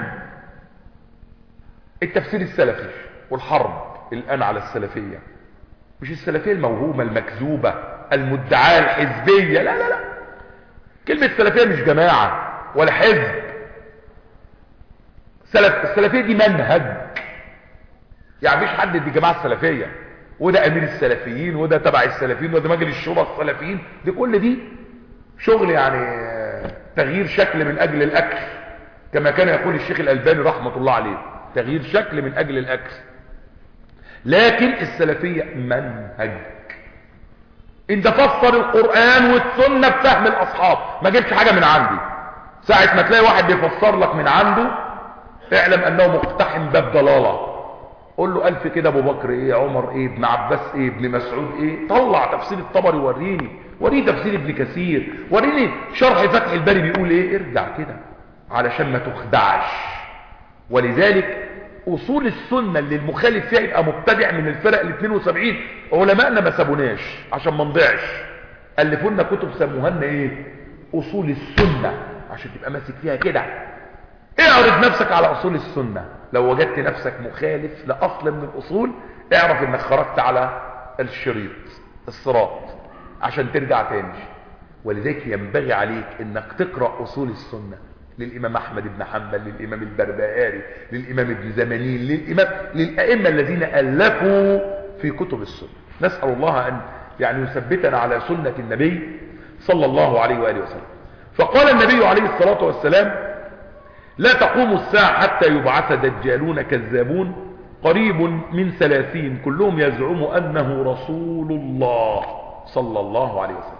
التفسير السلفي، والحرب الآن على السلفية، مش السلفية الموهومة المكذوبة المدعاة الحزبية، لا لا لا، كلمة سلفية مش جماعة ولا حزب. السلفية دي منهج، يعني مش حد دي جماعة السلفية وده امير السلفيين وده تبع السلفيين وده مجلس الشورى السلفيين، دي كل دي شغل يعني تغيير شكل من اجل الاكل، كما كان يقول الشيخ الألباني رحمة الله عليه، تغيير شكل من اجل الاكل. لكن السلفية منهج، انت فسر القرآن والسنة بفهم الاصحاب، ما جبتش حاجة من عندي. ساعة ما تلاقي واحد بيفسر لك من عنده اعلم انه مقتحم باب ضلالة. قول له الف كده، ابو بكر ايه، عمر ايه، ابن عباس ايه، ابن مسعود ايه، طلع تفسير الطبري وريني تفسير ابن كثير، وريني شرح فتح الباري بيقول ايه، ارجع كده علشان ما تخدعش. ولذلك اصول السنة اللي المخالف فيها يبقى مبتدع من الفرق ال 72، علماءنا ما سابوناش عشان ما نضيعش، الفوا لنا كتب سموها لنا ايه؟ اصول السنة، عشان تبقى ماسك فيها كده. اعرض نفسك على اصول السنة، لو وجدت نفسك مخالف لاصل من الاصول اعرف انك خرجت على الشريط الصراط عشان ترجع تاني. ولذلك ينبغي عليك انك تقرأ اصول السنة للامام احمد بن حنبل، للامام البربهاري، للامام ابن زمانين، للائمة الذين الفوا في كتب السنة. نسأل الله ان يعني يثبتنا على سنة النبي صلى الله عليه وآله وسلم. فقال النبي عليه الصلاة والسلام: لا تقوم الساعة حتى يبعث دجالون كذابون قريب من 30 كلهم يزعم أنه رسول الله صلى الله عليه وسلم.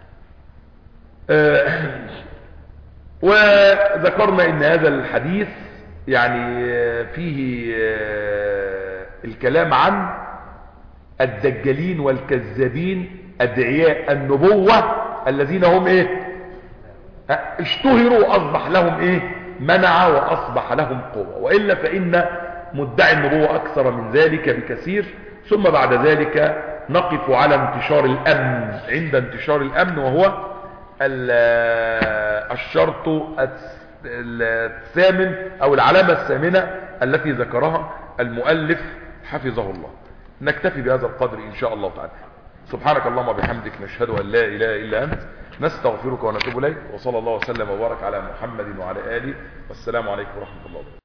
وذكرنا ان هذا الحديث يعني فيه الكلام عن الدجالين والكذابين أدعياء النبوة الذين هم اشتهروا وأصبح لهم منع وأصبح لهم قوة، وإلا فإن مدعي النبوة أكثر من ذلك بكثير. ثم بعد ذلك نقف على انتشار الأمن. عند انتشار الأمن وهو الشرط الثامن أو العلامة الثامنة التي ذكرها المؤلف حفظه الله. نكتفي بهذا القدر إن شاء الله تعالى. سبحانك اللهم وبحمدك، نشهد أن لا إله إلا أنت، نستغفرك ونتوب إليك، وصلى الله وسلم وبارك على محمد وعلى آله، والسلام عليكم ورحمة الله وبركاته.